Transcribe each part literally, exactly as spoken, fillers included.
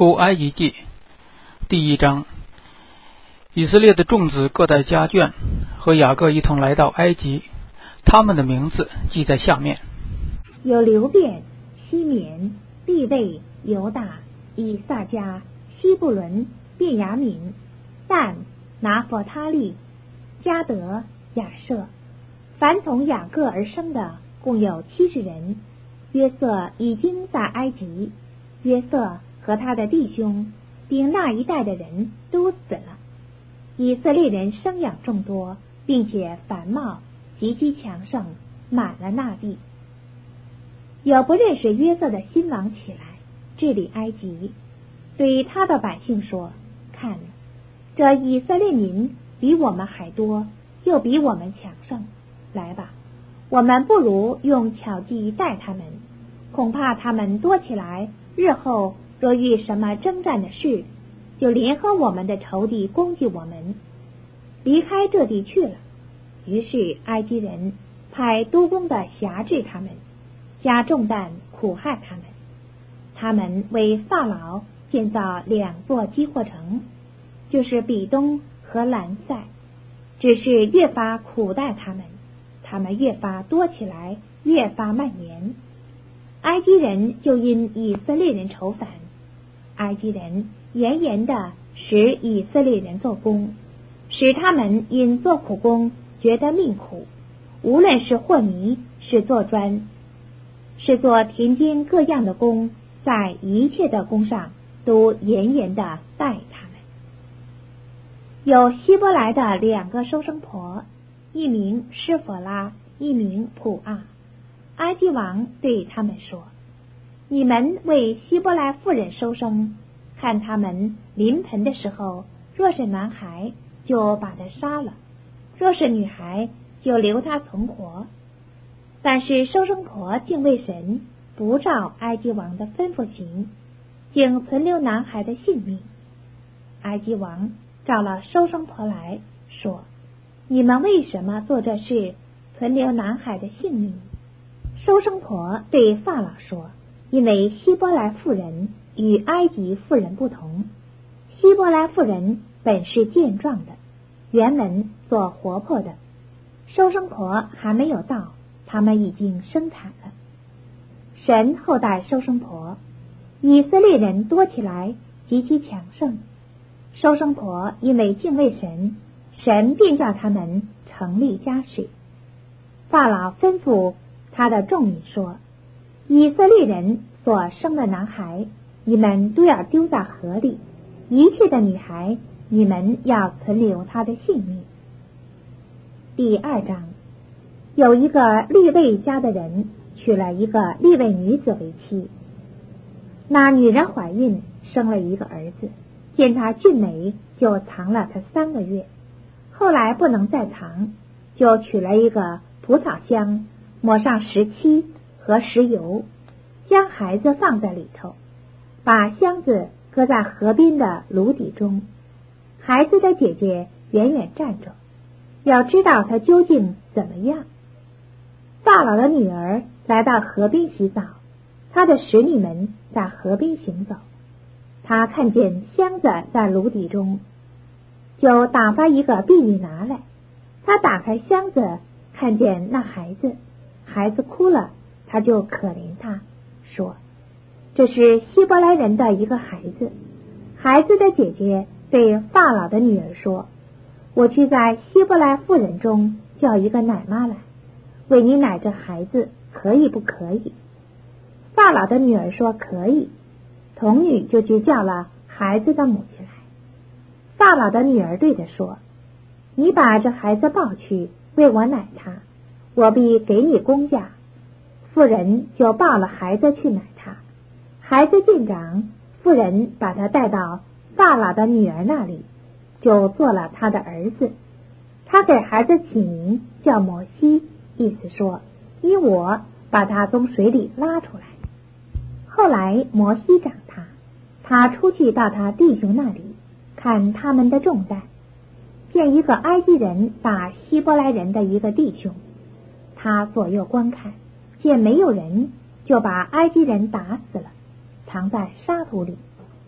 出埃及记第一章。以色列的众子各带家眷，和雅各一同来到埃及，他们的名字记在下面。 有流便、西缅、利未、犹大、以撒迦、西布伦、便雅悯、但、拿弗他利、迦得、亚设。凡从雅各而生的共有七十人。约瑟已经在埃及，约瑟和他的弟兄并那一代的人都死了。以色列人生养众多，并且繁茂，极其强盛，满了那地。有不认识约瑟的新王起来，治理埃及，对他的百姓说：看，这以色列民比我们还多，又比我们强盛。来吧，我们不如用巧计待他们，恐怕他们多起来，日后若遇什么征战的事，就联合我们的仇敌攻击我们，离开这地去了。于是埃及人派督工的辖制他们，加重担苦害他们。他们为法老建造两座积货城，就是比东和兰塞，只是越发苦待他们，他们越发多起来，越发蔓延。埃及人就因以色列人愁烦，埃及人严严的使以色列人做工，使他们因做苦工觉得命苦，无论是和泥，是做砖，是做田间各样的工，在一切的工上都严严的待他们。有希伯来的两个收生婆，一名施弗拉，一名普阿。埃及王对他们说：你们为希伯来妇人收生，看他们临盆的时候，若是男孩，就把他杀了；若是女孩，就留他存活。但是收生婆敬畏神，不照埃及王的吩咐行，竟存留男孩的性命。埃及王召了收生婆来说：你们为什么做这事，存留男孩的性命？收生婆对法老说：因为希伯来妇人与埃及妇人不同，希伯来妇人本是健壮的，原文做活泼的，收生婆还没有到，他们已经生产了。神后代收生婆，以色列人多起来，极其强盛。收生婆因为敬畏神，神便叫他们成立家室。法老吩咐他的众民说：以色列人所生的男孩，你们都要丢在河里；一切的女孩，你们要存留他的性命。第二章。有一个利未家的人娶了一个利未女子为妻，那女人怀孕，生了一个儿子，见她俊美，就藏了她三个月。后来不能再藏，就取了一个蒲草箱，抹上石漆和石油，将孩子放在里头，把箱子搁在河边的芦底中。孩子的姐姐远远站着，要知道他究竟怎么样。法老的女儿来到河边洗澡，她的使女们在河边行走，她看见箱子在芦底中，就打发一个婢女拿来。她打开箱子，看见那孩子，孩子哭了，她就可怜他，说：这是希伯来人的一个孩子。孩子的姐姐对法老的女儿说：我去在希伯来妇人中叫一个奶妈来，为你奶这孩子，可以不可以？法老的女儿说：可以。童女就去叫了孩子的母亲来。法老的女儿对他说：你把这孩子抱去，为我奶他，我必给你工价。妇人就抱了孩子去奶他。孩子渐长，妇人把他带到法老的女儿那里，就做了他的儿子。他给孩子起名叫摩西，意思说因我把他从水里拉出来。后来摩西长大，他出去到他弟兄那里，看他们的重担，见一个埃及人打希伯来人的一个弟兄，他左右观看，见没有人，就把埃及人打死了，藏在沙土里。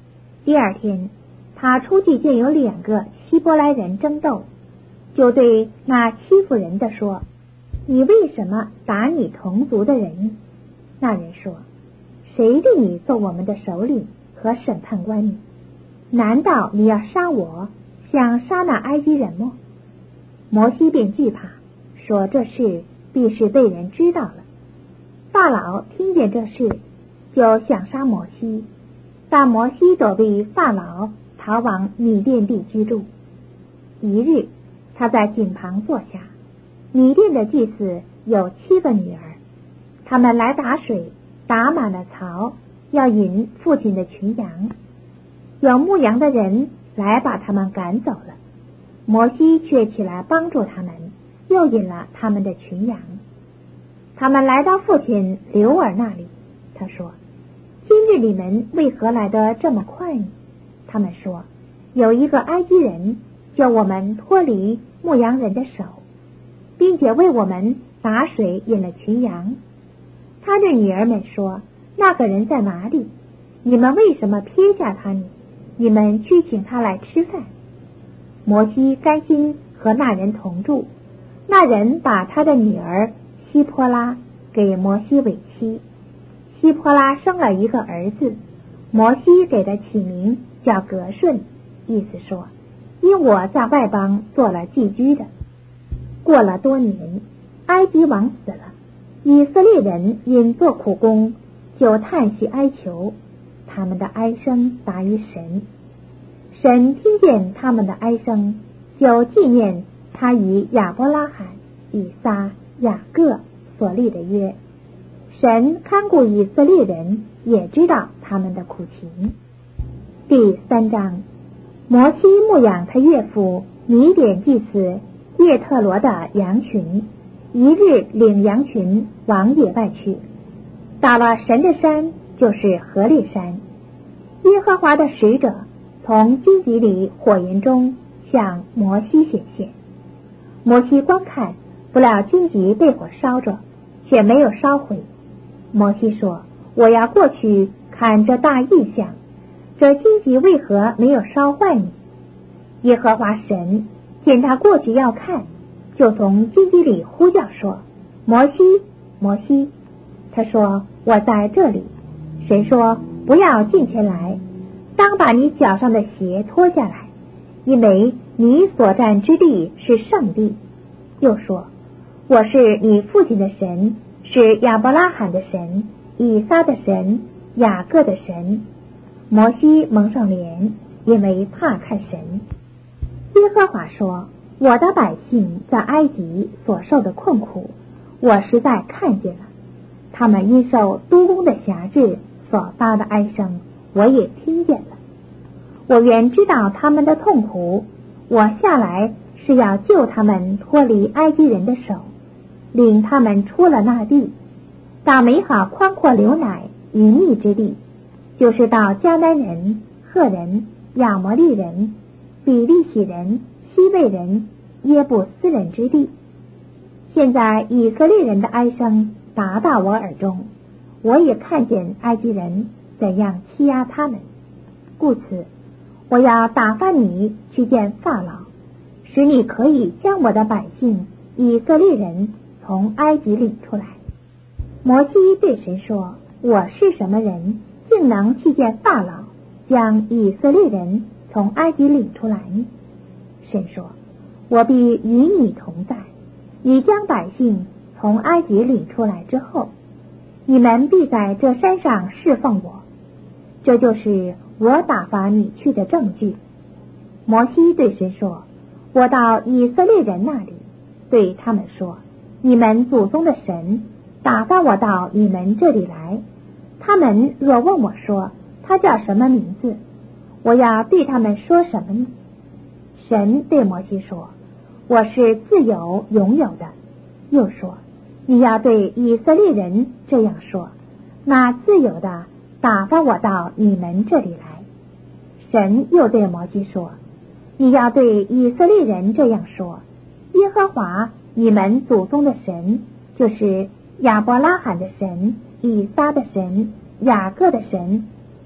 第二天，他出去见有两个希伯来人争斗，就对那欺负人的说：你为什么打你同族的人？那人说：谁令你做我们的首领和审判官呢？难道你要杀我，像杀那埃及人吗？摩西便惧怕，说这事必是被人知道了。法老听见这事，就想杀摩西，但摩西躲避法老，逃往米甸地居住。一日，他在井旁坐下，米甸的祭司有七个女儿，他们来打水，打满了槽，要引父亲的群羊。有牧羊的人来把他们赶走了，摩西却起来帮助他们，又引了他们的群羊。他们来到父亲刘尔那里，他说：今日你们为何来得这么快呢？他们说：有一个埃及人救我们脱离牧羊人的手，并且为我们打水引了群羊。他对女儿们说：那个人在哪里？你们为什么撇下他呢？你们去请他来吃饭。摩西甘心和那人同住，那人把他的女儿希波拉给摩西为妻。希波拉生了一个儿子，摩西给他起名叫革顺，意思说因我在外邦做了寄居的。过了多年，埃及王死了，以色列人因做苦工，就叹息哀求，他们的哀声达于神。神听见他们的哀声，就纪念他与亚伯拉罕、以撒、雅各所立的约。神看顾以色列人，也知道他们的苦情。第三章，摩西牧养他岳父米甸祭司叶特罗的羊群，一日领羊群往野外去，到了神的山，就是何烈山。耶和华的使者从荆棘里火焰中向摩西显现。摩西观看，不料荆棘被火烧着，却没有烧毁。摩西说：我要过去看这大异象，这荆棘为何没有烧坏呢？耶和华神见他过去要看，就从荆棘里呼叫说：摩西，摩西。他说：我在这里。神说：不要近前来，当把你脚上的鞋脱下来，因为你所站之地是圣地。又说：我是你父亲的神，是亚伯拉罕的神，以撒的神，雅各的神。摩西蒙上脸，因为怕看神。耶和华说：我的百姓在埃及所受的困苦，我实在看见了，他们因受督工的辖制所发的哀声，我也听见了。我原知道他们的痛苦，我下来是要救他们脱离埃及人的手，领他们出了那地，到美好宽阔流奶与蜜之地，就是到迦南人、赫人、亚摩利人、比利洗人、西贝人、耶布斯人之地。现在以色列人的哀声达到我耳中，我也看见埃及人怎样欺压他们，故此我要打发你去见法老，使你可以将我的百姓以色列人从埃及领出来。摩西对神说：我是什么人，竟能去见法老，将以色列人从埃及领出来呢？神说：我必与你同在，你将百姓从埃及领出来之后，你们必在这山上侍奉我，这就是我打发你去的证据。摩西对神说：我到以色列人那里，对他们说：你们祖宗的神打发我到你们这里来，他们若问我说他叫什么名字，我要对他们说什么呢？神对摩西说：我是自有永有的。又说：你要对以色列人这样说，那自由的打发我到你们这里来。神又对摩西说：你要对以色列人这样说，耶和华你们祖宗的神，就是亚伯拉罕的神，以撒的神，雅各的神，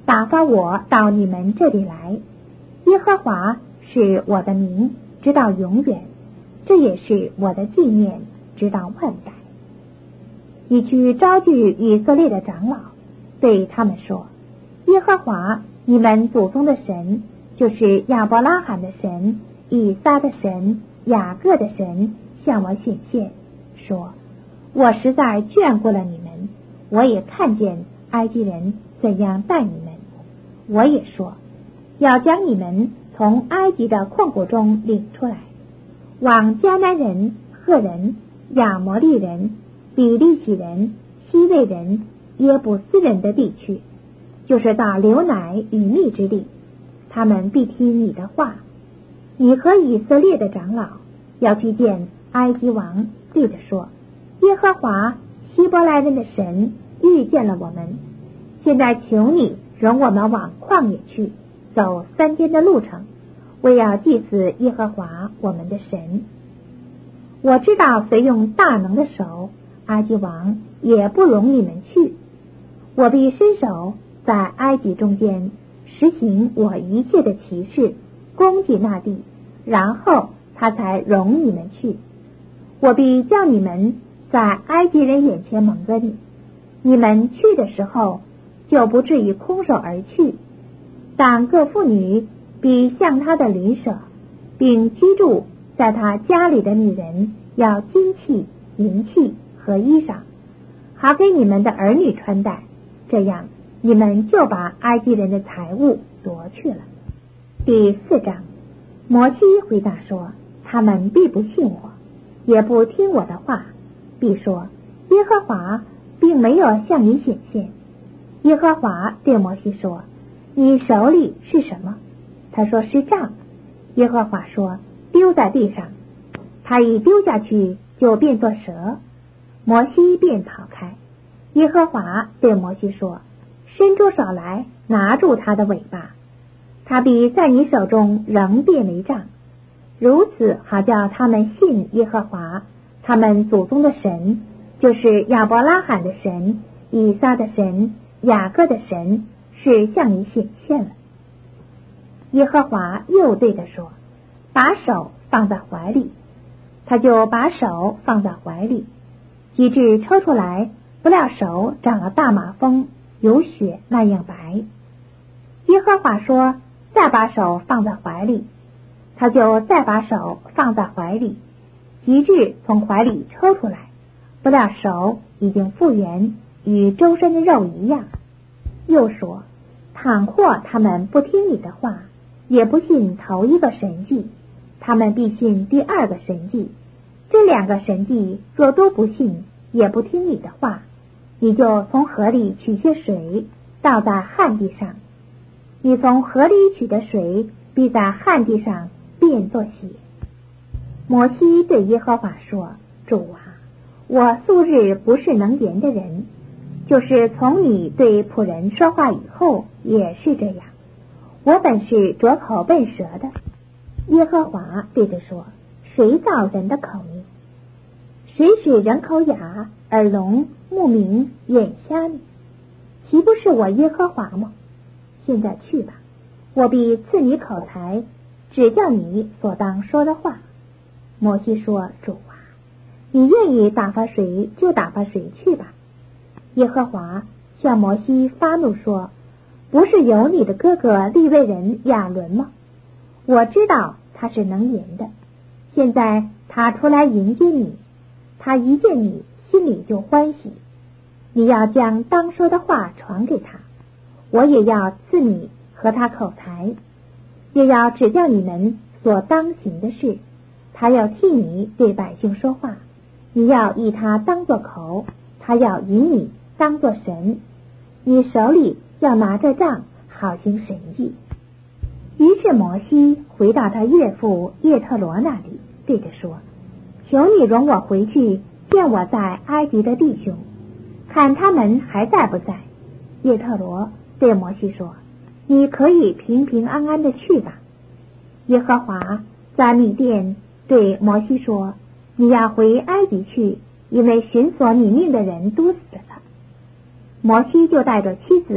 打发我到你们这里来。耶和华是我的名，直到永远，这也是我的纪念，直到万代。你去招聚以色列的长老，对他们说，耶和华你们祖宗的神，就是亚伯拉罕的神，以撒的神，雅各的神，向我显现，说，我实在眷顾了你们，我也看见埃及人怎样待你们，我也说，要将你们从埃及的困苦中领出来，往迦南人、赫人、亚摩利人、比利洗人、西魏人、耶布斯人的地区，就是到流奶与蜜之地，他们必听你的话。你和以色列的长老要去见埃及王，对着说，耶和华希伯来人的神遇见了我们，现在求你容我们往旷野去，走三天的路程，为要祭祀耶和华我们的神。我知道虽用大能的手，埃及王也不容你们去，我必伸手在埃及中间实行我一切的奇事，攻击那地，然后他才容你们去。我必叫你们在埃及人眼前蒙着你，你们去的时候就不至于空手而去。但各妇女必向他的邻舍，并居住在他家里的女人要金器、银器和衣裳，好给你们的儿女穿戴，这样你们就把埃及人的财物夺去了。第四章，摩西回答说，他们必不信我，也不听我的话，必说，耶和华并没有向你显现。耶和华对摩西说，你手里是什么？他说，是杖。耶和华说，丢在地上。他一丢下去，就变作蛇。摩西便逃开。耶和华对摩西说，伸出手来，拿住他的尾巴，他必在你手中仍变为杖。如此好叫他们信耶和华他们祖宗的神，就是亚伯拉罕的神，以撒的神，雅各的神，是向你显现了。耶和华又对他说，把手放在怀里。他就把手放在怀里，及至抽出来，不料手长了大麻风，有血那样白。耶和华说，再把手放在怀里。他就再把手放在怀里，及至从怀里抽出来，不料手已经复原，与周身的肉一样。又说，倘或他们不听你的话，也不信头一个神迹，他们必信第二个神迹。这两个神迹若都不信，也不听你的话，你就从河里取些水，倒在旱地上。你从河里取的水，必在旱地上变作血。摩西对耶和华说，主啊，我素日不是能言的人，就是从你对仆人说话以后也是这样，我本是拙口笨舌的。耶和华对着说，谁造人的口呢？谁使人口哑、耳聋、目明、眼瞎呢？岂不是我耶和华吗？现在去吧，我必赐你口才，指教你所当说的话。摩西说，主啊，你愿意打发谁就打发谁去吧。耶和华向摩西发怒说，不是有你的哥哥利未人亚伦吗？我知道他是能言的，现在他出来迎接你，他一见你，心里就欢喜。你要将当说的话传给他，我也要赐你和他口才，也要指教你们所当行的事。他要替你对百姓说话，你要以他当作口，他要以你当作神。你手里要拿着杖，好行神迹。于是摩西回到他岳父叶特罗那里，对着说，求你容我回去见我在埃及的弟兄，看他们还在不在。叶特罗对摩西说，你可以平平安安的去吧。耶和华在米甸对摩西说，你要回埃及去，因为寻索你命的人都死了。摩西就带着妻子和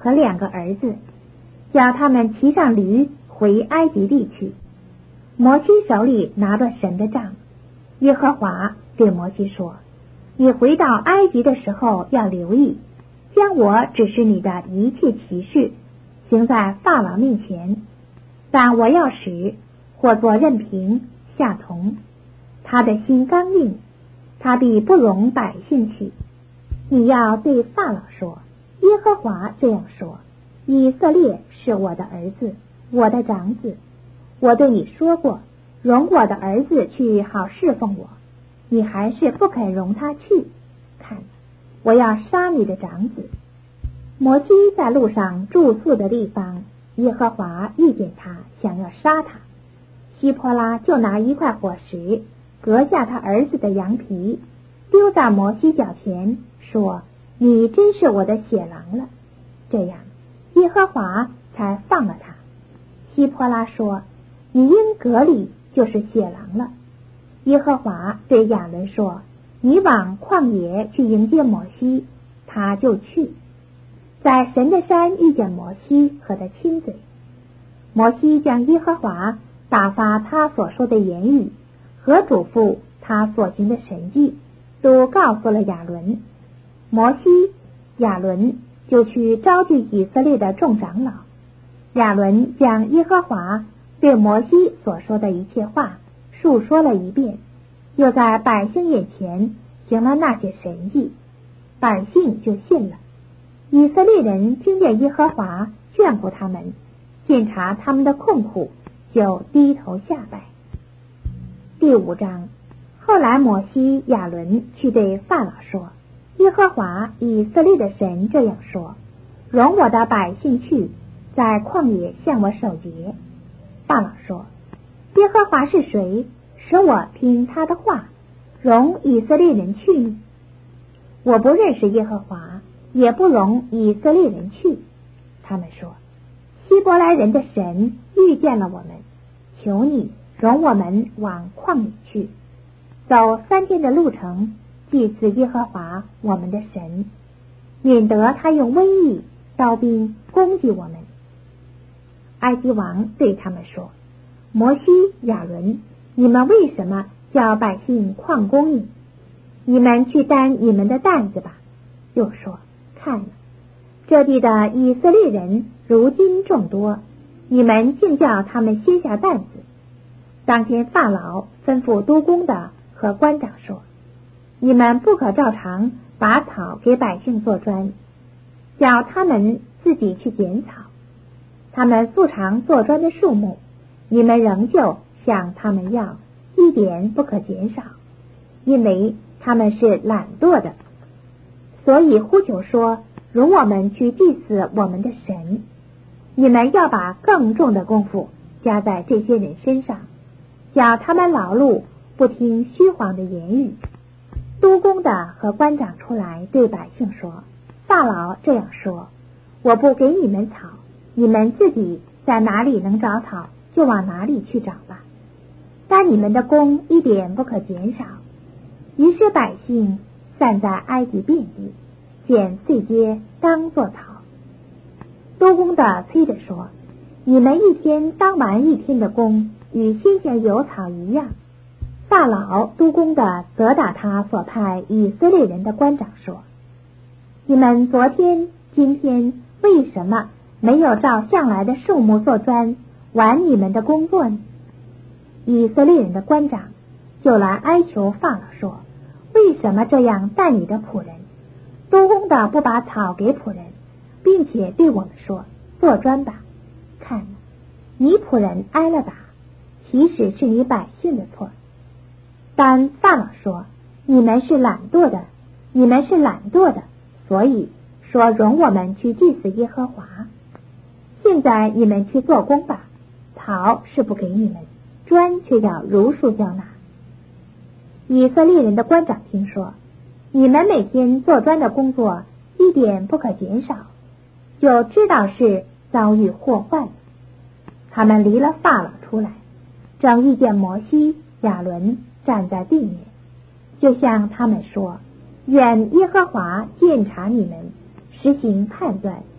和两个儿子，叫他们骑上驴回埃及地去。摩西手里拿着神的杖，耶和华对摩西说：你回到埃及的时候要留意，将我指示你的一切奇事行在法老面前，但我要使或作任凭下从，他的心刚硬，他必不容百姓去。你要对法老说，耶和华这样说：以色列是我的儿子，我的长子。我对你说过，容我的儿子去好侍奉我，你还是不肯容他去。看，我要杀你的长子。摩西在路上住宿的地方，耶和华遇见他，想要杀他。希波拉就拿一块火石，割下他儿子的羊皮，丢在摩西脚前，说：你真是我的血狼了。这样，耶和华才放了他。希波拉说：你因割礼就是血狼了。耶和华对亚伦说：你往旷野去迎接摩西，他就去。在神的山遇见摩西，和他亲嘴。摩西将耶和华打发他所说的言语和嘱咐他所行的神迹都告诉了亚伦。摩西、亚伦就去召集以色列的众长老。亚伦将耶和华对摩西所说的一切话述说了一遍，又在百姓眼前行了那些神迹，百姓就信了。以色列人听见耶和华眷顾他们，检查他们的困苦，就低头下拜。第五章。后来摩西、亚伦去对法老说：耶和华以色列的神这样说：容我的百姓去，在旷野向我守节。法老说：耶和华是谁，使我听他的话，容以色列人去呢？我不认识耶和华，也不容以色列人去。他们说：希伯来人的神遇见了我们，求你容我们往旷野去，走三天的路程，祭祀耶和华我们的神，免得他用瘟疫、刀兵攻击我们。埃及王对他们说：摩西、亚伦，你们为什么叫百姓旷工呢？你们去担你们的担子吧。又说：看了，这地的以色列人如今众多，你们竟叫他们卸下担子。当天法老吩咐督工的和官长说：你们不可照常把草给百姓做砖，叫他们自己去剪草。他们素常做砖的数目，你们仍旧向他们要，一点不可减少，因为他们是懒惰的。所以呼求说：容我们去祭祀我们的神。你们要把更重的功夫加在这些人身上，叫他们劳碌，不听虚谎的言语。督工的和官长出来对百姓说：法老这样说，我不给你们草，你们自己在哪里能找草就往哪里去找吧，但你们的工一点不可减少。于是百姓散在埃及遍地，捡碎秸当作草。督工的催着说：你们一天当完一天的工，与新鲜有草一样。法老督工的责打他所派以色列人的官长说：你们昨天、今天为什么没有照向来的数目做砖，完你们的工作呢？以色列人的官长就来哀求法老说：为什么这样待你的仆人？督工的不把草给仆人，并且对我们说：做砖吧。看，你仆人挨了打，其实是你百姓的错。但法老说：你们是懒惰的，你们是懒惰的，所以说容我们去祭祀耶和华。现在你们去做工吧，草是不给你们，砖却要如数交纳。以色列人的官长听说你们每天做砖的工作一点不可减少，就知道是遭遇祸患。他们离了法老出来，正遇见摩西、亚伦站在地面，就向他们说：愿耶和华鉴察你们，实行判断，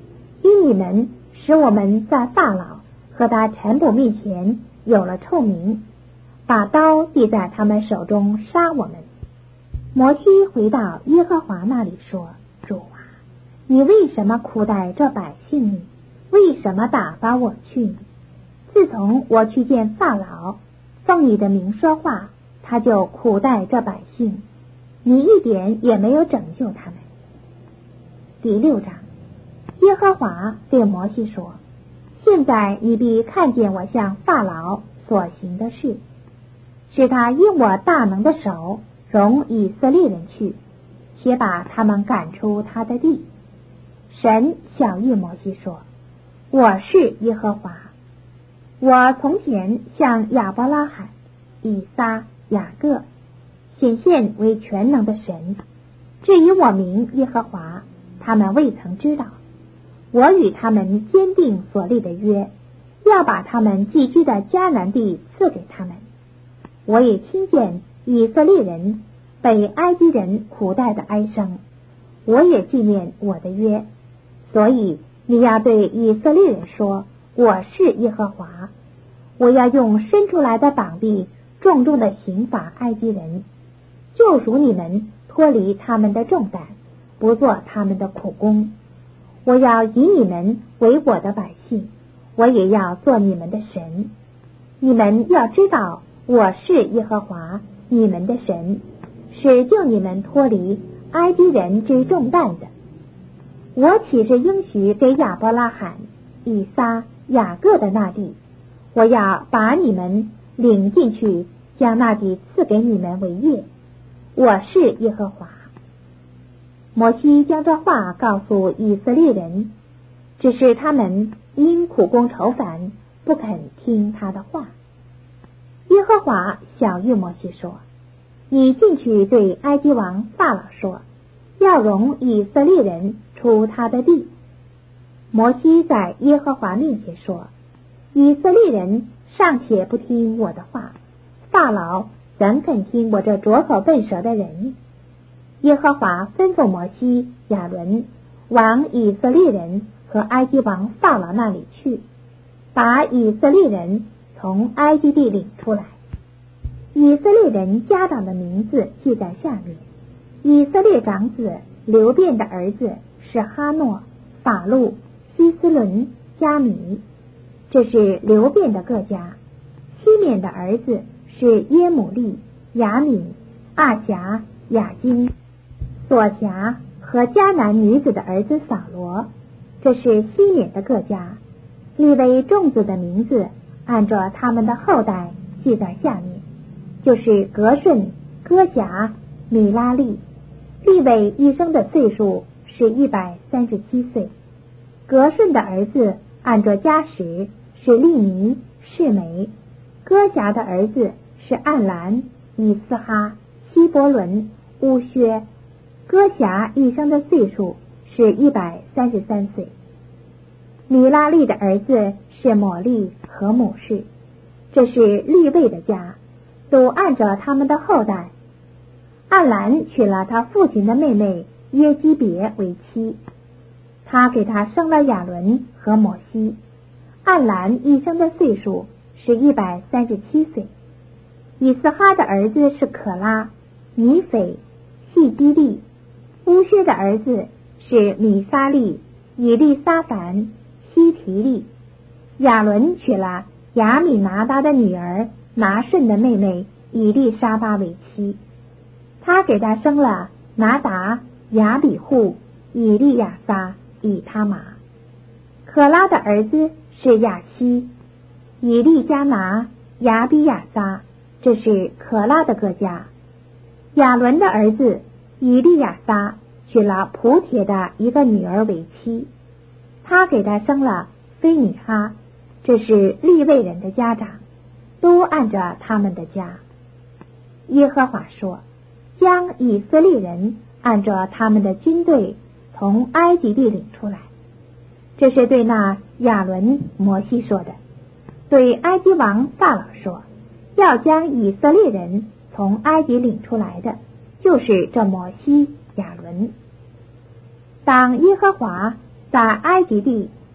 因你们使我们在法老和他臣仆面前有了臭名，把刀递在他们手中杀我们。摩西回到耶和华那里说：主啊，你为什么苦待这百姓呢？为什么打发我去呢？自从我去见法老，奉你的名说话，他就苦待这百姓，你一点也没有拯救他们。第六章，耶和华对摩西说：现在你必看见我向法老所行的事，使他因我大能的手容以色列人去，且把他们赶出他的地。神晓谕摩西说：我是耶和华，我从前向亚伯拉罕、以撒、雅各显现为全能的神，至于我名耶和华，他们未曾知道。我与他们坚定所立的约，要把他们寄居的迦南地赐给他们。我也听见以色列人被埃及人苦待的哀声，我也纪念我的约。所以你要对以色列人说：我是耶和华，我要用伸出来的膀臂重重的刑罚埃及人，救赎你们脱离他们的重担，不做他们的苦工。我要以你们为我的百姓，我也要做你们的神。你们要知道我是耶和华你们的神，是救你们脱离埃及人之重担的。我岂是应许给亚伯拉罕、以撒、雅各的那地？我要把你们领进去，将那地赐给你们为业。我是耶和华。摩西将这话告诉以色列人，只是他们因苦工愁烦，不肯听他的话。耶和华晓谕摩西说：你进去对埃及王法老说，要容以色列人出他的地。摩西在耶和华面前说：以色列人尚且不听我的话，法老怎肯听我这拙口笨舌的人？耶和华吩咐摩西、亚伦往以色列人和埃及王法老那里去，把以色列人从埃及地领出来。以色列人家长的名字记在下面。以色列长子流便的儿子是哈诺、法路、希斯伦、加米，这是流便的各家。西缅的儿子是耶母利、雅敏、阿辖、雅金、索辖和迦南女子的儿子扫罗，这是西缅的各家。立为众子的名字按照他们的后代记在下面，就是格顺、哥辖、米拉利。立为一生的岁数是一百三十七岁。格顺的儿子按照家史是利尼、示每。哥辖的儿子是暗兰、以斯哈、希伯伦、乌薛。哥辖一生的岁数是一百三十三岁。米拉利的儿子是抹利和母士，这是利未的家，都按照他们的后代。暗兰娶了他父亲的妹妹耶基别为妻，他给他生了亚伦和摩西。暗兰一生的岁数是一百三十七岁。以斯哈的儿子是可拉、尼斐、细基利。乌薛的儿子是米沙利、以利撒凡、希提利。亚伦娶了亚米拿达的女儿拿顺的妹妹以利沙巴为妻，他给他生了拿达、亚比户、以利亚撒、以他玛。可拉的儿子是亚希、以利加拿、亚比亚撒，这是可拉的各家。亚伦的儿子以利亚撒娶了普帖的一个女儿为妻，他给他生了菲尼哈，这是利未人的家长，都按着他们的家。耶和华说：将以色列人按照他们的军队从埃及地领出来。这是对那亚伦、摩西说的。对埃及王法老说，要将以色列人从埃及领出来的，就是这摩西、亚伦。当耶和华在埃及地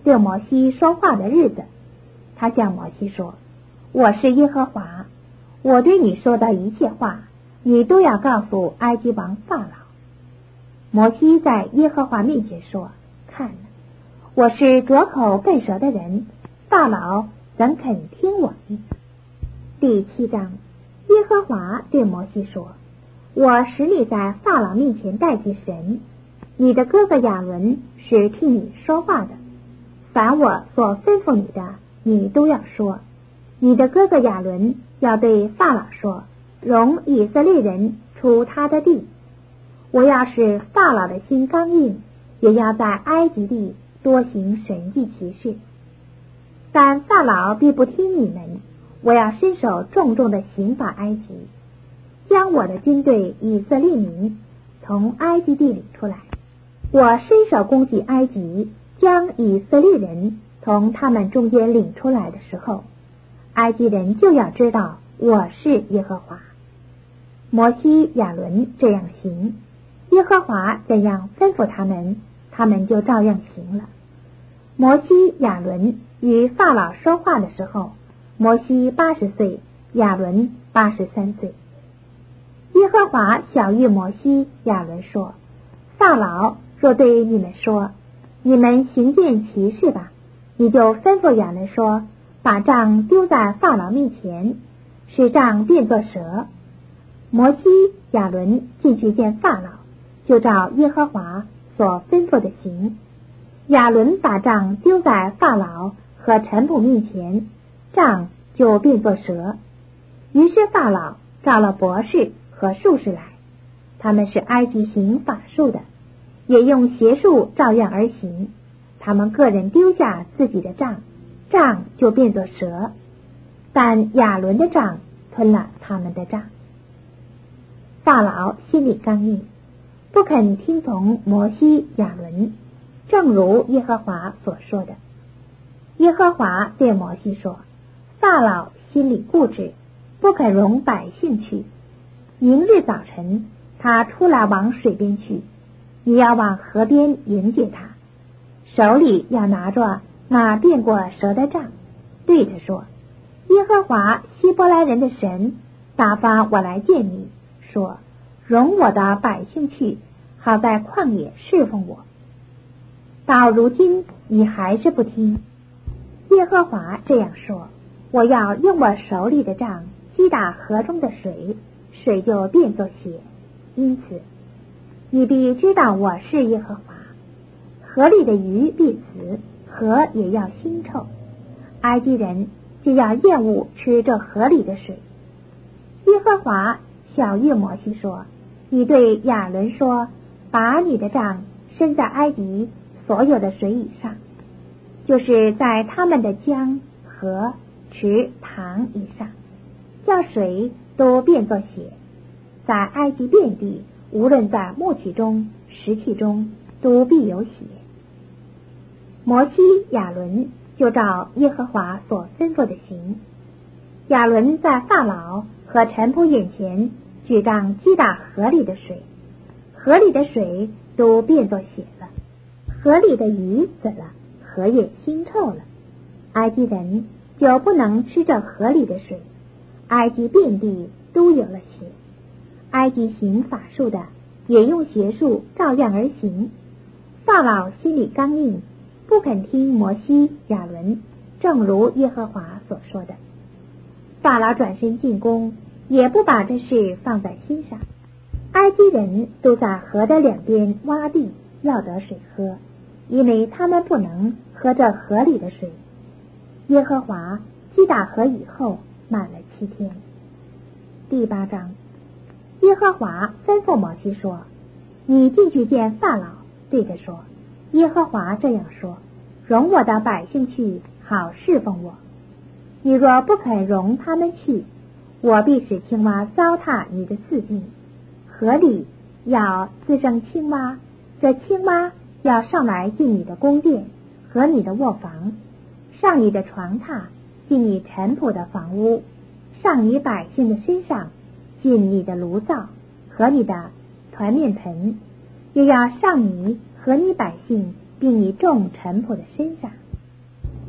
对摩西说话的日子，他向摩西说：我是耶和华，我对你说的一切话，你都要告诉埃及王法老。摩西在耶和华面前说：看，我是拙口笨舌的人，法老怎肯听我呢？第七章，耶和华对摩西说：我使你在法老面前代替神，你的哥哥亚伦是替你说话的，凡我所吩咐你的，你都要说。你的哥哥亚伦要对法老说：容以色列人出他的地。我要使法老的心刚硬，也要在埃及地多行神迹奇事。但法老必不听你们，我要伸手重重的刑罚埃及，将我的军队以色列民从埃及地领出来。我伸手攻击埃及，将以色列人从他们中间领出来的时候，埃及人就要知道我是耶和华。摩西、亚伦这样行，耶和华怎样吩咐他们，他们就照样行了。摩西、亚伦与法老说话的时候，摩西八十岁，亚伦八十三岁。耶和华晓谕摩西、亚伦说：法老若对你们说，你们行件奇事吧，你就吩咐亚伦说，把杖丢在法老面前，使杖变作蛇。摩西、亚伦进去见法老，就照耶和华所吩咐的行。亚伦把杖丢在法老和臣仆面前，杖就变作蛇。于是法老召了博士和术士来，他们是埃及行法术的，也用邪术照样而行。他们个人丢下自己的杖，杖就变作蛇，但亚伦的杖吞了他们的杖。法老心里刚硬，不肯听从摩西、亚伦，正如耶和华所说的。耶和华对摩西说：法老心里固执，不肯容百姓去。明日早晨，他出来往水边去，你要往河边迎接他，手里要拿着那变过蛇的杖，对他说：耶和华希伯来人的神打发我来见你，说：容我的百姓去，好在旷野侍奉我。到如今你还是不听。耶和华这样说：我要用我手里的杖击打河中的水，水就变作血。因此你必知道我是耶和华。河里的鱼必死，河也要腥臭，埃及人就要厌恶吃这河里的水。耶和华晓谕摩西说：你对亚伦说，把你的杖伸在埃及所有的水以上，就是在他们的江、河、池、塘以上，叫水都变作血，在埃及遍地，无论在木器中、石器中，都必有血。摩西、亚伦就照耶和华所吩咐的行。亚伦在法老和臣仆眼前举杖击打河里的水，河里的水都变作血了，河里的鱼死了，河也腥臭了。埃及人就不能吃这河里的水，埃及遍地都有了血。埃及行法术的也用邪术照样而行。法老心里刚硬，不肯听摩西、亚伦，正如耶和华所说的。法老转身进宫，也不把这事放在心上。埃及人都在河的两边洼地要得水喝，因为他们不能喝这河里的水。耶和华击打河以后满了七天。第八章，耶和华吩咐摩西说：你进去见法老，对他说：耶和华这样说，容我的百姓去，好侍奉我。你若不肯容他们去，我必使青蛙糟蹋你的四境，河里要滋生青蛙，这青蛙要上来进你的宫殿和你的卧房，上你的床榻，进你臣仆的房屋，上你百姓的身上，进你的炉灶和你的团面盆，又要上你和你百姓并你众臣仆的身上。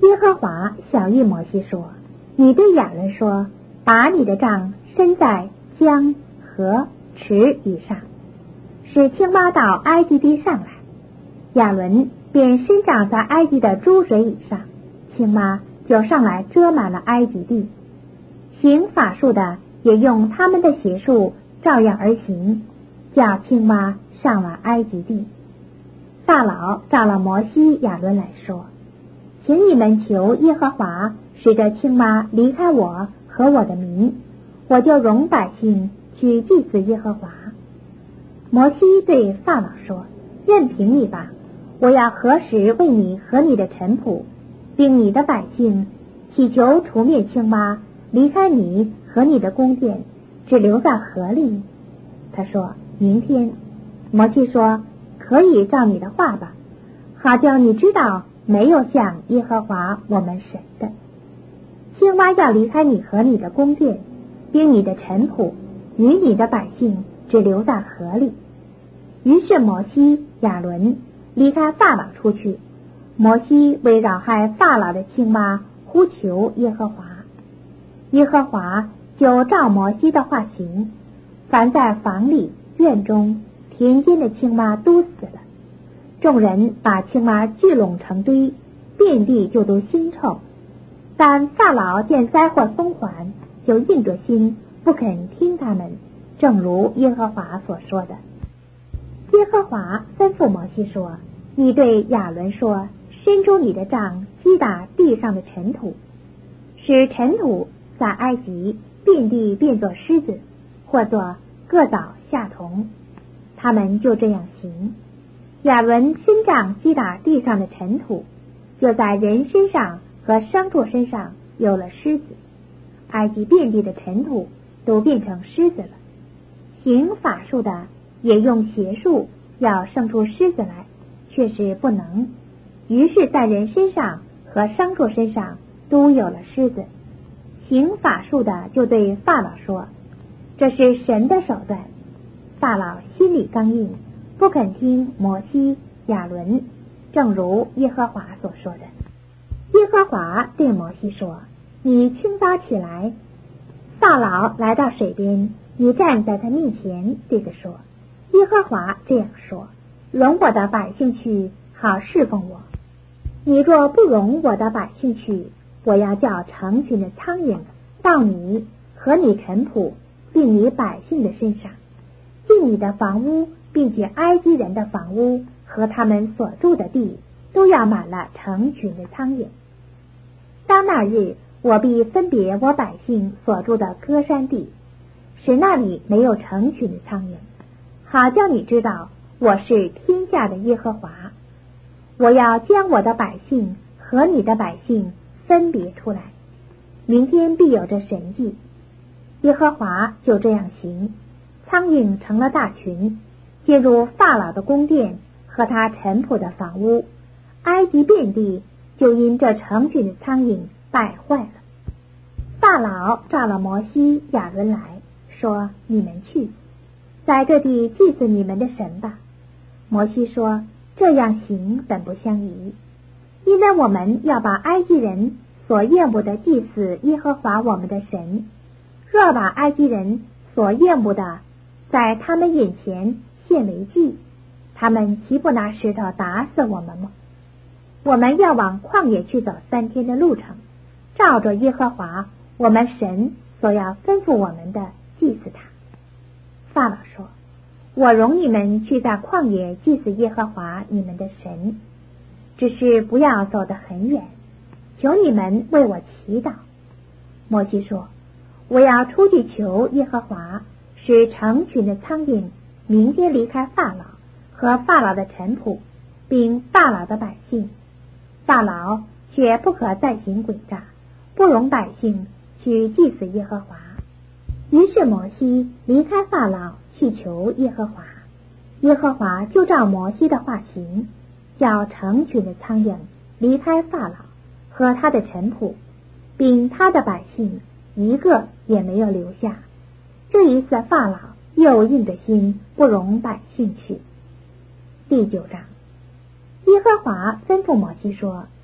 耶和华晓谕摩西说：你对亚伦说，把你的杖伸在江、河、池以上，使青蛙到埃及地上来。亚伦便伸杖在埃及的诸水以上，青蛙就上来遮满了埃及地。行法术的也用他们的邪术照样而行，叫青蛙上了埃及地。法老召了摩西、亚伦来说：请你们求耶和华使这青蛙离开我和我的民，我就容百姓去祭祀耶和华。摩西对法老说：任凭你吧，我要何时为你和你的臣仆并你的百姓祈求除灭青蛙，离开你和你的宫殿，只留在河里？他说：明天。摩西说：可以照你的话吧，好叫你知道没有像耶和华我们神的。青蛙要离开你和你的宫殿，并你的臣仆与你的百姓，只留在河里。于是摩西、亚伦离开法老出去，摩西为扰害法老的青蛙呼求耶和华，耶和华就照摩西的话行，凡在房里、院中、田间的青蛙都死了。众人把青蛙聚拢成堆，遍地就都腥臭。但法老见灾祸松缓，就硬着心不肯听他们，正如耶和华所说的。耶和华吩咐摩西说：你对亚伦说，伸出你的杖击打地上的尘土，使尘土在埃及遍地变作狮子，或作各枣夏童。他们就这样行。亚伦伸杖击打地上的尘土，就在人身上和牲畜身上有了狮子，埃及遍地的尘土都变成狮子了。行法术的也用邪术要生出狮子来，却是不能。于是在人身上和牲畜身上都有了狮子。行法术的就对法老说：这是神的手段。法老心里刚硬，不肯听摩西、亚伦，正如耶和华所说的。耶和华对摩西说：你清早起来，法老来到水边，你站在他面前，对他说：耶和华这样说，容我的百姓去，好侍奉我。你若不容我的百姓去，我要叫成群的苍蝇到你和你臣仆并你百姓的身上，进你的房屋，并且埃及人的房屋和他们所住的地都要满了成群的苍蝇。当那日，我必分别我百姓所住的歌山地，使那里没有成群的苍蝇，好叫你知道我是天下的耶和华。我要将我的百姓和你的百姓分别出来，明天必有这神迹。耶和华就这样行，苍蝇成了大群，进入法老的宫殿和他臣仆的房屋，埃及遍地就因这成群的苍蝇败坏了。法老召了摩西、亚伦来说：你们去，在这地祭祀你们的神吧。摩西说：这样行本不相宜，因为我们要把埃及人所厌恶的祭祀耶和华我们的神。若把埃及人所厌恶的在他们眼前献为祭，他们岂不拿石头打死我们吗？我们要往旷野去走三天的路程，照着耶和华我们神所要吩咐我们的祭祀他。法老说：我容你们去在旷野祭祀耶和华你们的神，只是不要走得很远，求你们为我祈祷。摩西说：我要出去求耶和华，使成群的苍蝇明天离开法老和法老的臣仆，并法老的百姓。法老却不可再行诡诈，不容百姓去祭祀耶和华。于是摩西离开法老去求耶和华，耶和华就照摩西的话行，叫成群的苍蝇离开法老和他的臣仆，并他的百姓，一个也没有留下。这一次法老又硬着心不容百姓去。第九章，耶和华吩咐摩西说：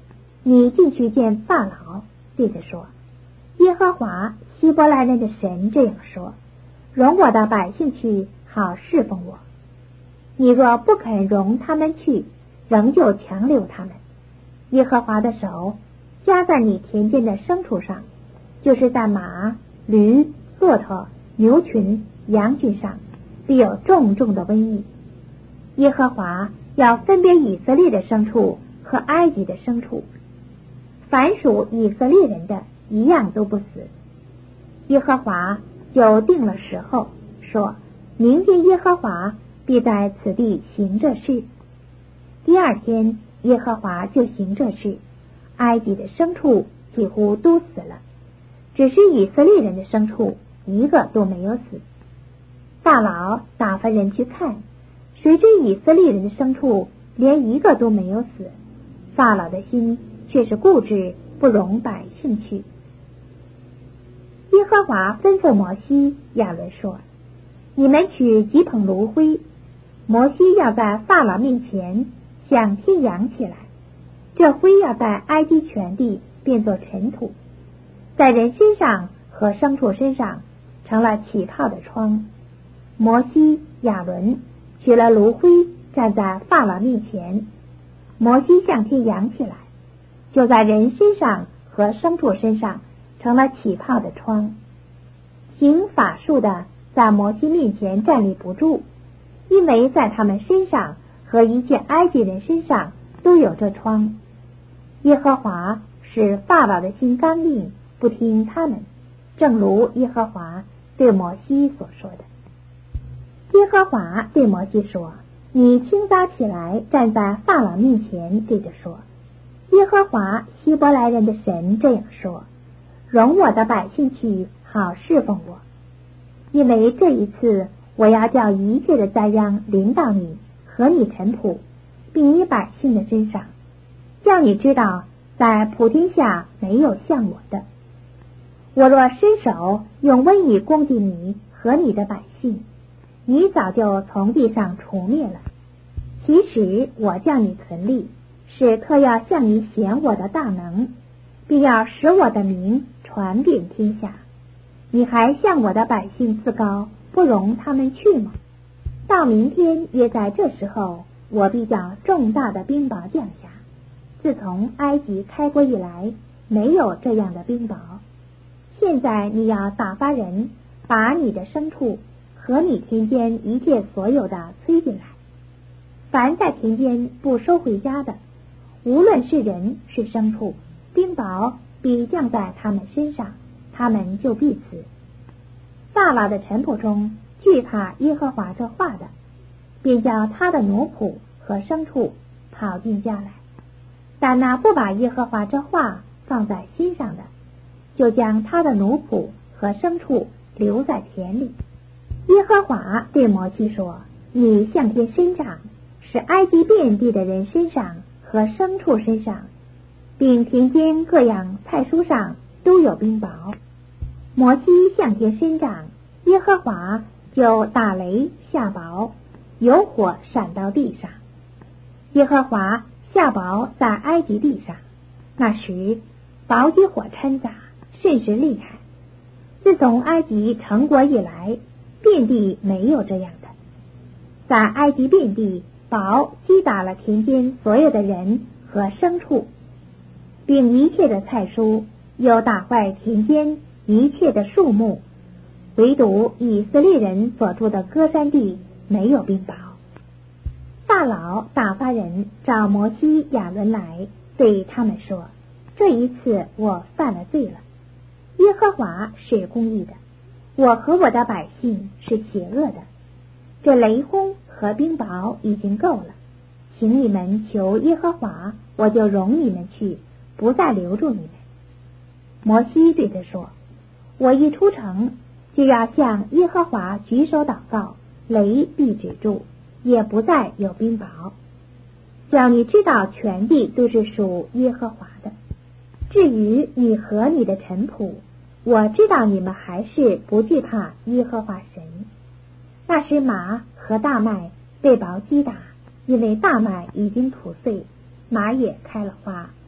你进去见法老，对他说，耶和华希伯来人的神这样说，容我的百姓去，好侍奉我。你若不肯容他们去，仍旧强留他们，耶和华的手加在你田间的牲畜上，就是在马、驴、骆驼、牛群、羊群上，必有重重的瘟疫。耶和华要分别以色列的牲畜和埃及的牲畜，凡属以色列人的一样都不死。耶和华就定了时候，说明天耶和华必在此地行这事。第二天耶和华就行这事，埃及的牲畜几乎都死了，只是以色列人的牲畜一个都没有死。法老打发人去看，谁知以色列人的牲畜连一个都没有死，法老的心却是固执，不容百姓去。耶和华吩咐摩西、亚伦说，你们取几捧炉灰，摩西要在法老面前向天扬起来，这灰要在埃及全地变作尘土，在人身上和牲畜身上成了起泡的疮。摩西、亚伦取了炉灰，站在法老面前，摩西向天扬起来，就在人身上和牲畜身上成了起泡的疮。行法术的在摩西面前站立不住，因为在他们身上和一切埃及人身上都有这疮。耶和华使法老的心刚硬，不听他们，正如耶和华对摩西所说的。耶和华对摩西说，你清早起来，站在法老面前，对着说，耶和华希伯来人的神这样说，容我的百姓去，好侍奉我。因为这一次我要叫一切的灾殃临到你和你臣仆并你百姓的身上，叫你知道在普天下没有像我的。我若伸手用瘟疫攻击你和你的百姓，你早就从地上除灭了。其实我叫你存立，是特要向你显我的大能，并要使我的名传遍天下。你还向我的百姓自高，不容他们去吗？到明天约在这时候，我必叫重大的冰雹降下。自从埃及开国以来，没有这样的冰雹。现在你要打发人，把你的牲畜和你田间一切所有的催进来。凡在田间不收回家的，无论是人是牲畜，冰雹必降在他们身上，他们就必死。法老的臣仆中惧怕耶和华这话的，便叫他的奴仆和牲畜跑进家来，但那不把耶和华这话放在心上的，就将他的奴仆和牲畜留在田里。耶和华对摩西说，你向天伸掌，使埃及遍地的人身上和牲畜身上，并田间各样菜蔬上都有冰雹。摩西向天伸掌，耶和华就打雷下雹，有火闪到地上。耶和华下雹在埃及地上，那时雹与火掺杂，甚是厉害。自从埃及成国以来，遍地没有这样的。在埃及遍地，雹击打了田间所有的人和牲畜，并一切的菜蔬，又打坏田间一切的树木，唯独以色列人所住的歌山地没有冰雹。法老打发人找摩西、亚伦来，对他们说，这一次我犯了罪了。耶和华是公义的，我和我的百姓是邪恶的。这雷轰和冰雹已经够了，请你们求耶和华，我就容你们去，不再留住你们。摩西对他说，我一出城，就要向耶和华举手祷告，雷必止住，也不再有冰雹，叫你知道全地都是属耶和华的。至于你和你的臣仆，我知道你们还是不惧怕耶和华神。那时麻和大麦被雹击打，因为大麦已经吐穗，麻也开了花，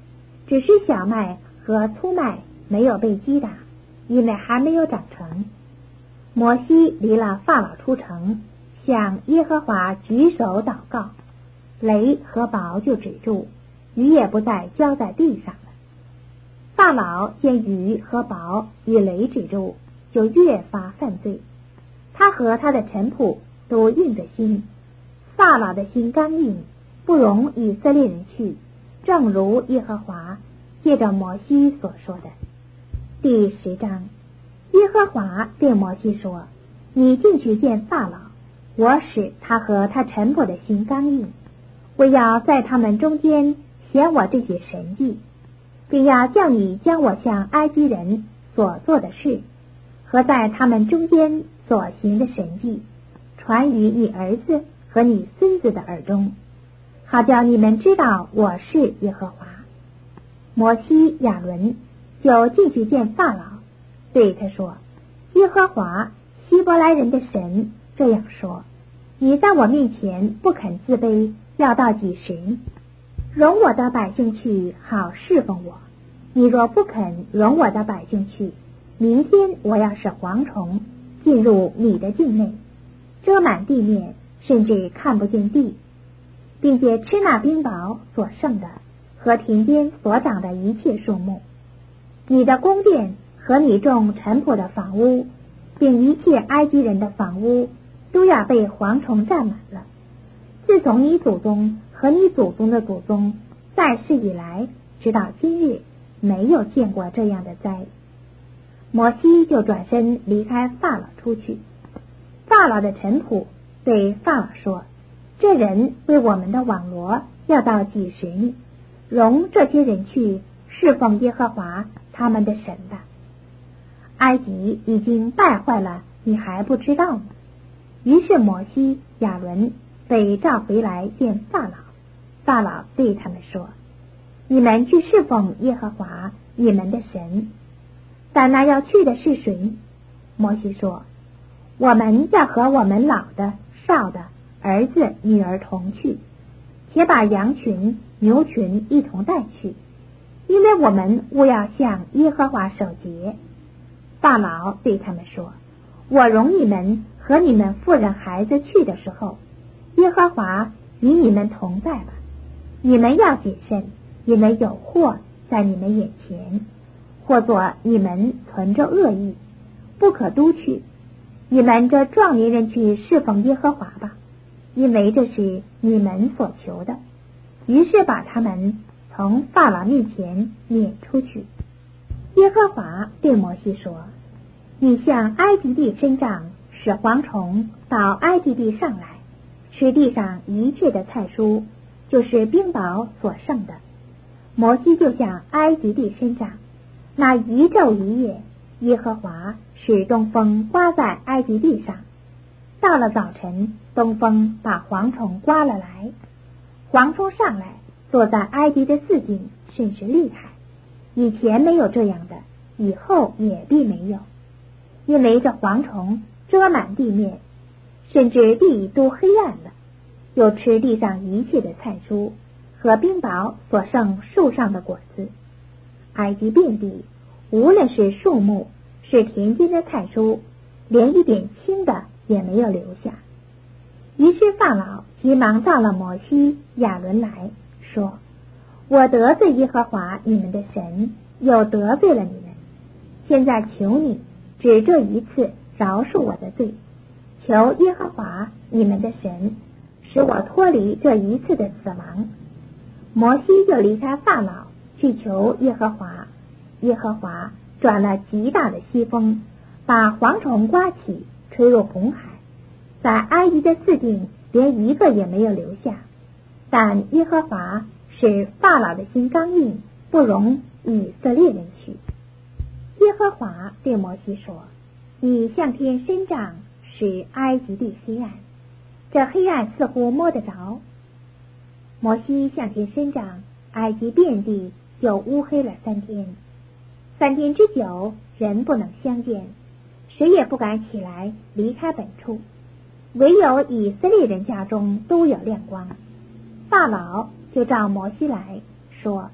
只是小麦和粗麦没有被击打，因为还没有长成。摩西离了法老出城，向耶和华举手祷告，雷和雹就止住，雨也不再浇在地上了。法老见雨和雹与雷止住，就越发犯罪。他和他的臣仆都硬着心，法老的心刚硬，不容以色列人去，正如耶和华借着摩西所说的。第十章，耶和华对摩西说：你进去见法老，我使他和他臣仆的心刚硬，我要在他们中间显我这些神迹，并要叫你将我向埃及人所做的事和在他们中间所行的神迹传于你儿子和你孙子的耳中，好叫你们知道我是耶和华。摩西、亚伦就进去见法老，对他说：耶和华希伯来人的神这样说，你在我面前不肯自卑，要到几时？容我的百姓去，好侍奉我。你若不肯容我的百姓去，明天我要使蝗虫进入你的境内，遮满地面，甚至看不见地，并且吃那冰雹所剩的和田间所长的一切树木。你的宫殿和你众臣仆的房屋，并一切埃及人的房屋，都要被蝗虫占满了。自从你祖宗和你祖宗的祖宗在世以来，直到今日，没有见过这样的灾。摩西就转身离开法老出去。法老的臣仆对法老说：这人为我们的网罗要到几时呢？容这些人去侍奉耶和华他们的神吧。埃及已经败坏了，你还不知道吗？于是摩西、亚伦被召回来见法老。法老对他们说：你们去侍奉耶和华你们的神。但那要去的是谁？摩西说：我们要和我们老的、少的、儿子、女儿同去，且把羊群、牛群一同带去，因为我们务要向耶和华守节。法老对他们说：我容你们和你们妇人孩子去的时候，耶和华与你们同在吧。你们要谨慎，因为有祸在你们眼前，或作你们存着恶意，不可都去。你们这壮年人去侍奉耶和华吧，因为这是你们所求的。于是把他们从法老面前撵出去。耶和华对摩西说：你向埃及地伸杖，使蝗虫到埃及地上来，吃地上一切的菜蔬，就是冰雹所剩的。摩西就向埃及地伸杖，那一昼一夜，耶和华使东风刮在埃及地上。到了早晨，东风把蝗虫刮了来，蝗虫上来，坐在埃及的四境，甚是厉害。以前没有这样的，以后也必没有。因为这蝗虫遮满地面，甚至地都黑暗了，又吃地上一切的菜蔬和冰雹所剩树上的果子。埃及遍地，无论是树木，是田间的菜蔬，连一点青的也没有留下。于是法老急忙召了摩西、亚伦来说：我得罪耶和华你们的神，又得罪了你们，现在求你只这一次饶恕我的罪，求耶和华你们的神使我脱离这一次的死亡。摩西就离开法老去求耶和华，耶和华转了极大的西风，把蝗虫刮起，吹入红海，在埃及的四境连一个也没有留下。但耶和华使法老的心刚硬，不容以色列人去。耶和华对摩西说：你向天伸杖，使埃及地黑暗，这黑暗似乎摸得着。摩西向天伸杖，埃及遍地就乌黑了三天。三天之久，人不能相见，谁也不敢起来离开本处，唯有以色列人家中都有亮光。法老就召摩西来说：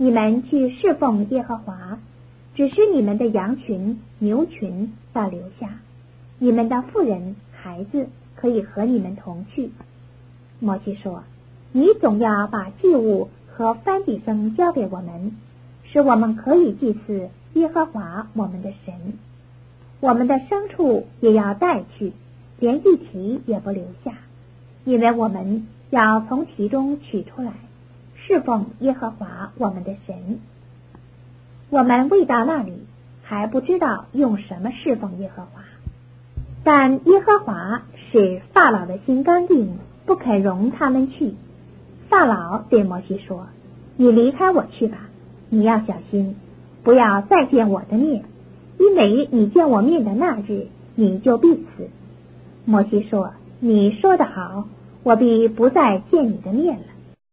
你们去侍奉耶和华，只是你们的羊群、牛群要留下，你们的妇人、孩子可以和你们同去。摩西说，你总要把祭物和燔祭牲交给我们，使我们可以祭祀耶和华我们的神。我们的牲畜也要带去，连一蹄也不留下，因为我们要从其中取出来，侍奉耶和华我们的神。我们未到那里，还不知道用什么侍奉耶和华。但耶和华使法老的心刚硬，不肯容他们去。法老对摩西说，你离开我去吧，你要小心，不要再见我的面，因为你见我面的那日，你就必死。摩西说，你说得好，我必不再见你的面了。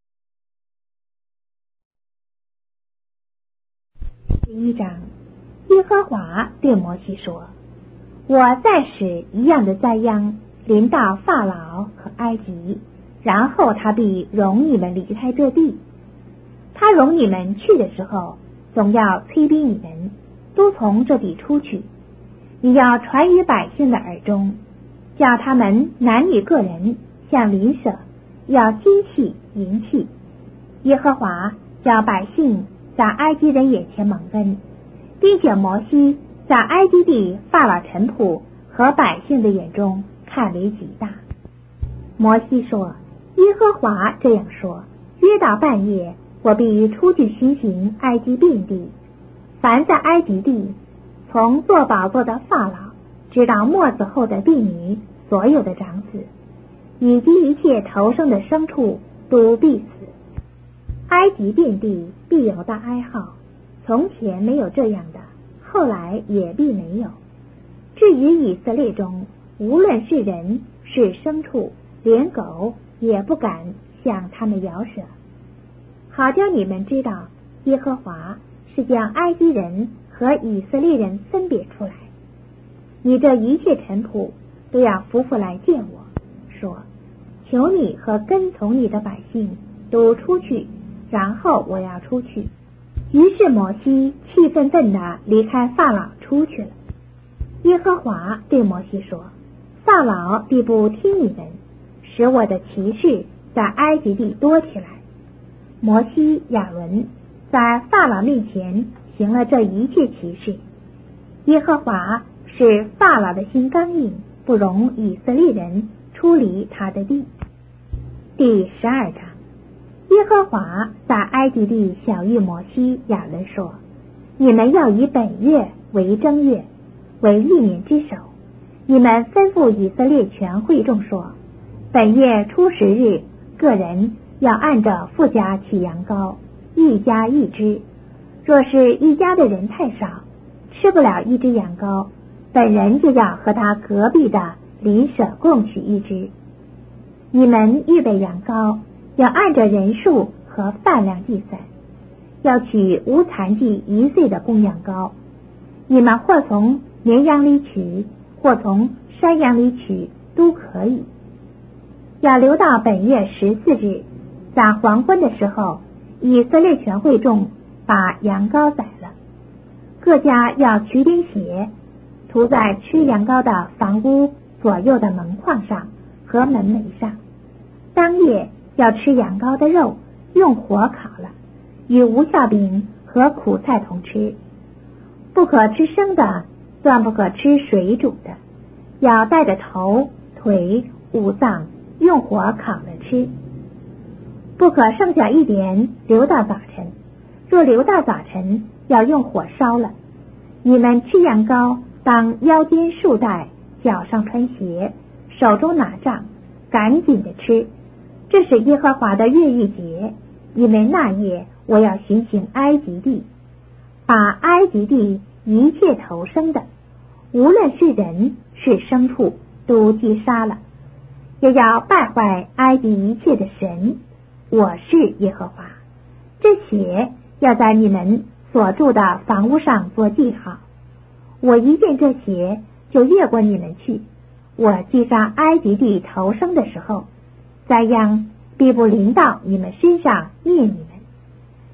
第一章，耶和华对摩西说，我再使一样的灾殃临到法老和埃及，然后他必容你们离开这地。他容你们去的时候，总要催逼你们都从这地出去。你要传于百姓的耳中，叫他们男女个人向邻舍要金器银器。耶和华叫百姓在埃及人眼前蒙恩，并且摩西在埃及地法老臣仆和百姓的眼中看为极大。摩西说，耶和华这样说，约到半夜，我必出去巡行埃及遍地，凡在埃及地从坐宝座的法老直到末子后的婢女，所有的长子以及一切头生的牲畜都必死。埃及遍地必有大哀号，从前没有这样的，后来也必没有。至于以色列中，无论是人是牲畜，连狗也不敢向他们摇舌，好叫你们知道耶和华是将埃及人和以色列人分别出来。你这一切臣仆都要匍匐来见我，说，求你和跟从你的百姓都出去，然后我要出去。于是摩西气愤愤地离开法老出去了。耶和华对摩西说，法老必不听你们，使我的奇事在埃及地多起来。摩西、亚伦在法老面前行了这一切奇事。耶和华使法老的心刚硬，不容以色列人出离他的地。第十二章，耶和华在埃及地晓谕摩西、亚伦说，你们要以本月为正月，为一年之首。你们吩咐以色列全会众说，本月初十日，个人要按着父家取羊羔，一家一只。若是一家的人太少，吃不了一只羊羔，本人就要和他隔壁的邻舍共取一只。你们预备羊羔，要按着人数和饭量计算，要取无残疾一岁的公羊羔。你们或从绵羊里取，或从山羊里取，都可以。要留到本月十四日，在黄昏的时候，以色列全会众把羊羔宰了。各家要取点血，涂在吃羊羔的房屋左右的门框上和门楣上。当夜要吃羊羔的肉，用火烤了，与无酵饼和苦菜同吃。不可吃生的，断不可吃水煮的，要带着头、腿、五脏，用火烤了吃。不可剩下一点留到早晨，若留到早晨，要用火烧了。你们吃羊羔，当腰间束带，脚上穿鞋，手中拿杖，赶紧的吃。这是耶和华的逾越节，因为那夜我要巡行埃及地，把埃及地一切头生的，无论是人是牲畜，都击杀了，也要败坏埃及一切的神。我是耶和华。这血要在你们所住的房屋上做记号。我一见这血，就越过你们去。我击杀埃及地头生的时候，灾殃必不临到你们身上灭你们。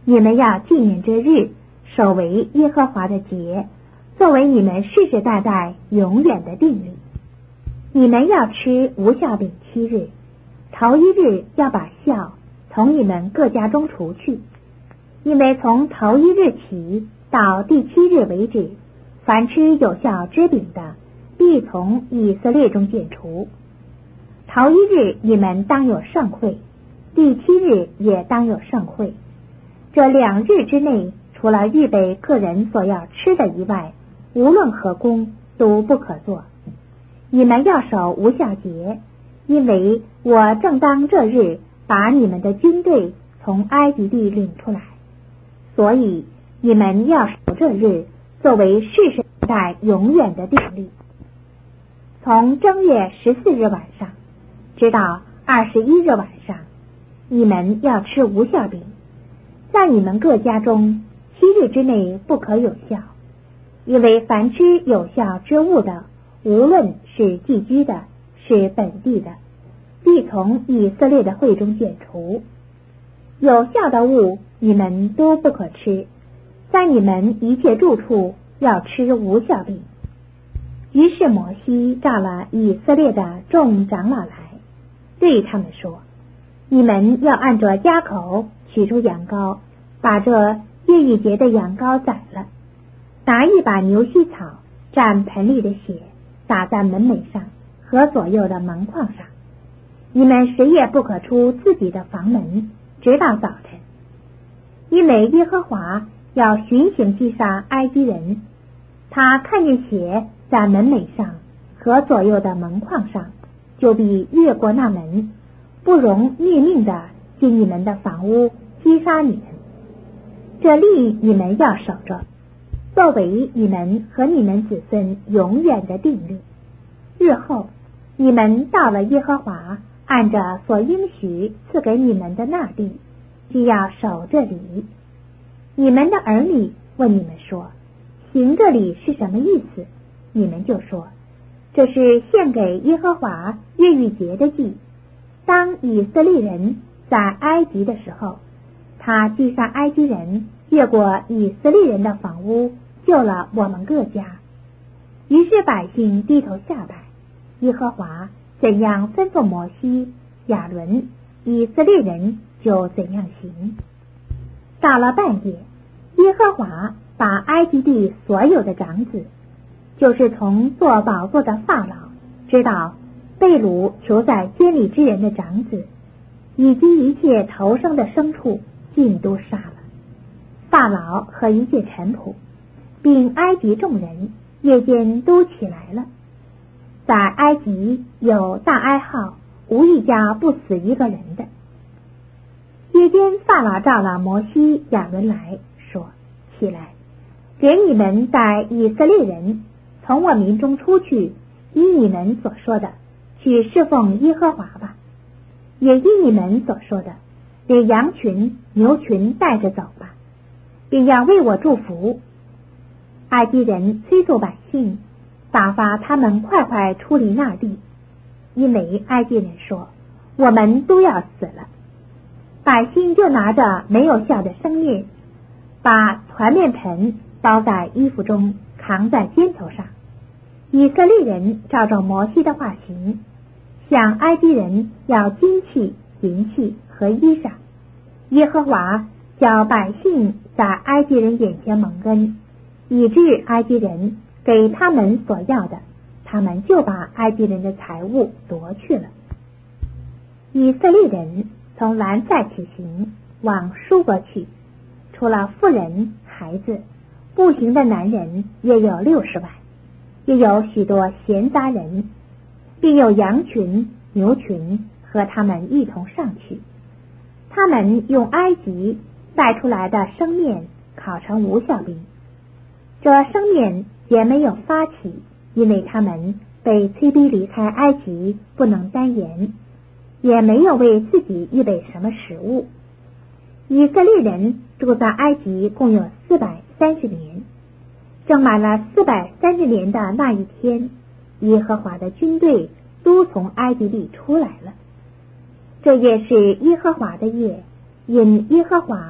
你们要纪念这日，守为耶和华的节，作为你们世世代代永远的定例。你们要吃无酵饼七日，头一日要把酵从你们各家中除去，因为从头一日起到第七日为止，凡吃有酵之饼的，必从以色列中剪除。头一日你们当有盛会，第七日也当有盛会。这两日之内，除了预备个人所要吃的以外，无论何工都不可做。你们要守无酵节，因为我正当这日把你们的军队从埃及地领出来，所以你们要守这日，作为世世代永远的定例。从正月十四日晚上直到二十一日晚上，你们要吃无酵饼，在你们各家中七日之内不可有酵，因为凡吃有酵之物的，无论是寄居的，是本地的，必从以色列的会中剪除。有酵的物你们都不可吃，在你们一切住处要吃无酵饼。于是摩西召了以色列的众长老来，对他们说：你们要按着家口取出羊羔，把这逾越节的羊羔宰了，拿一把牛膝草蘸盆里的血，洒在门楣上和左右的门框上。你们谁也不可出自己的房门，直到早晨，因为耶和华要巡行击杀埃及人。他看见血在门楣上和左右的门框上，就必越过那门，不容灭命的进你们的房屋击杀你们。这例你们要守着，作为你们和你们子孙永远的定例。日后你们到了耶和华按着所应许赐给你们的那地，就要守这礼。你们的儿女问你们说，行这礼是什么意思？你们就说，这是献给耶和华逾越节的祭。当以色列人在埃及的时候，他击杀埃及人，越过以色列人的房屋，救了我们各家。于是百姓低头下拜，耶和华怎样吩咐摩西、亚伦，以色列人就怎样行。到了半夜，耶和华把埃及地所有的长子，就是从做宝座的法老，直到被掳囚在监里之人的长子，以及一切头生的牲畜，尽都杀了。法老和一切臣仆，并埃及众人，夜间都起来了。在埃及有大哀号，无一家不死一个人的。夜间法老召了摩西、亚伦来说，起来，给你们带以色列人从我民中出去，依你们所说的去侍奉耶和华吧，也依你们所说的连羊群牛群带着走吧，并要为我祝福。埃及人催促百姓，打发他们快快出离那地，因为埃及人说，我们都要死了。百姓就拿着没有酵的生面，把团面盆包在衣服中，扛在肩头上。以色列人照着摩西的话行，向埃及人要金器、银器和衣裳。耶和华叫百姓在埃及人眼前蒙恩，以致埃及人给他们所要的，他们就把埃及人的财物夺去了。以色列人从兰塞起行，往舒伯去，除了妇人、孩子，步行的男人约有六十万，也有许多闲杂人，并有羊群、牛群和他们一同上去。他们用埃及带出来的生面烤成无酵饼，这生面也没有发起，因为他们被催逼离开埃及，不能单言，也没有为自己预备什么食物。以色列人住在埃及共有四百三十年，正满了四百三十年的那一天，耶和华的军队都从埃及地出来了。这也是耶和华的夜，因耶和华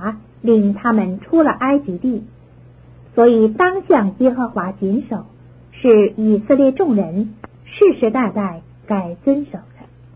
领他们出了埃及地，所以当向耶和华谨守，是以色列众人世世代代该遵守的。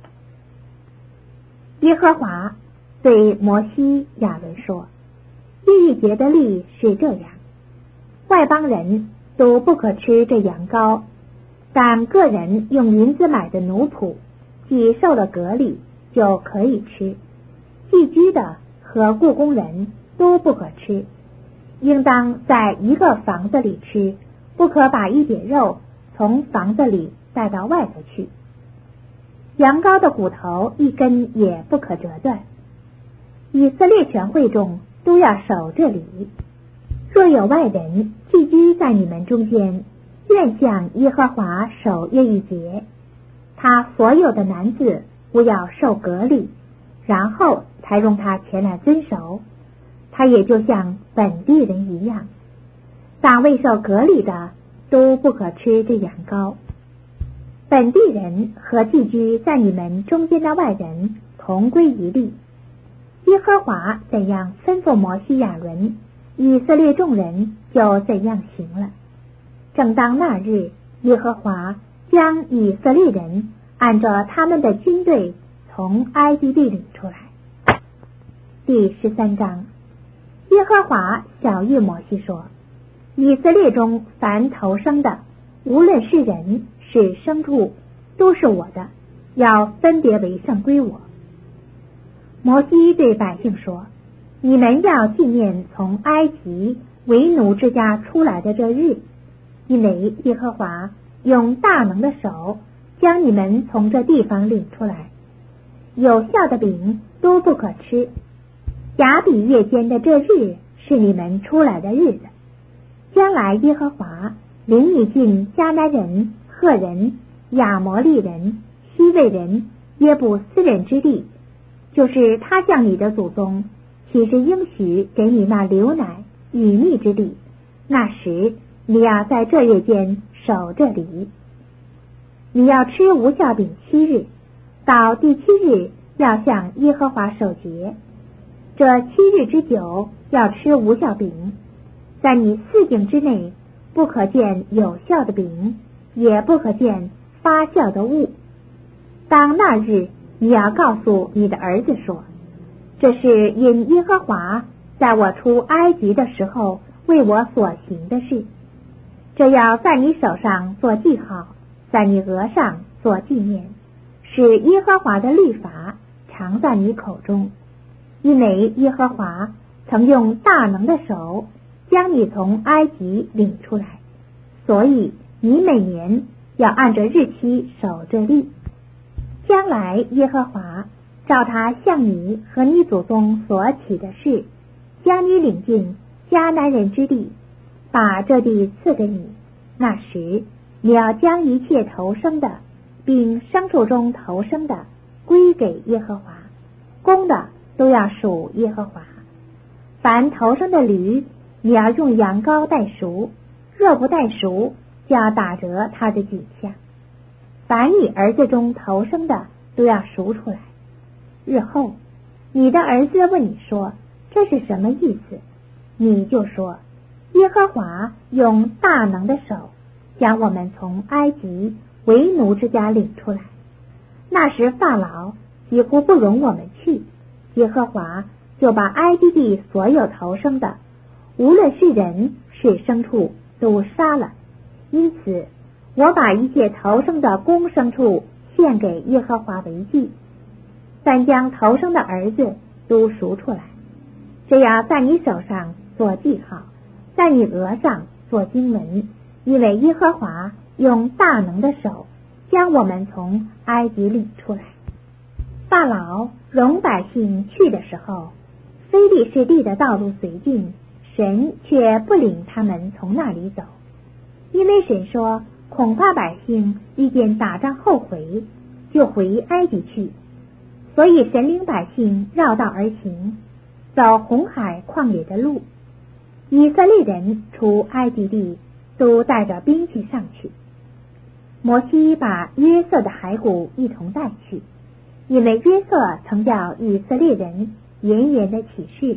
耶和华对摩西、亚伦说，逾越节的律是这样，外邦人都不可吃这羊羔，但个人用银子买的奴仆，既受了隔离，就可以吃。寄居的和雇工人都不可吃，应当在一个房子里吃，不可把一点肉从房子里带到外头去。羊羔的骨头一根也不可折断。以色列全会众都要守这礼。若有外人寄居在你们中间，愿向耶和华守逾越节，他所有的男子不要受隔离，然后才容他前来遵守，他也就像本地人一样。但未受隔离的都不可吃这羊羔。本地人和寄居在你们中间的外人同归一律。耶和华怎样吩咐摩西亚伦，以色列众人就怎样行了。正当那日，耶和华将以色列人按照他们的军队从埃及地领出来。第十三章，耶和华晓谕摩西说，以色列中凡头生的，无论是人是牲畜，都是我的，要分别为圣归我。摩西对百姓说，你们要纪念从埃及为奴之家出来的这日，因为耶和华用大能的手将你们从这地方领出来。有酵的饼都不可吃。亚比月间的这日是你们出来的日子。将来耶和华领你进迦南人、赫人、亚摩利人、西魏人、耶布斯人之地，就是他向你的祖宗岂是应许给你那流奶与蜜之地，那时你要在这月间守这礼。你要吃无酵饼七日，到第七日要向耶和华守节。这七日之久要吃无酵饼，在你四境之内不可见有酵的饼，也不可见发酵的物。当那日，你要告诉你的儿子说，这是因耶和华在我出埃及的时候为我所行的事。这要在你手上做记号，在你额上做纪念，使耶和华的律法常在你口中。因为耶和华曾用大能的手将你从埃及领出来，所以你每年要按着日期守这例。将来耶和华照他向你和你祖宗所起的事，将你领进迦南人之地，把这地赐给你。那时你要将一切头生的，并牲畜中头生的归给耶和华，公的都要属耶和华。凡头生的驴，你要用羊羔代赎，若不代赎，就要打折他的颈项。凡你儿子中头生的都要赎出来。日后你的儿子问你说，这是什么意思？你就说，耶和华用大能的手将我们从埃及为奴之家领出来。那时法老几乎不容我们去，耶和华就把埃及地所有头生的，无论是人是牲畜，都杀了。因此我把一切头生的公牲畜献给耶和华为祭，但将头生的儿子都赎出来。这样在你手上做记号，在你额上做经文，因为耶和华用大能的手将我们从埃及领出来。法老容百姓去的时候，非利士地的道路随近，神却不领他们从那里走，因为神说，恐怕百姓遇见打仗后悔，就回埃及去。所以神领百姓绕道而行，走红海旷野的路。以色列人出埃及地，都带着兵器上去。摩西把约瑟的骸骨一同带去，因为约瑟曾叫以色列人严严的起誓，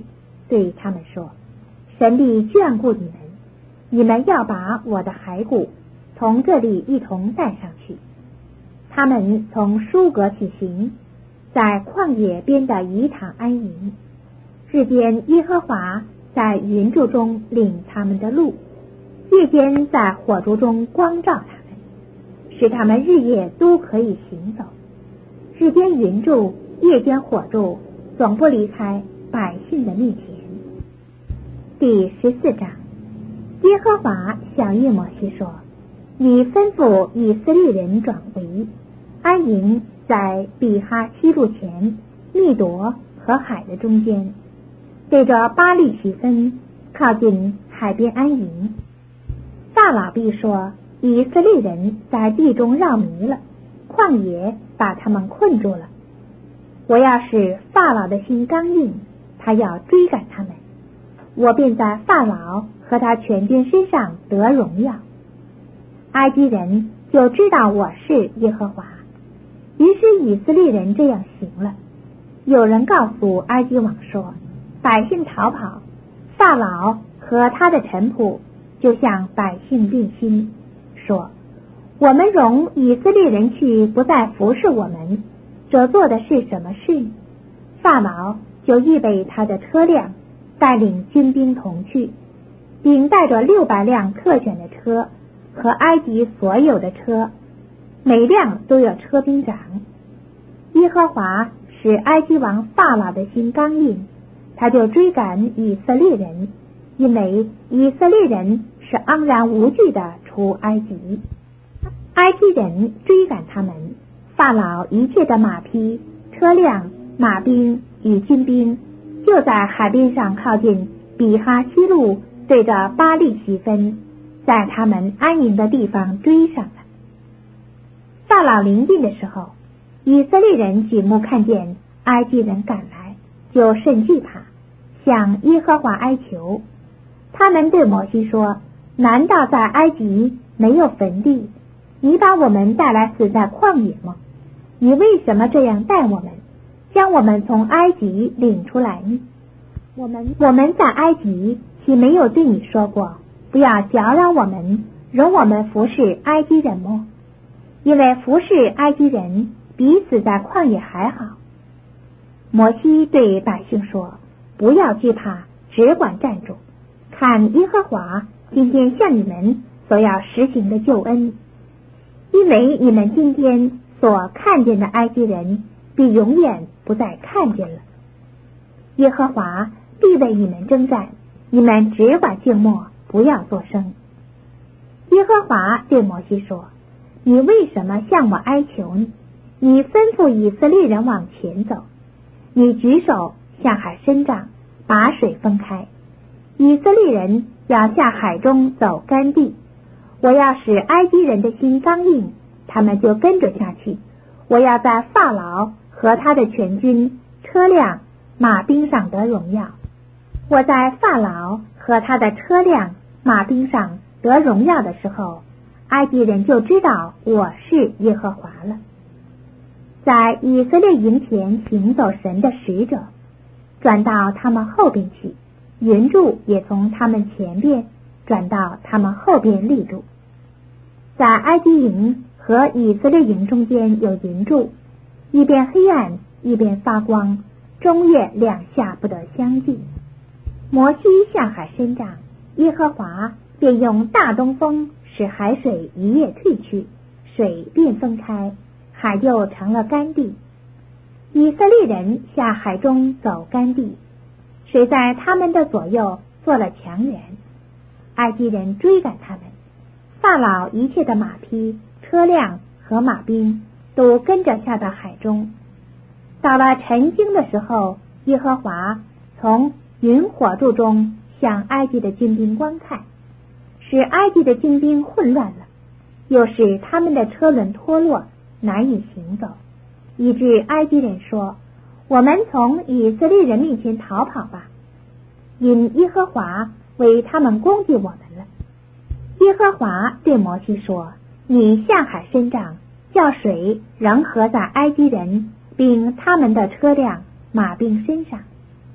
对他们说：神力眷顾你们，你们要把我的骸骨从这里一同带上去。他们从舒格起行，在旷野边的以坦安营。日间耶和华在云柱中领他们的路，夜间在火烛中光照他们，使他们日夜都可以行走。日间云柱，夜间火柱，总不离开百姓的面前。第十四章，耶和华小谕摩西说：你吩咐以色列人转回，安营在比哈西路前密夺和海的中间，对着巴力喜分，靠近海边安营。法老必说：以色列人在地中绕迷了，旷野把他们困住了。我要使法老的心刚硬，他要追赶他们，我便在法老和他全军身上得荣耀。埃及人就知道我是耶和华。于是以色列人这样行了。有人告诉埃及王说：百姓逃跑，法老和他的臣仆就向百姓定心，说：我们容以色列人去，不再服侍我们，这做的是什么事？法老就预备他的车辆，带领军兵同去，并带着六百辆特选的车和埃及所有的车，每辆都有车兵长。耶和华使埃及王法老的心刚硬，他就追赶以色列人，因为以色列人是昂然无惧的出埃及。埃及人追赶他们，法老一切的马匹、车辆、马兵与军兵就在海边上靠近比哈西路，对着巴力喜分，在他们安营的地方追上了。法老临近的时候，以色列人举目看见埃及人赶来，就甚惧怕，向耶和华哀求。他们对摩西说：难道在埃及没有坟地？你把我们带来死在旷野吗？你为什么这样待我们，将我们从埃及领出来呢？我们我们在埃及岂没有对你说过，不要搅扰我们，容我们服侍埃及人吗？因为服侍埃及人比死在旷野还好。摩西对百姓说：不要惧怕，只管站住，看耶和华今天向你们所要实行的救恩，因为你们今天所看见的埃及人必永远不再看见了。耶和华必为你们征战，你们只管静默，不要作声。耶和华对摩西说：你为什么向我哀求呢？你吩咐以色列人往前走，你举手向海伸张，把水分开，以色列人要下海中走干地。我要使埃及人的心刚硬，他们就跟着下去。我要在法老和他的全军、车辆、马兵上得荣耀。我在法老和他的车辆、马兵上得荣耀的时候，埃及人就知道我是耶和华了。在以色列营前行走神的使者，转到他们后边去，云柱也从他们前边转到他们后边立住。在埃及营和以色列营中间有云柱，一边黑暗，一边发光，中夜两下不得相近。摩西向海伸张，耶和华便用大东风使海水一夜退去，水便分开，海就成了干地。以色列人下海中走干地，水在他们的左右做了墙垣。埃及人追赶他们，法老一切的马匹、车辆和马兵都跟着下到海中。到了晨经的时候，耶和华从云火柱中向埃及的军兵观看，使埃及的军兵混乱了，又使他们的车轮脱落，难以行走，以致埃及人说：我们从以色列人面前逃跑吧，因耶和华为他们攻击我们了。耶和华对摩西说：你向海伸张，叫水仍合在埃及人并他们的车辆、马兵身上。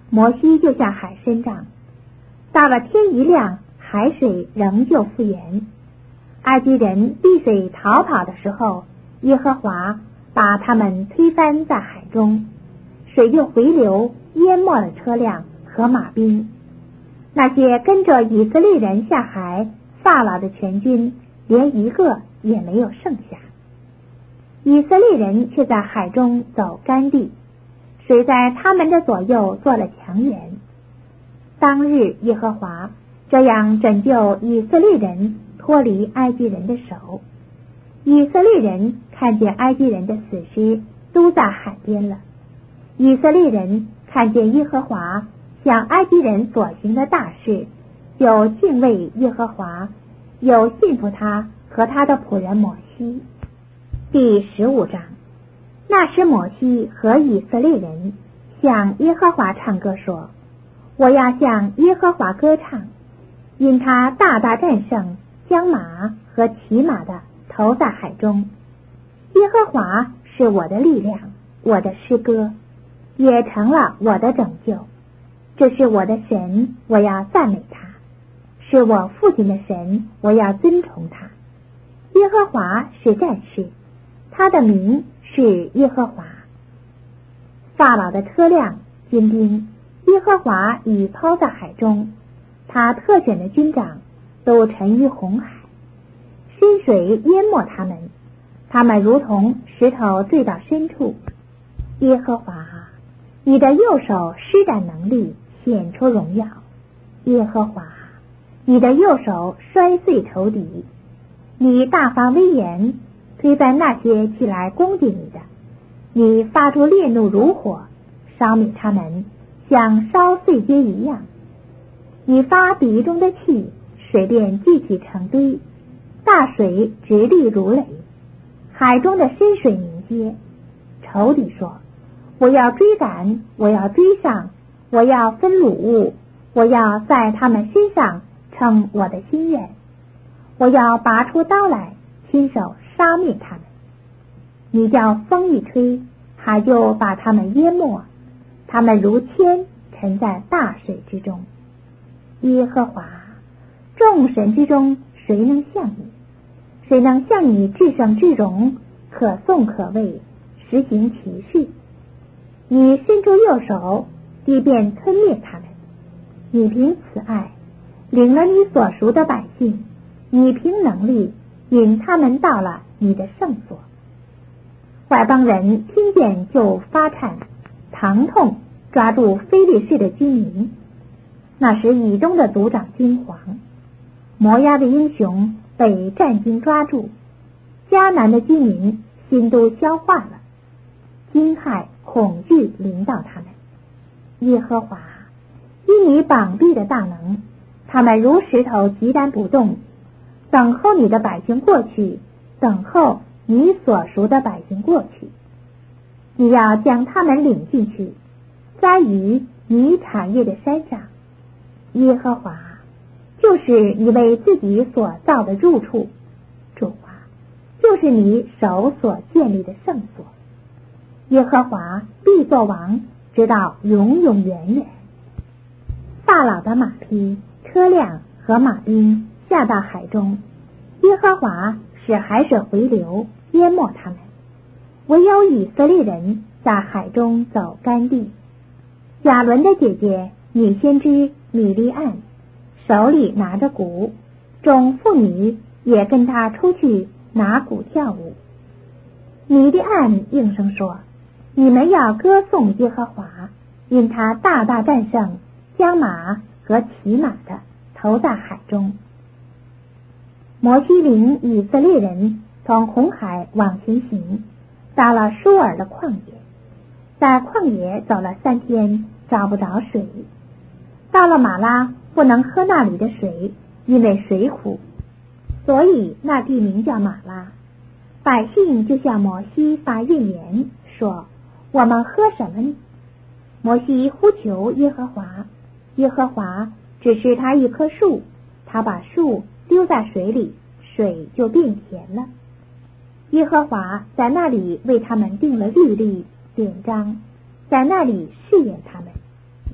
摩西就向海伸杖。到了天一亮，海水仍旧复原。埃及人避水逃跑的时候，耶和华把他们推翻在海中，水就回流，淹没了车辆和马兵。那些跟着以色列人下海法老的全军，连一个也没有剩下。以色列人却在海中走干地，水在他们的左右做了墙垣。当日耶和华这样拯救以色列人脱离埃及人的手。以色列人看见埃及人的死尸都在海边了。以色列人看见耶和华向埃及人所行的大事，就敬畏耶和华，又信服他和他的仆人摩西。第十五章。那时摩西和以色列人向耶和华唱歌说，我要向耶和华歌唱，因他大大战胜将马和骑马的投在海中。耶和华是我的力量，我的诗歌，也成了我的拯救。这是我的神，我要赞美他；是我父亲的神，我要尊崇他。耶和华是战士，他的名是耶和华。法老的车辆、军兵，耶和华已抛在海中，他特选的军长都沉于红海，深水淹没他们，他们如同石头坠到深处。耶和华，你的右手施展能力，显出荣耀。耶和华，你的右手摔碎仇敌，你大发威严，推翻那些起来攻击你的。你发出烈怒如火，烧灭他们，像烧碎秸一样。你发鼻中的气，水便聚起成堆，大水直立如垒，海中的深水凝结。仇敌说，我要追赶，我要追上，我要分掳物，我要在他们身上称我的心愿，我要拔出刀来，亲手杀灭他们。你叫风一吹，海就把他们淹没，他们如铅沉在大水之中。耶和华，众神之中谁能像你？谁能像你至圣至荣，可颂可畏，实行奇事？你伸出右手，地便吞灭他们。你凭慈爱领了你所赎的百姓，你凭能力引他们到了你的圣所。外邦人听见就发颤，疼痛抓住非利士的军民。那时以东的族长惊惶，摩押的英雄被战惊抓住，迦南的居民心都消化了，惊骇恐惧临到他们。耶和华，因你膀臂的大能，他们如石头极然不动，等候你的百姓过去，等候你所赎的百姓过去。你要将他们领进去，栽于你产业的山上。耶和华，就是你为自己所造的住处，主啊，就是你手所建立的圣所。耶和华必作王，直到永永远远。法老的马匹、车辆和马兵下到海中，耶和华使海水回流，淹没他们。唯有以色列人在海中走干地。亚伦的姐姐女先知米利暗手里拿着鼓，众妇女也跟她出去拿鼓跳舞。米利暗应声说，你们要歌颂耶和华，因他大大战胜将马和骑马的投在海中。摩西领以色列人从红海往前行，到了舒尔的旷野，在旷野走了三天，找不着水。到了马拉，不能喝那里的水，因为水苦，所以那地名叫马拉。百姓就向摩西发怨言，说，我们喝什么呢？摩西呼求耶和华，耶和华指示他一棵树，他把树丢在水里，水就变甜了。耶和华在那里为他们定了律例典章，在那里试验他们。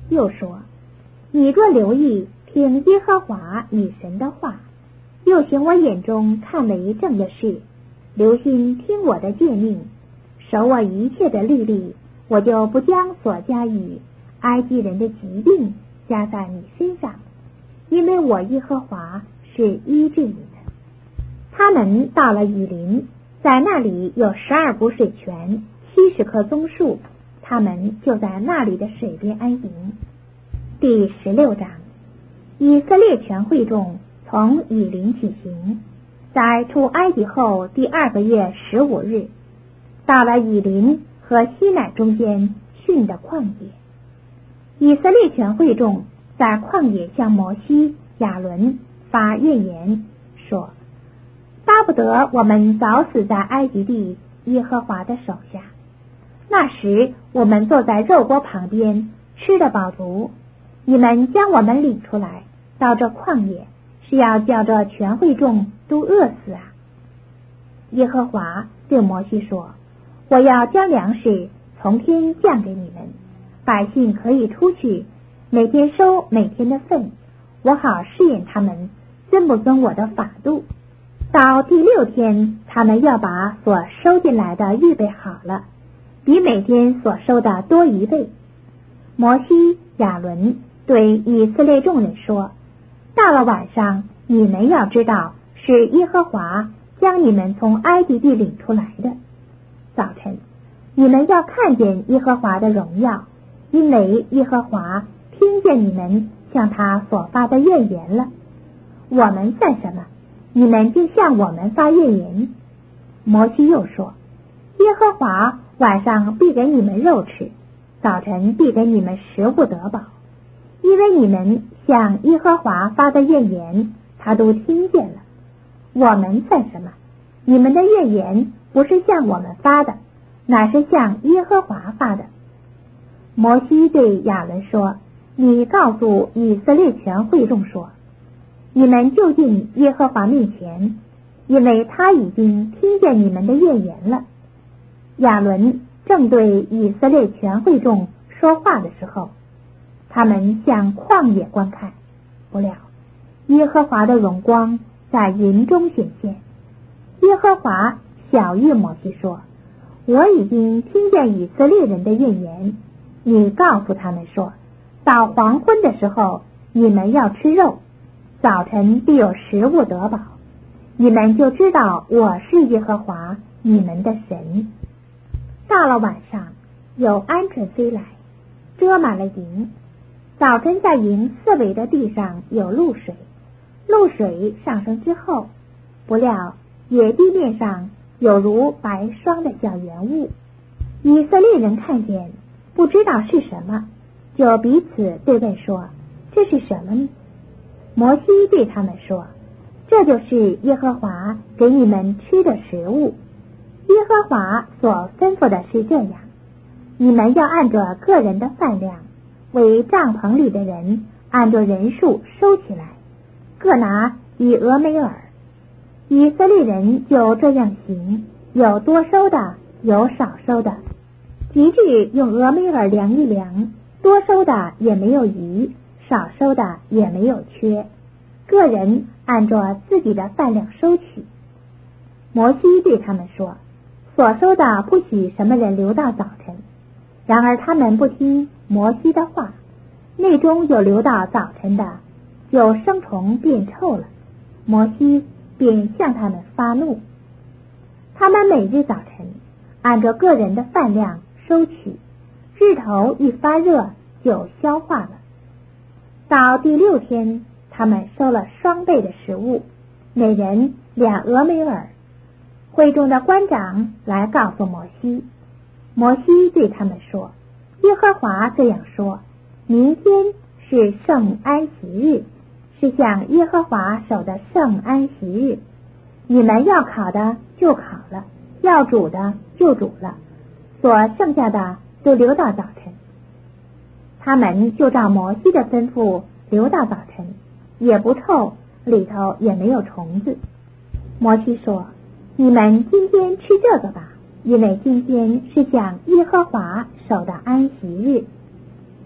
又说：你若留意听耶和华你神的话，又行我眼中看为正的事，留心听我的诫命，守我一切的律例，我就不将所加与埃及人的疾病加在你身上，因为我耶和华是医治你的。他们到了以琳，在那里有十二补水泉，七十棵棕树，他们就在那里的水边安营。第十六章，以色列全会众从以琳起行，在出埃及后第二个月十五日，到了以琳和西乃中间汛的旷野。以色列全会众在旷野向摩西、亚伦发怨言，说：巴不得我们早死在埃及地耶和华的手下，那时我们坐在肉锅旁边，吃得饱足，你们将我们领出来到这旷野，是要叫这全会众都饿死啊！耶和华对摩西说：我要将粮食从天降给你们，百姓可以出去，每天收每天的份，我好试验他们遵不遵我的法度。到第六天，他们要把所收进来的预备好了，比每天所收的多一倍。摩西、亚伦对以色列众人说：到了晚上，你们要知道是耶和华将你们从埃及地领出来的。早晨，你们要看见耶和华的荣耀，因为耶和华听见你们向他所发的怨言了。我们算什么？你们就向我们发怨言。摩西又说：耶和华晚上必给你们肉吃，早晨必给你们食物得饱，因为你们向耶和华发的怨言，他都听见了。我们算什么？你们的怨言不是向我们发的，乃是向耶和华发的。摩西对亚伦说：你告诉以色列全会众说，你们就近耶和华面前，因为他已经听见你们的怨言了。亚伦正对以色列全会众说话的时候，他们向旷野观看，不料耶和华的荣光在云中显现。耶和华晓谕摩西说：我已经听见以色列人的怨言，你告诉他们说，到黄昏的时候，你们要吃肉，早晨必有食物得饱，你们就知道我是耶和华你们的神。到了晚上，有鹌鹑飞来，遮满了营。早晨在营四围的地上有露水，露水上升之后，不料野地面上有如白霜的小圆物。以色列人看见，不知道是什么，就彼此对问说：这是什么呢？摩西对他们说：这就是耶和华给你们吃的食物。耶和华所吩咐的是这样，你们要按着个人的饭量，为帐篷里的人按着人数收起来，各拿一俄梅尔。以色列人就这样行，有多收的，有少收的，及至用俄梅尔量一量，多收的也没有余，少收的也没有缺，个人按着自己的饭量收取。摩西对他们说：所收的不许什么人留到早晨。然而他们不听摩西的话，内中有留到早晨的，就生虫变臭了。摩西便向他们发怒。他们每日早晨按着个人的饭量收取，日头一发热就消化了。到第六天，他们收了双倍的食物，每人两俄梅尔。会中的官长来告诉摩西，摩西对他们说：耶和华这样说，明天是圣安息日，是向耶和华守的圣安息日，你们要烤的就烤了，要煮的就煮了，所剩下的都留到早晨。他们就照摩西的吩咐留到早晨，也不臭，里头也没有虫子。摩西说：你们今天吃这个吧，因为今天是向耶和华守的安息日。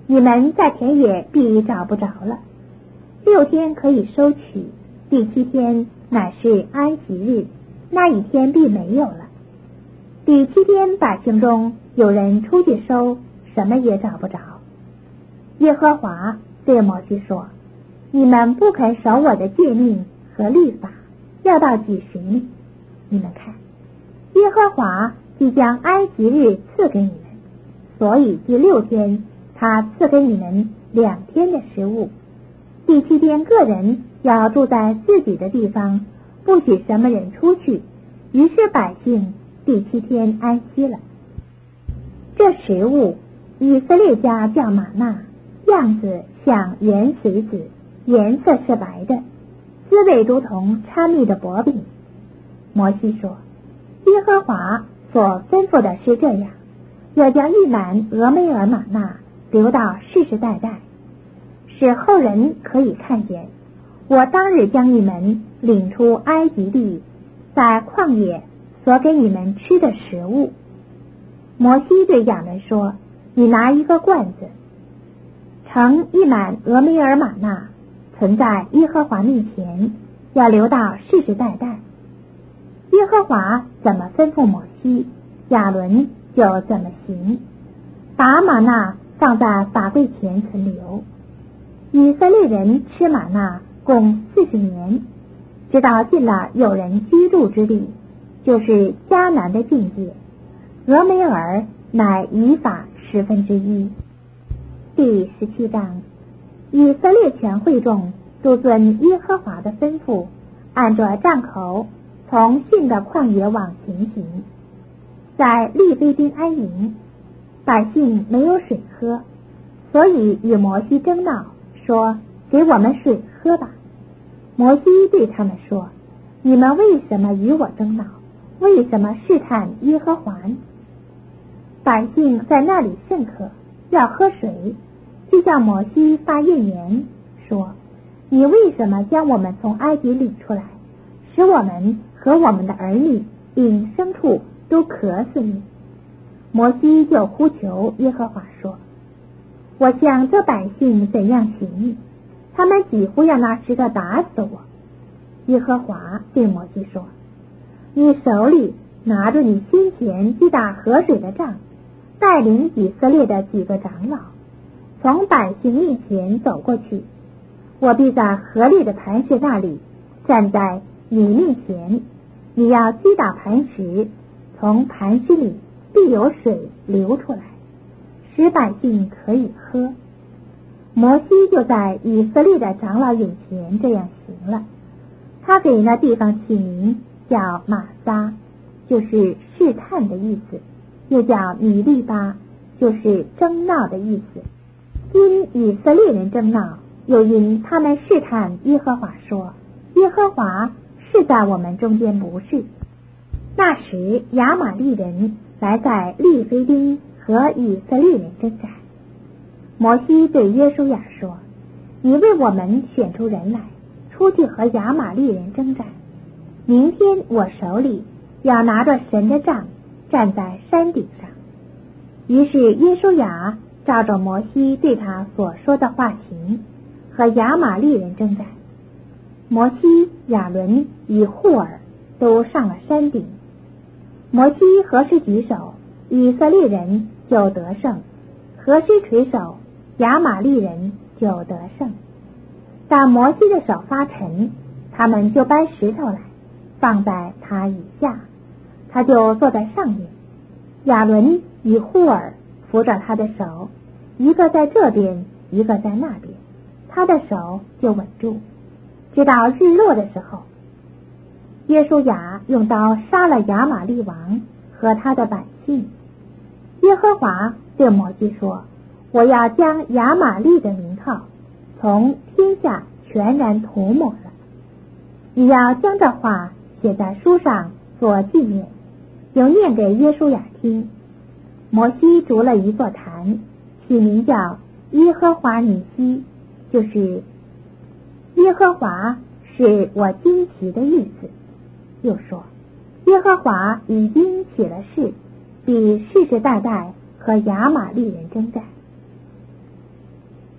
你们在田野必找不着了。六天可以收取，第七天乃是安息日，那一天必没有了。第七天百姓中有人出去收，什么也找不着。耶和华对摩西说，你们不肯守我的诫命和律法，要到几时呢？你们看，耶和华即将安息日赐给你们，所以第六天他赐给你们两天的食物。第七天个人要住在自己的地方，不许什么人出去。于是百姓第七天安息了。这食物以色列家叫玛纳，样子像圆髓子，颜色是白的，滋味如同掺蜜的薄饼。摩西说，耶和华所吩咐的是这样，要将一满俄梅尔玛纳留到世世代代，使后人可以看见我当日将你们领出埃及地，在旷野所给你们吃的食物。摩西对亚伦说，你拿一个罐子，盛一满俄梅尔玛纳，存在耶和华面前，要留到世世代代。耶和华怎么吩咐摩西，亚伦就怎么行，把玛纳放在法柜前存留。以色列人吃玛纳共四十年，直到进了有人居住之地，就是迦南的境界。俄梅尔乃以法十分之一。第十七章，以色列全会众都遵耶和华的吩咐，按着帐口从逊的旷野往前行，在利非丁安营。百姓没有水喝，所以与摩西争闹，说，给我们水喝吧。摩西对他们说，你们为什么与我争闹？为什么试探耶和华？百姓在那里甚渴，要喝水，就向摩西发怨言，说，你为什么将我们从埃及领出来，使我们和我们的儿女并牲畜都渴死呢？摩西就呼求耶和华说，我向这百姓怎样行？他们几乎要拿石头打死我。耶和华对摩西说，你手里拿着你先前击打河水的杖，带领以色列的几个长老，从百姓面前走过去，我必在河里的磐石那里站在你面前，你要击打磐石，从磐石里必有水流出来，使百姓可以喝。摩西就在以色列的长老眼前这样行了。他给那地方起名叫玛撒，就是试探的意思，又叫米利巴，就是争闹的意思。因以色列人争闹，又因他们试探耶和华，说，耶和华是在我们中间不是。那时亚玛利人来在利非丁和以色列人征战。摩西对约书亚说，你为我们选出人来，出去和亚玛利人征战。明天我手里要拿着神的杖，站在山顶上。于是约书亚照着摩西对他所说的话行，和亚玛利人征战。摩西、亚伦与户尔都上了山顶。摩西何时举手，以色列人就得胜；何时垂手，亚玛利人就得胜。但摩西的手发沉，他们就搬石头来，放在他以下，他就坐在上面。亚伦与户尔扶着他的手，一个在这边，一个在那边，他的手就稳住，直到日落的时候。约书亚用刀杀了亚玛利王和他的百姓。耶和华对摩西说，我要将亚玛利的名号从天下全然涂抹了。你要将这话写在书上做纪念，又念给约书亚听。摩西筑了一座坛，起名叫耶和华尼西，就是耶和华是我惊奇的意思。又说，耶和华已经起了誓，必世世代代和亚玛利人征战。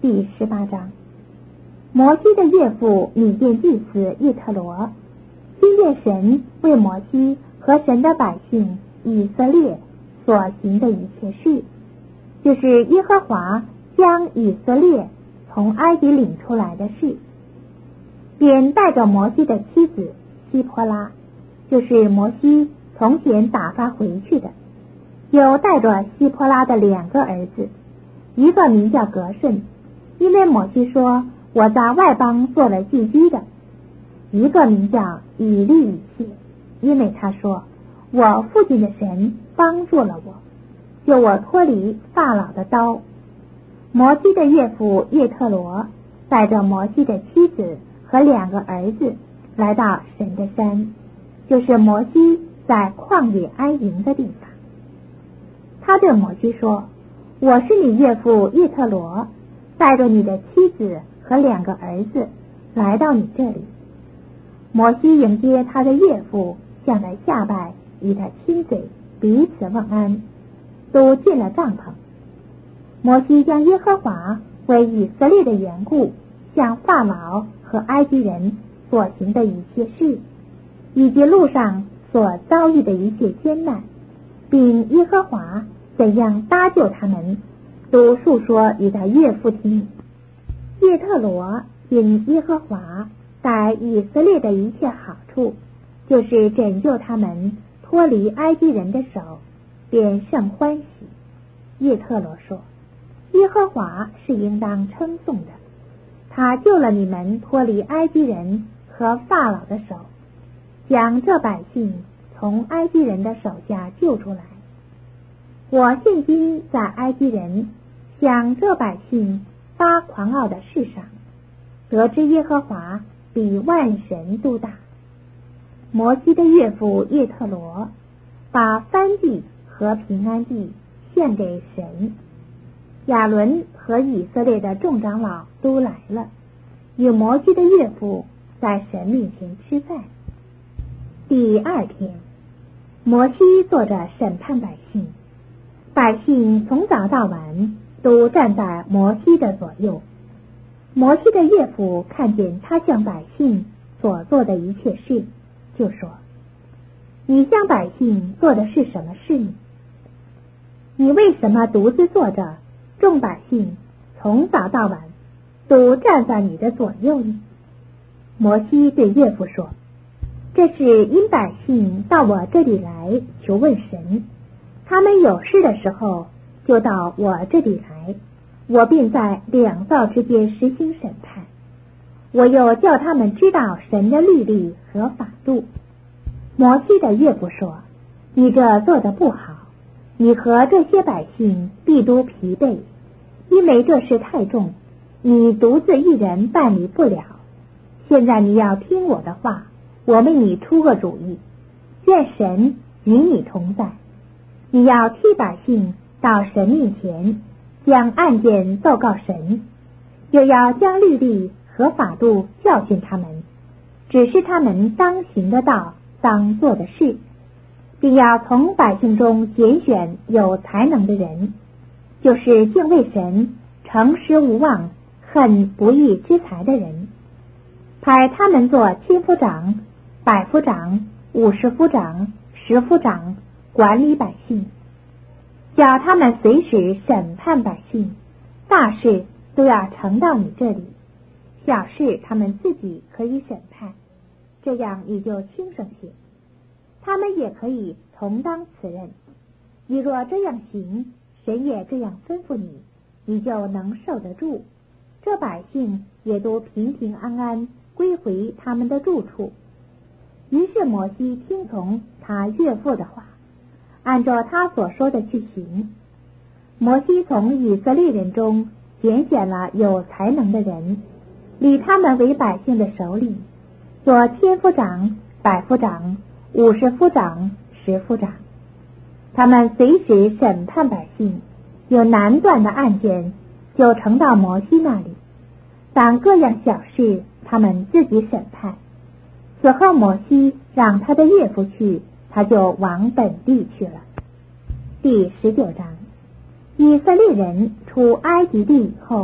第十八章。摩西的岳父米甸祭司叶特罗听见神为摩西和神的百姓以色列所行的一切事，就是耶和华将以色列从埃及领出来的事，便带着摩西的妻子希波拉，就是摩西从前打发回去的，又带着希波拉的两个儿子，一个名叫格顺，因为摩西说我在外邦做了寄居的；一个名叫以利以谢，因为他说我父亲的神帮助了我，救我脱离法老的刀。摩西的岳父叶特罗带着摩西的妻子和两个儿子来到神的山，就是摩西在旷野安营的地方。他对摩西说，我是你岳父叶特罗，带着你的妻子和两个儿子来到你这里。摩西迎接他的岳父，向他下拜，与他亲嘴，彼此问安，都进了帐篷。摩西将耶和华为以色列的缘故向法老和埃及人所行的一切事，以及路上所遭遇的一切艰难，并耶和华怎样搭救他们，都述说与他岳父听。叶特罗因耶和华待以色列的一切好处，就是拯救他们脱离埃及人的手，便甚欢喜。叶特罗说，耶和华是应当称颂的，他救了你们脱离埃及人和法老的手，将这百姓从埃及人的手下救出来。我现今在埃及人向这百姓发狂傲的事上，得知耶和华比万神都大。摩西的岳父叶特罗把燔祭和平安祭献给神。亚伦和以色列的众长老都来了，与摩西的岳父在神面前吃饭。第二天，摩西坐着审判百姓，百姓从早到晚都站在摩西的左右。摩西的岳父看见他向百姓所做的一切事，就说，你向百姓做的是什么事呢？你为什么独自坐着，众百姓从早到晚都站在你的左右呢？摩西对岳父说，这是因百姓到我这里来求问神，他们有事的时候就到我这里来，我便在两造之间实行审判，我又叫他们知道神的律例和法度。摩西的岳父说，你这做得不好，你和这些百姓必都疲惫，因为这事太重，你独自一人办理不了。现在你要听我的话，我为你出个主意，愿神与你同在。你要替百姓到神面前，将案件奏告神，又要将律例和法度教训他们，指示他们当行的道，当做的事，并要从百姓中拣选有才能的人，就是敬畏神、诚实无妄、恨不义之财的人，派他们做千夫长、百夫长、五十夫长、十夫长，管理百姓，叫他们随时审判百姓，大事都要呈到你这里，小事他们自己可以审判，这样你就轻省些。他们也可以同当此任，你若这样行，神也这样吩咐你，你就能受得住，这百姓也都平平安安归回他们的住处。于是摩西听从他岳父的话，按照他所说的去行。摩西从以色列人中拣选了有才能的人，立他们为百姓的首领，做千夫长、百夫长、五十夫长、十夫长。他们随时审判百姓，有难断的案件就呈到摩西那里，但各样小事他们自己审判。此后摩西让他的岳父去，他就往本地去了。第十九章。以色列人出埃及地以后，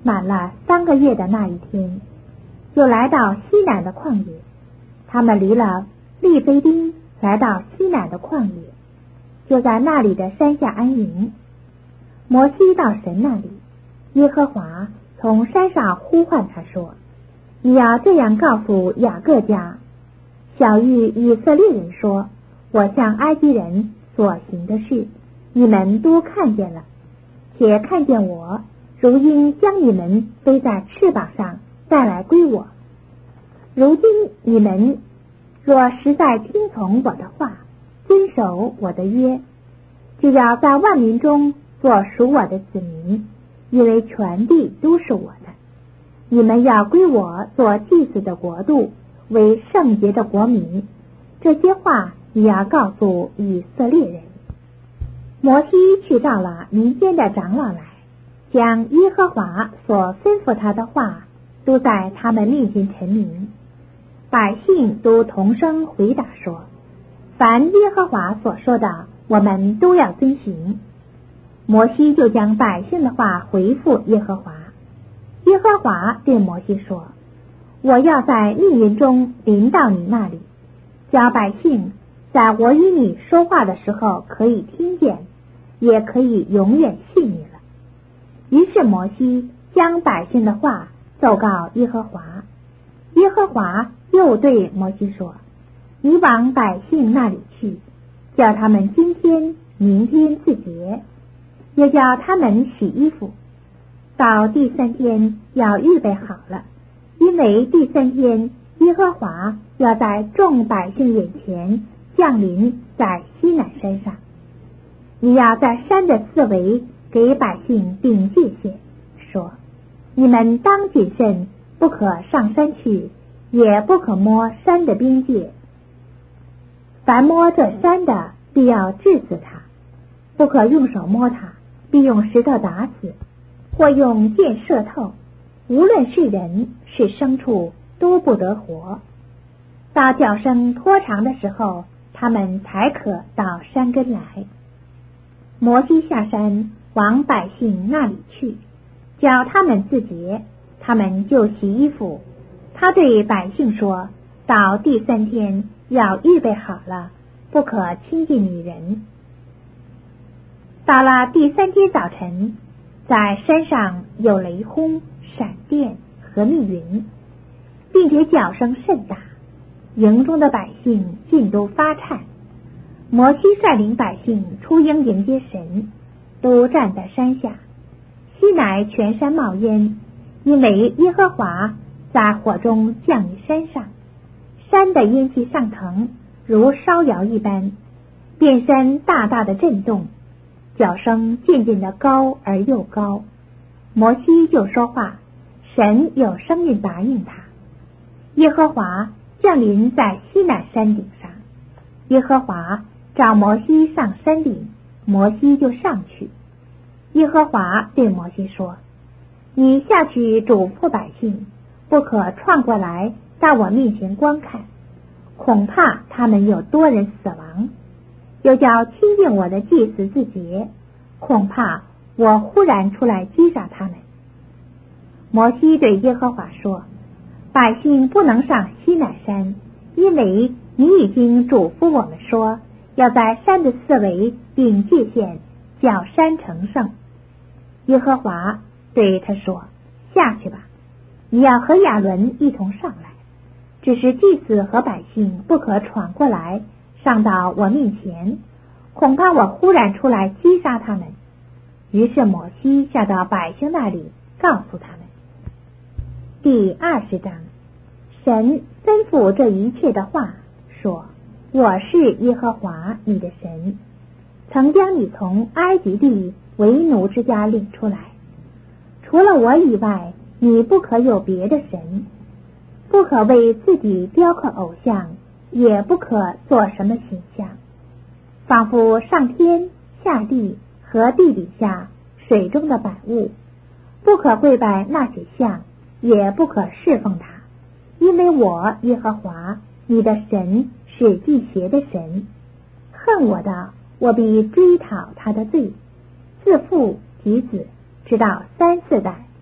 满了三个月的那一天，就来到西南的旷野。他们离了利非丁，来到西南的旷野，就在那里的山下安营。摩西到神那里，耶和华从山上呼唤他说：你要这样告诉雅各家，小谕以色列人说，我向埃及人所行的事，你们都看见了，且看见我如鹰将你们背在翅膀上带来归我。如今你们若实在听从我的话，遵守我的约，就要在万民中做属我的子民，因为全地都是我的。你们要归我做祭祀的国度，为圣洁的国民。这些话你要告诉以色列人。摩西去召了民间的长老来，将耶和华所吩咐他的话都在他们面前陈明。百姓都同声回答说：凡耶和华所说的，我们都要遵行。摩西就将百姓的话回复耶和华。耶和华对摩西说：我要在密云中临到你那里，叫百姓在我与你说话的时候可以听见，也可以永远信你了。于是摩西将百姓的话奏告耶和华。耶和华又对摩西说：你往百姓那里去，叫他们今天明天自洁，又叫他们洗衣服，到第三天要预备好了，因为第三天耶和华要在众百姓眼前降临在西乃山上。你要在山的四围给百姓定界限，说：你们当谨慎，不可上山去，也不可摸山的边界。凡摸这山的，必要治死他；不可用手摸他，必用石头打死，或用箭射透。无论是人是牲畜，都不得活。到脚声拖长的时候，他们才可到山根来。摩西下山往百姓那里去，叫他们自洁，他们就洗衣服。他对百姓说：到第三天要预备好了，不可亲近女人。到了第三天早晨，在山上有雷轰、闪电和密云，并且脚声甚大，营中的百姓尽都发颤。摩西率领百姓出营迎接神，都站在山下。西乃全山冒烟，因为耶和华在火中降于山上，山的烟气上腾，如烧窑一般，遍山大大的震动，脚声渐渐的高而又高。摩西就说话，神有声音答应他。耶和华降临在西乃山顶上，耶和华召摩西上山顶，摩西就上去。耶和华对摩西说：你下去嘱咐百姓，不可闯过来到我面前观看，恐怕他们有多人死亡。又叫亲近我的祭司自洁，恐怕我忽然出来击杀他们。摩西对耶和华说：百姓不能上西乃山，因为你已经嘱咐我们说，要在山的四围定界限，叫山成圣。耶和华对他说：下去吧，你要和亚伦一同上来，只是祭司和百姓不可闯过来上到我面前，恐怕我忽然出来击杀他们。于是摩西下到百姓那里，告诉他们。第二十章，神吩咐这一切的话，说：我是耶和华你的神，曾将你从埃及地为奴之家领出来。除了我以外，你不可有别的神，不可为自己雕刻偶像，也不可做什么形象，仿佛上天下地和地底下水中的百物，不可跪拜那些像，也不可侍奉他，因为我耶和华你的神是忌邪的神。恨我的，我必追讨他的罪，自父及子，直到三四代；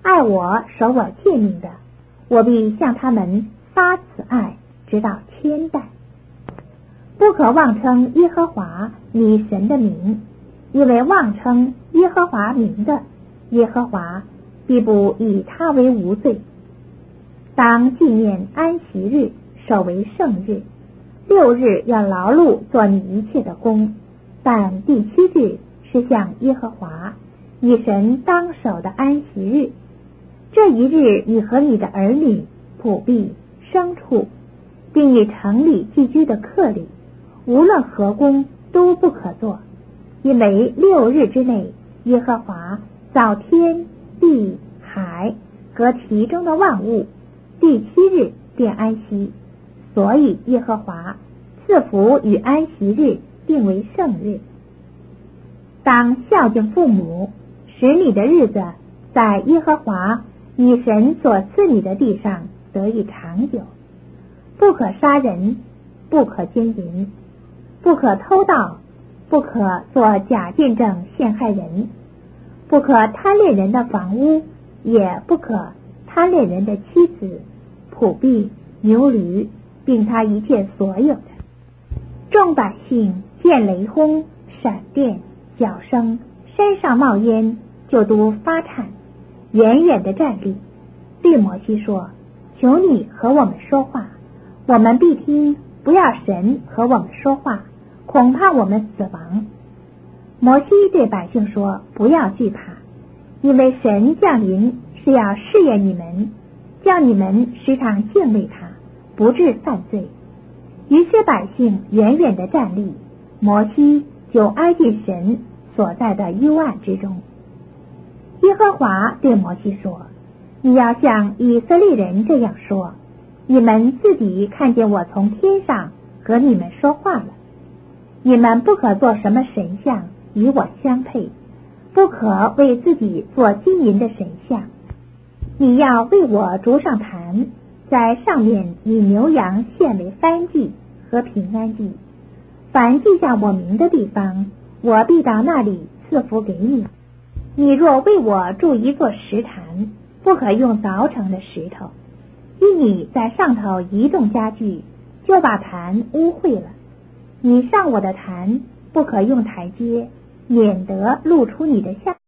爱我守我诫命的，我必向他们发慈爱，直到千代。不可妄称耶和华你神的名，因为妄称耶和华名的，耶和华必不以他为无罪。当纪念安息日，守为圣日。六日要劳碌做你一切的工，但第七日是向耶和华你神当守的安息日。这一日，你和你的儿女、仆婢、牲畜，并你城里寄居的客旅，无论何工都不可做，因为六日之内，耶和华造天地海和其中的万物，第七日便安息。所以耶和华赐福与安息日定为圣日。当孝敬父母，使你的日子在耶和华你神所赐你的地上得以长久。不可杀人，不可奸淫，不可偷盗，不可作假见证陷害人，不可贪恋人的房屋，也不可贪恋人的妻子、仆婢、牛驴，并他一切所有的。众百姓见雷轰、闪电、角声，山上冒烟，就都发颤，远远的站立，对摩西说：求你和我们说话，我们必听；不要神和我们说话，恐怕我们死亡。摩西对百姓说：不要惧怕，因为神降临是要试验你们，叫你们时常敬畏他，不致犯罪。于是百姓远远的站立，摩西就挨进神所在的幽暗之中。耶和华对摩西说：你要向以色列人这样说，你们自己看见我从天上和你们说话了。你们不可做什么神像与我相配，不可为自己做金银的神像。你要为我筑上坛，在上面以牛羊献为燔祭和平安祭。凡记下我名的地方，我必到那里赐福给你。你若为我筑一座石坛，不可用凿成的石头，因你在上头移动家具，就把坛污秽了。你上我的坛，不可用台阶，免得露出你的下。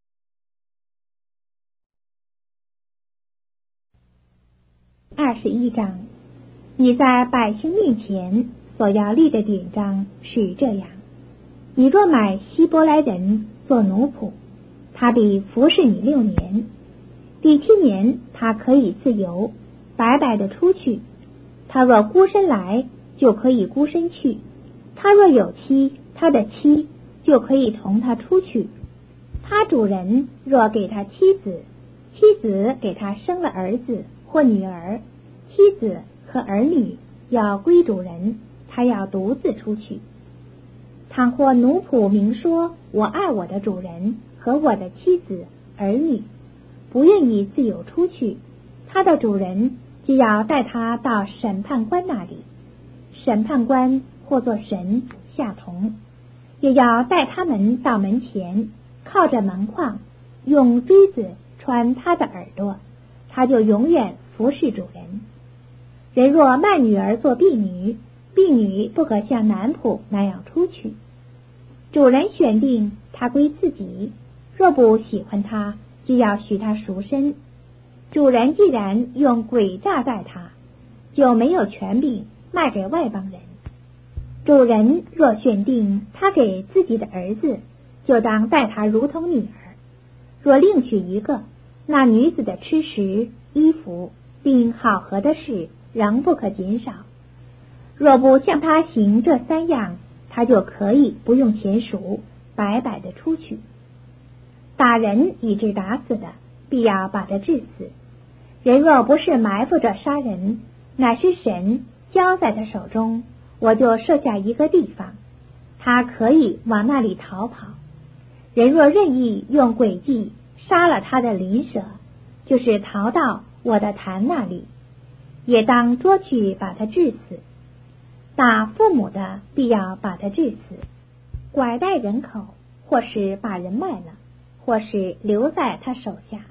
二十一章，你在百姓面前所要立的典章是这样：你若买希伯来人做奴仆，他必服侍你六年，第七年他可以自由，白白的出去。他若孤身来，就可以孤身去；他若有妻，他的妻就可以同他出去。他主人若给他妻子，妻子给他生了儿子或女儿，妻子和儿女要归主人，他要独自出去。倘或奴仆明说：我爱我的主人和我的妻子儿女，不愿意自由出去，他的主人就要带他到审判官那里。审判官或作神下同，也要带他们到门前，靠着门框，用锥子穿他的耳朵，他就永远服侍主人。人若卖女儿做婢女，婢女不可像男仆那样出去。主人选定他归自己，若不喜欢他，就要许他赎身。主人既然用诡诈待他，就没有权柄卖给外邦人。主人若选定他给自己的儿子，就当待他如同女儿。若另娶一个，那女子的吃食、衣服并好合的事仍不可减少。若不向他行这三样，他就可以不用钱赎，白白的出去。打人以致打死的，必要把他治死。人若不是埋伏着杀人，乃是神交在他手中，我就设下一个地方，他可以往那里逃跑。人若任意用诡计杀了他的邻舍，就是逃到我的坛那里，也当捉去把他治死。打父母的必要把他治死。拐带人口，或是把人卖了，或是留在他手下，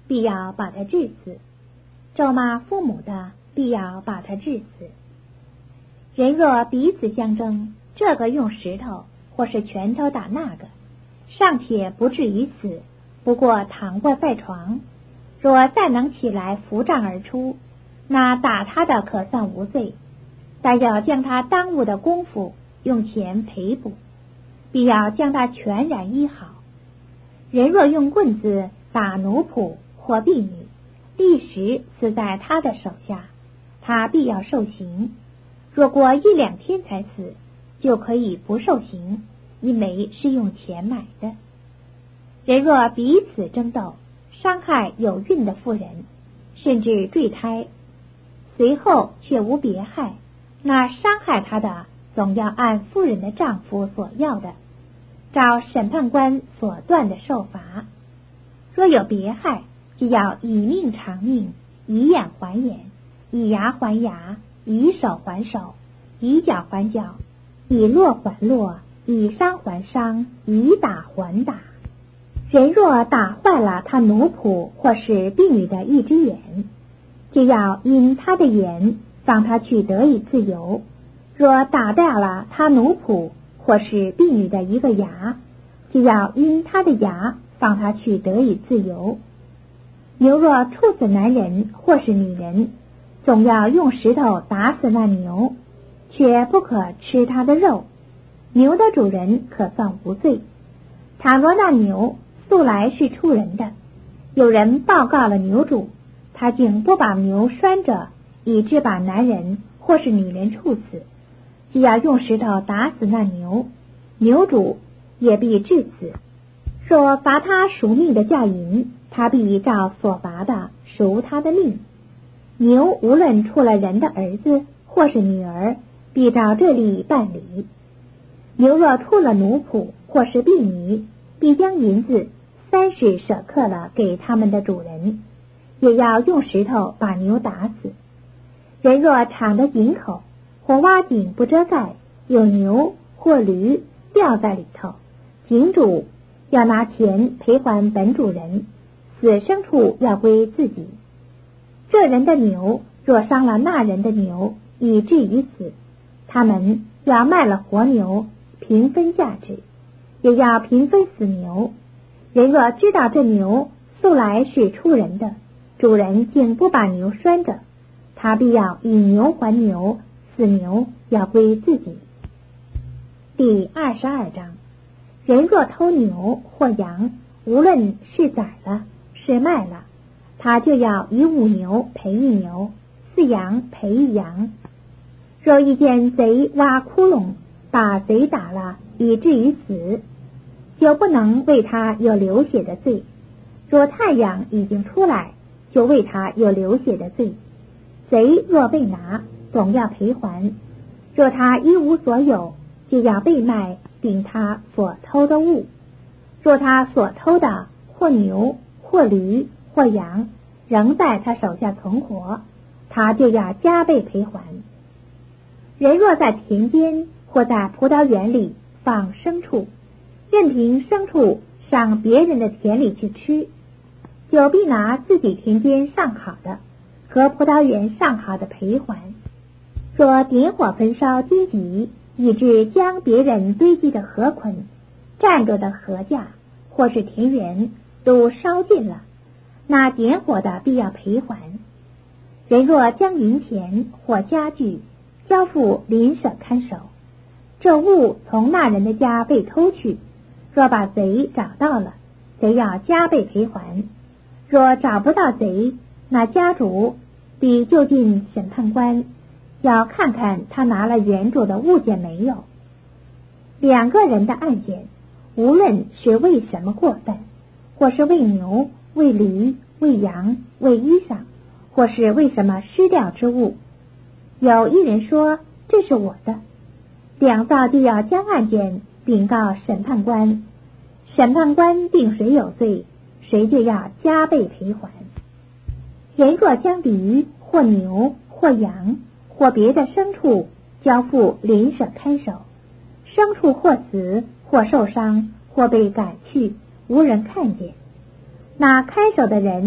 必要把他治死；咒骂父母的，必要把他治死。人若彼此相争，这个用石头或是拳头打那个，尚且不至于死，不过躺卧在床，若再能起来扶杖而出，那打他的可算无罪，但要将他耽误的功夫用钱赔补，必要将他全然医好。人若用棍子打奴仆或婢女，立时死在他的手下，他必要受刑。若过一两天才死，就可以不受刑，因为是用钱买的。人若彼此争斗，伤害有孕的妇人，甚至坠胎，随后却无别害，那伤害他的总要按妇人的丈夫所要的，照审判官所断的受罚。若有别害，就要以命偿命，以眼还眼，以牙还牙，以手还手，以脚还脚，以落还落，以伤还伤，以打还打。人若打坏了他奴仆或是婢女的一只眼，就要因他的眼放他去得以自由；若打掉了他奴仆或是婢女的一个牙，就要因他的牙放他去得以自由。牛若处死男人或是女人，总要用石头打死那牛，却不可吃他的肉，牛的主人可算无罪。倘若那牛素来是处人的，有人报告了牛主，他竟不把牛拴着，以致把男人或是女人处死，就要用石头打死那牛，牛主也必致死。若罚他赎命的价银，他必照所罚的赎他的命。牛无论处了人的儿子或是女儿，必照这例办理。牛若处了奴仆或是婢女，必将银子三十舍克了给他们的主人，也要用石头把牛打死。人若敞的井口或挖井不遮盖，有牛或驴掉在里头，井主要拿钱赔还本主人，死牲畜要归自己。这人的牛若伤了那人的牛，以至于死，他们要卖了活牛，平分价值，也要平分死牛。人若知道这牛素来是出人的，主人竟不把牛拴着，他必要以牛还牛，死牛要归自己。第二十二章，人若偷牛或羊，无论是宰了是卖了，他就要以五牛赔一牛，四羊赔一羊。若遇见贼挖窟窿，把贼打了以至于死，就不能为他有流血的罪。若太阳已经出来，就为他有流血的罪。贼若被拿，总要赔还。若他一无所有，就要被卖并他所偷的物。若他所偷的或牛或驴或羊仍在他手下存活，他就要加倍赔还。人若在田间或在葡萄园里放牲畜，任凭牲畜上别人的田里去吃，就必拿自己田间上好的和葡萄园上好的赔还。若点火焚烧荆棘，以致将别人堆积的禾捆、站着的禾架或是田园都烧尽了，那点火的必要赔还。人若将银钱或家具交付邻舍看守，这物从那人的家被偷去，若把贼找到了，贼要加倍赔还。若找不到贼，那家主必就近审判官，要看看他拿了原主的物件没有。两个人的案件，无论是为什么过犯，或是为牛、为驴、为羊、为衣裳，或是为什么失掉之物，有一人说这是我的，两造就要将案件禀告审判官，审判官定谁有罪，谁就要加倍赔还。人若将驴或牛或羊或别的牲畜交付邻舍看守，牲畜或死或受伤或被赶去，无人看见，那看守的人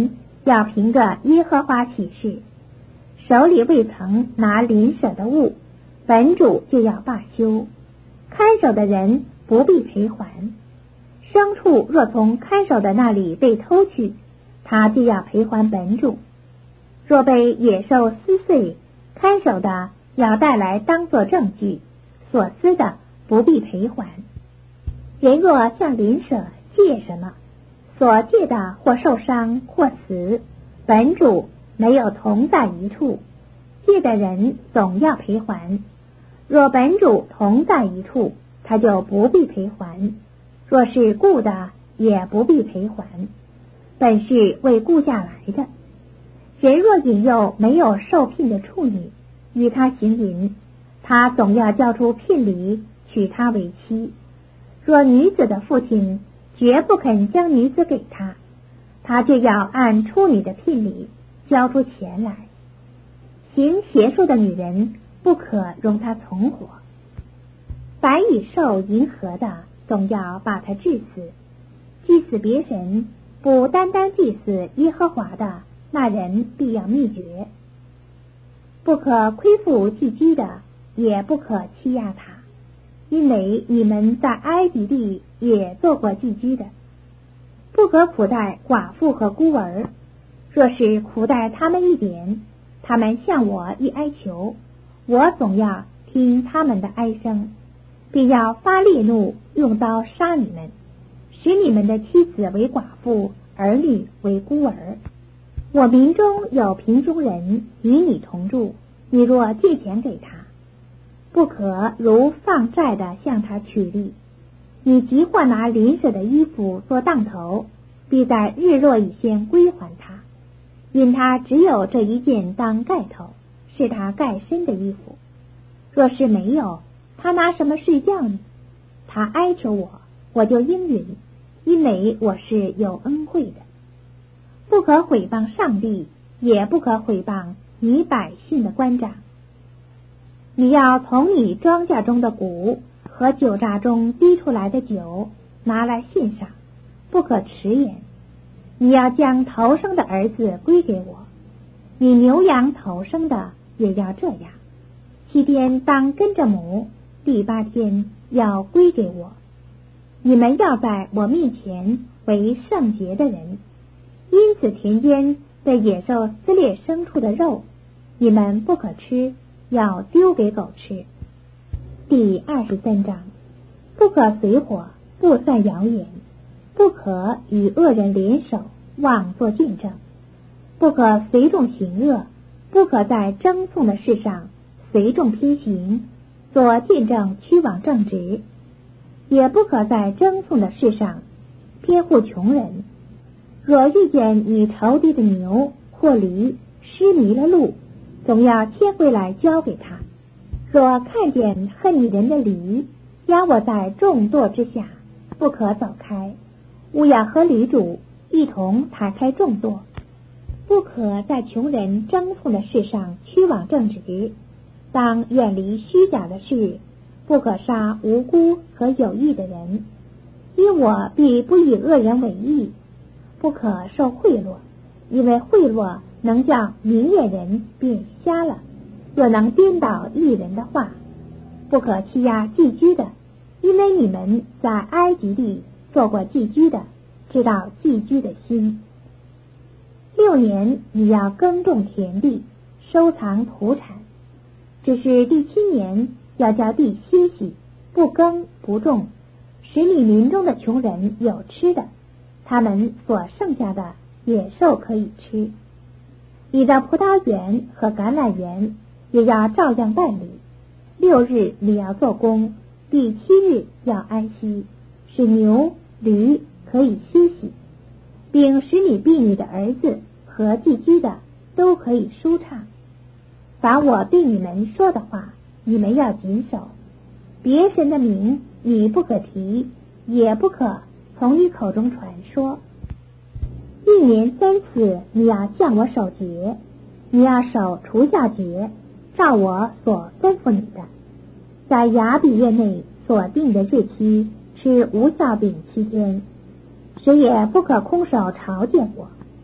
要凭着耶和华起誓，手里未曾拿邻舍的物，本主就要罢休，看守的人不必赔还。牲畜若从看守的那里被偷去，他就要赔还本主。若被野兽撕碎，看守的要带来当作证据，所撕的不必赔还。人若向邻舍借什么，所借的或受伤或死，本主没有同在一处，借的人总要赔还。若本主同在一处，他就不必赔还；若是雇的，也不必赔还，本是为雇价来的。人若引诱没有受聘的处女与他行淫，他总要交出聘礼，娶她为妻。若女子的父亲绝不肯将女子给他，他就要按处女的聘礼交出钱来。行邪术的女人不可容她存活。凡与兽迎合的，总要把他治死。祭死别神，不单单祭死耶和华的，那人必要灭绝。不可亏负寄居的，也不可欺压他，因为你们在埃及地也做过寄居的。不可苦待寡妇和孤儿，若是苦待他们一点，他们向我一哀求，我总要听他们的哀声，并要发烈怒，用刀杀你们，使你们的妻子为寡妇，儿女为孤儿。我民中有贫穷人与你同住，你若借钱给他，不可如放债的向他取利。你即或拿邻舍的衣服做当头，必在日落以先归还他，因他只有这一件当盖头，是他盖身的衣服。若是没有，他拿什么睡觉呢？他哀求我，我就应允，因为我是有恩惠的。不可毁谤上帝，也不可毁谤你百姓的官长。你要从你庄稼中的谷和酒榨中滴出来的酒拿来献上，不可迟延。你要将头生的儿子归给我，你牛羊头生的也要这样。七天当跟着母，第八天要归给我。你们要在我面前为圣洁的人。因此田间被野兽撕裂牲畜的肉，你们不可吃，要丢给狗吃。第二十三章，不可随火，不散谣言，不可与恶人联手，妄作见证，不可随众行恶，不可在争讼的事上随众偏行，做见证屈枉正直，也不可在争讼的事上偏护穷人。若遇见你仇敌的牛或驴失迷了路，总要牵回来交给他。若看见恨你人的驴压我在重垛之下，不可走开，务要和驴主一同抬开重垛。不可在穷人争讼的事上屈枉正直，当远离虚假的事，不可杀无辜和有义的人，因我必不以恶人为义。不可受贿赂，因为贿赂能叫明眼人变瞎了，又能颠倒义人的话。不可欺压寄居的，因为你们在埃及地做过寄居的，知道寄居的心。六年你要耕种田地，收藏土产，只是第七年要叫地歇息，不耕不种，使你民中的穷人有吃的，他们所剩下的野兽可以吃。你的葡萄园和橄榄园也要照样办理。六日你要做工，第七日要安息，使牛驴可以歇息，并使你婢女的儿子和寄居的都可以舒畅。凡我对你们说的话，你们要谨守。别神的名你不可提，也不可从你口中传说。一年三次你要向我守节，你要守除酵节，照我所吩咐你的。在雅比月内所定的日期吃无酵饼七天，谁也不可空手朝见我，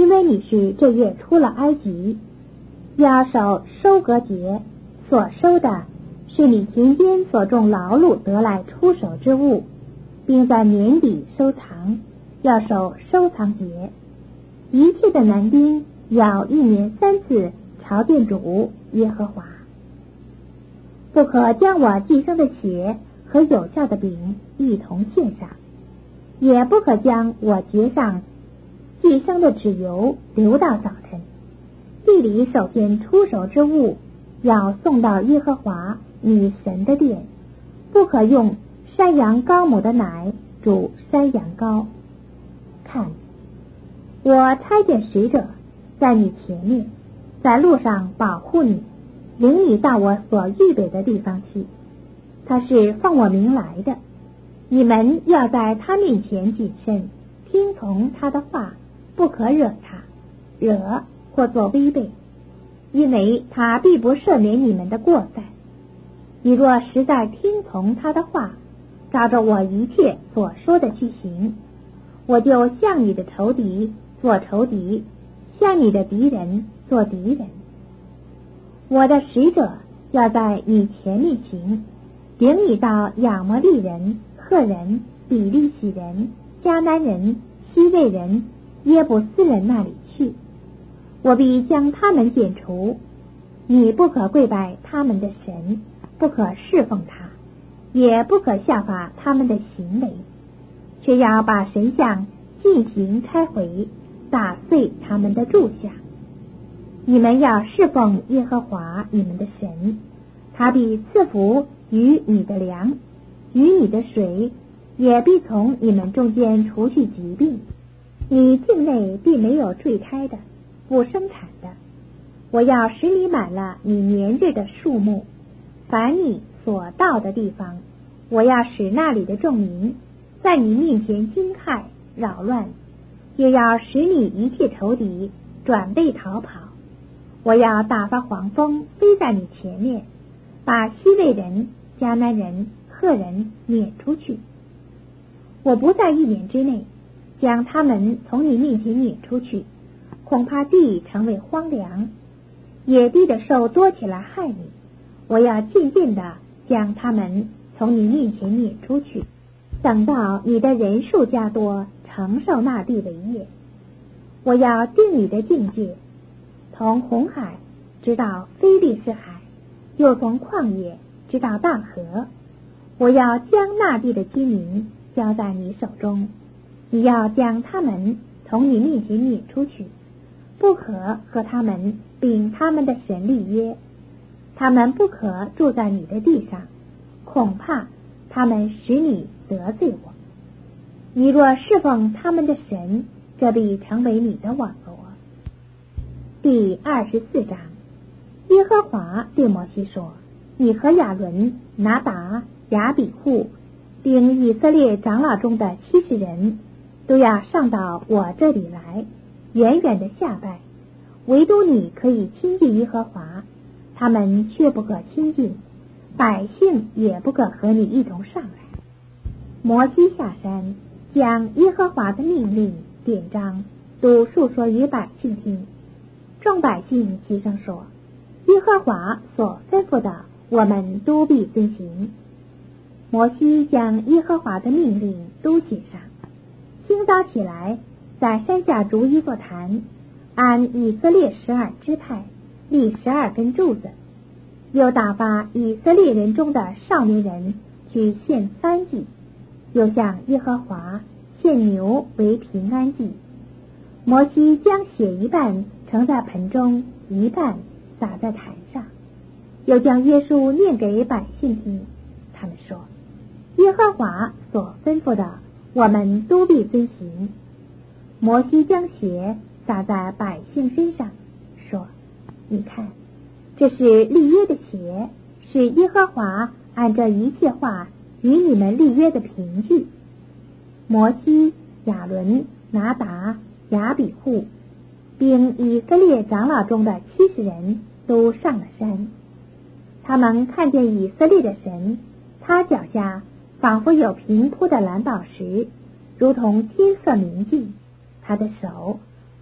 因为你是这月出了埃及，要守收割节，所收的是你田间所种劳碌得来出手之物，并在年底收藏，要守收藏节。一切的男丁要一年三次朝见主耶和华。不可将我寄生的血和有效的饼一同献上，也不可将我节上寄生的脂油留到早晨。地里首先出手之物要送到耶和华你神的殿，不可用山羊羔母的奶煮山羊羔。看，我差遣使者在你前面，在路上保护你，领你到我所预备的地方去。他是奉我名来的，你们要在他面前谨慎，听从他的话，不可惹他，惹或作违背，因为他必不赦免你们的过犯。你若实在听从他的话，照着我一切所说的去行，我就向你的仇敌做仇敌，向你的敌人做敌人。我的使者要在你前面行，领你到亚摩利人、赫人、比利洗人、迦南人、西魏人、耶布斯人那里去。我必将他们剪除，你不可跪拜他们的神，不可侍奉他，也不可效法他们的行为，却要把神像进行拆毁，打碎他们的柱像。你们要侍奉耶和华你们的神，他必赐福于你的粮，与你的水，也必从你们中间除去疾病。你境内必没有坠胎的，不生产的。我要使你满了你年日的数目，凡你所到的地方，我要使那里的众民在你面前惊骇扰乱，也要使你一切仇敌转背逃跑。我要打发黄蜂飞在你前面，把西魏人、迦南人、赫人撵出去。我不在一年之内将他们从你面前撵出去，恐怕地成为荒凉，野地的兽多起来害你。我要渐渐的将他们从你面前撵出去，等到你的人数加多，承受那地为业。我要定你的境界，从红海直到非利士海，又从旷野直到大河。我要将那地的居民交在你手中，你要将他们从你面前撵出去，不可和他们并他们的神立约，他们不可住在你的地上，恐怕他们使你得罪我。你若侍奉他们的神，这必成为你的网罗。第二十四章。耶和华对摩西说，你和亚伦、拿达、亚比户并以色列长老中的七十人都要上到我这里来，远远的下拜，唯独你可以亲近耶和华，他们却不可亲近，百姓也不可和你一同上来。摩西下山，将耶和华的命令典章都述说于百姓听。众百姓齐声说，耶和华所吩咐的，我们都必遵行。摩西将耶和华的命令都写上，清早起来，在山下筑一座坛，按以色列十二支派立十二根柱子，又打发以色列人中的少年人去献燔祭，又向耶和华献牛为平安祭。摩西将血一半盛在盆中，一半洒在坛上，又将耶稣念给百姓听。他们说，耶和华所吩咐的，我们都必遵行。摩西将血洒在百姓身上，说，你看，这是立约的血，是耶和华按这一切话与你们立约的凭据。摩西、亚伦、拿达、亚比户并以色列长老中的七十人都上了山。他们看见以色列的神，他脚下仿佛有平铺的蓝宝石，如同金色明镜，他的手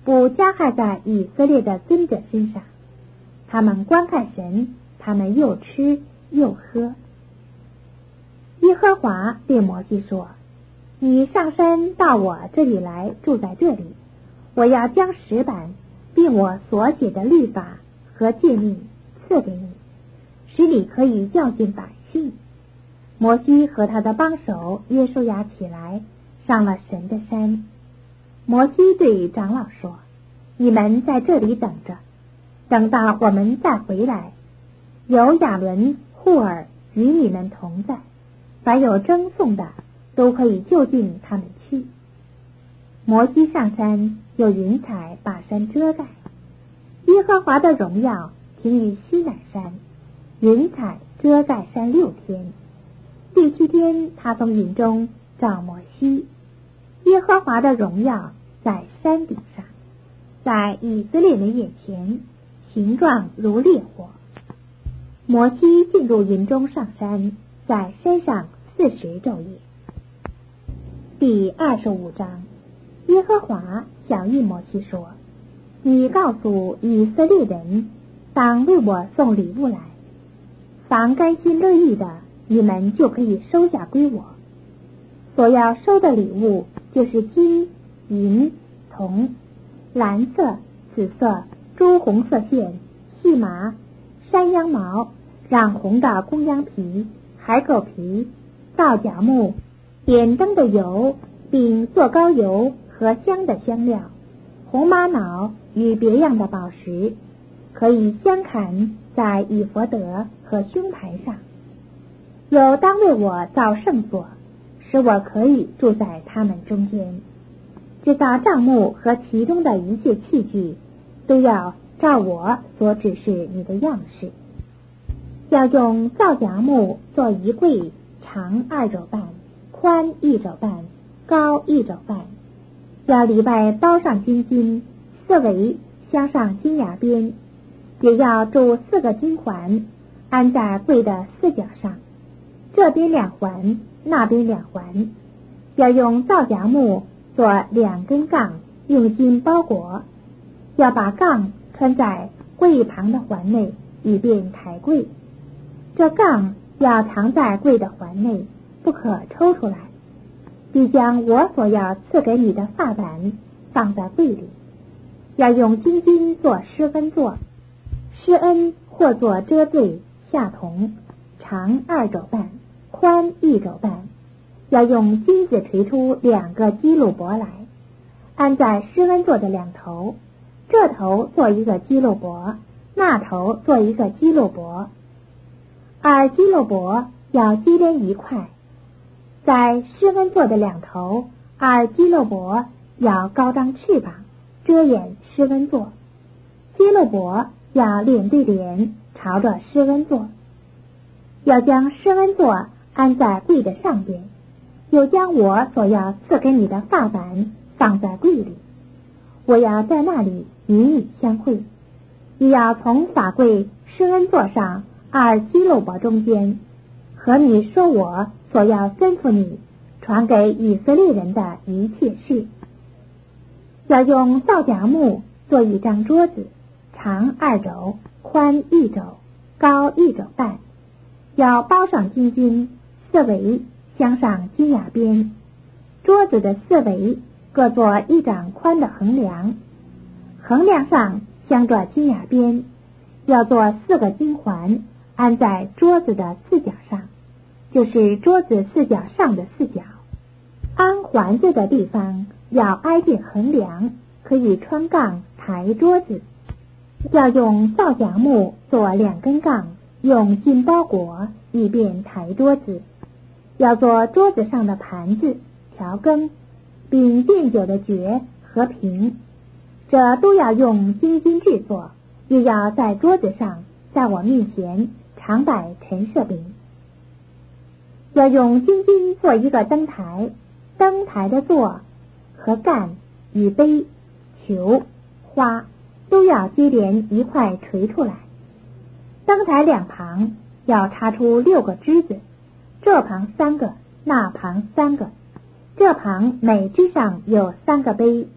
不加害在以色列的尊者身上。他们观看神，他们又吃又喝。耶和华对摩西说：你上山到我这里来，住在这里，我要将石板并我所写的律法和诫命赐给你，使你可以教训百姓。摩西和他的帮手约书亚起来，上了神的山。摩西对长老说：你们在这里等着，等到我们再回来，有亚伦、户尔与你们同在，凡有争讼的都可以就近他们去。摩西上山，有云彩把山遮盖。耶和华的荣耀停于西乃山，云彩遮盖山六天。第七天，他从云中召摩西，耶和华的荣耀在山顶上，在以色列人眼前，形状如烈火。摩西进入云中上山，在山上四十昼夜。第二十五章，耶和华晓谕摩西说：你告诉以色列人，当为我送礼物来，凡甘心乐意的，你们就可以收下归我。所要收的礼物就是金、银、铜、蓝色、紫色、朱红色线、细麻、山羊毛、染红的公羊皮、海狗皮、皂荚木、点灯的油，并做膏油和香的香料，红玛瑙与别样的宝石，可以镶砍在以弗得和胸牌上。有当为我造圣所，使我可以住在他们中间。制造帐幕和其中的一切器具，都要照我所指示你的样式。要用皂荚木做一柜，长二肘半，宽一肘半，高一肘半。要里外包上金金，四围镶上金牙边，也要铸四个金环，安在柜的四角上，这边两环，那边两环。要用皂荚木做两根杠，用金包裹。要把杠穿在柜旁的环内，以便抬柜。这杠要藏在柜的环内，不可抽出来。必将我所要赐给你的发板放在柜里。要用金金做施恩座，施恩或做遮罪下铜，长二肘半，宽一肘半。要用金子锤出两个基路伯来，安在施恩座的两头，这头做一个基路伯，那头做一个基路伯。二基路伯要接连一块，在施恩座的两头，二基路伯要高张翅膀，遮掩施恩座。基路伯要脸对脸，朝着施恩座。要将施恩座安在柜的上边，又将我所要赐给你的发板放在柜里。我要在那里与你相会，也要从法柜施恩座上二基路伯中间，和你说我所要吩咐你传给以色列人的一切事。要用皂荚木做一张桌子，长二肘，宽一肘，高一肘半。要包上金金，四围镶上金牙边。桌子的四围各做一掌宽的横梁，横梁上镶着金牙边。要做四个金环，安在桌子的四角上，就是桌子四角上的四角。安环子的地方要挨近横梁，可以穿杠抬桌子。要用皂荚木做两根杠，用金包裹，以便抬桌子。要做桌子上的盘子、调羹，并奠酒的爵和瓶，这都要用金金制作，也要在桌子上，在我面前常摆陈设饼。要用金金做一个灯台，灯台的座和杆与杯、球、花都要接连一块垂出来。灯台两旁要插出六个枝子，这旁三个，那旁三个。这旁每枝上有三个杯，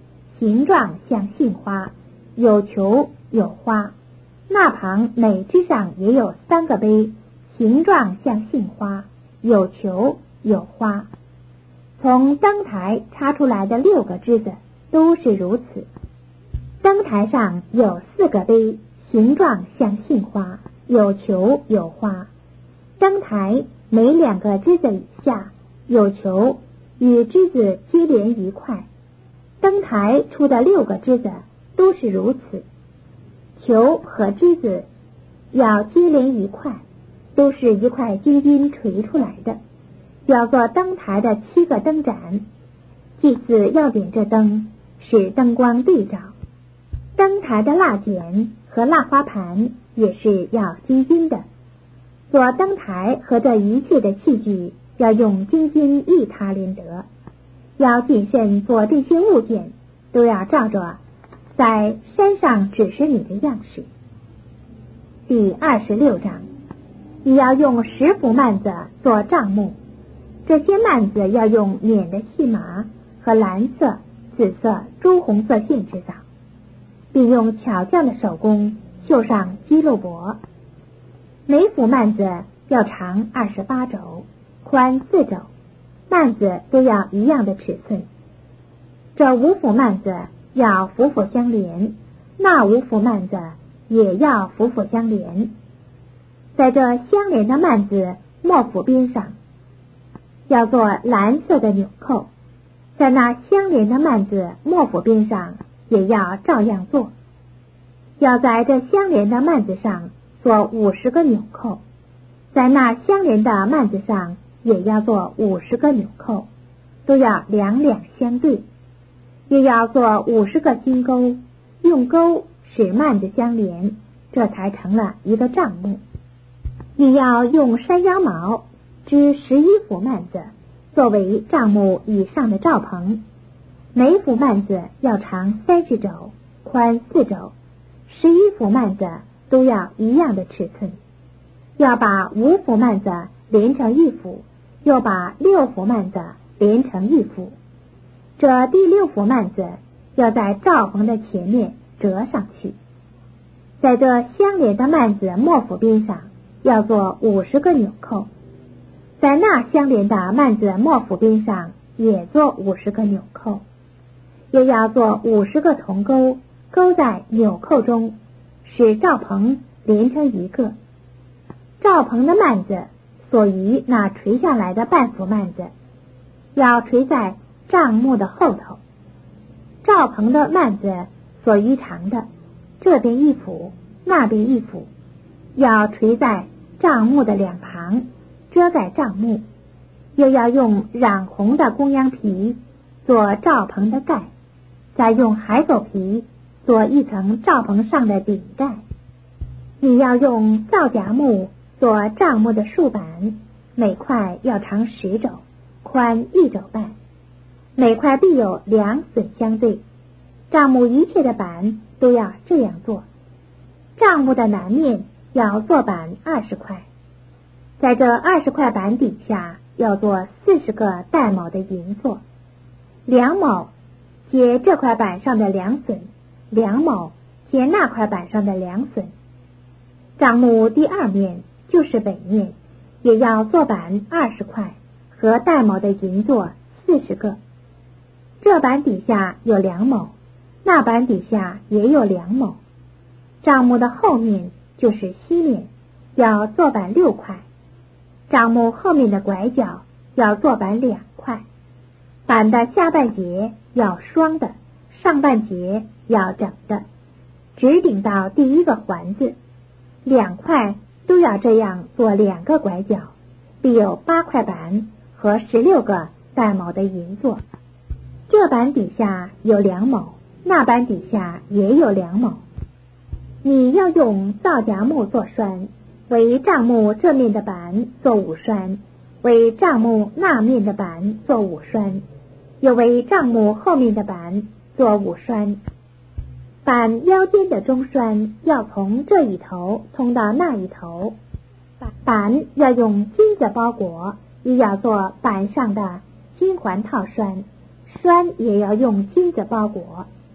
形状像杏花，有球有花。那旁每枝上也有三个杯，形状像杏花，有球有花。从灯台插出来的六个枝子都是如此。灯台上有四个杯，形状像杏花，有球有花。灯台每两个枝子以下有球与枝子接连一块。灯台出的六个枝子都是如此。球和枝子要接连一块，都是一块金金锤出来的，叫做灯台的七个灯盏。祭司要点这灯，使灯光对照。灯台的蜡剪和蜡花盘也是要金金的。做灯台和这一切的器具要用金金一他连得。要谨慎做这些物件，都要照着在山上指示你的样式。第二十六章，你要用十幅幔子做帐幕，这些幔子要用捻的细麻和蓝色、紫色、朱红色线制造，并用巧匠的手工绣上基路伯。每幅幔子要长二十八肘，宽四肘，幔子都要一样的尺寸。这五幅幔子要幅幅相连，那五幅幔子也要幅幅相连。在这相连的幔子末幅边上要做蓝色的纽扣，在那相连的幔子末幅边上也要照样做。要在这相连的幔子上做五十个纽扣，在那相连的幔子上也要做五十个纽扣，都要两两相对。也要做五十个金钩，用钩使幔子相连，这才成了一个帐幕。也要用山羊毛织十一幅幔子，作为帐幕以上的罩棚。每幅幔子要长三十肘，宽四肘，十一幅幔子都要一样的尺寸。要把五幅幔子连成一幅，又把六幅幔子连成一幅。这第六幅幔子要在罩棚的前面折上去。在这相连的幔子末幅边上要做五十个纽扣，在那相连的幔子末幅边上也做五十个纽扣，又要做五十个铜钩，钩在纽扣中，使罩棚连成一个。罩棚的幔子所余那垂下来的半幅幔子要垂在帐幕的后头。罩棚的幔子所余长的，这边一幅那边一幅，要垂在帐幕的两旁，遮盖帐幕。又要用染红的公羊皮做罩棚的盖，再用海狗皮做一层罩棚上的顶盖。你要用皂荚木做帐幕的竖板，每块要长十肘，宽一肘半，每块必有两榫相对。帐幕一切的板都要这样做。帐幕的南面要做板二十块，在这二十块板底下要做四十个带卯的银座，两卯接这块板上的两榫，两卯接那块板上的两榫。帐幕第二面就是北面，也要做板二十块和带卯的银座四十个。这板底下有两卯，那板底下也有两卯。帐幕的后面就是西面，要做板六块。帐幕后面的拐角要做板两块。板的下半截要双的，上半截要整的，直顶到第一个环子。两块都要这样做两个拐角，必有八块板和十六个带卯的银座。这板底下有两卯，那板底下也有两卯。你要用皂荚木做栓，为帐幕这面的板做五栓，为帐幕那面的板做五栓，又为帐幕后面的板做五栓。板腰间的中栓要从这一头通到那一头。板要用金子包裹，也要做板上的金环套栓，栓也要用金子包裹，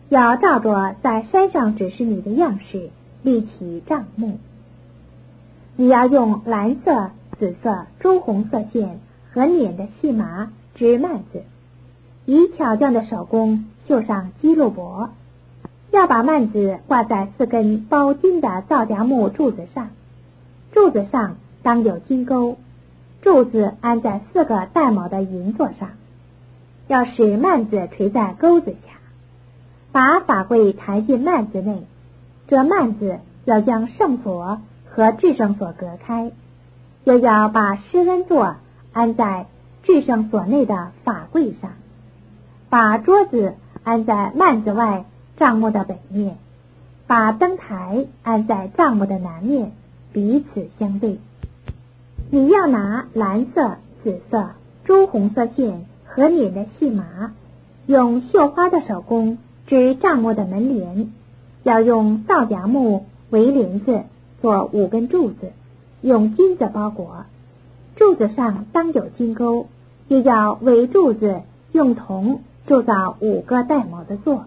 要照着在山上指示你的样式立起帐幕。你要用蓝色、紫色、朱红色线和捻的细麻织幔子，以巧匠的手工绣上基路伯。要把幔子挂在四根包金的皂荚木柱子上，柱子上当有金钩，柱子安在四个带卯的银座上，要使幔子垂在钩子下，把法柜抬进幔子内。这幔子要将圣所和至圣所隔开，又要把施恩座安在至圣所内的法柜上，把桌子安在幔子外帐幕的北面，把灯台安在帐幕的南面，彼此相对。你要拿蓝色、紫色、朱红色线和捻的细麻，用绣花的手工织帐幕的门帘，要用皂荚木为帘子做五根柱子，用金子包裹，柱子上当有金钩，又要为柱子用铜铸造五个带卯的座。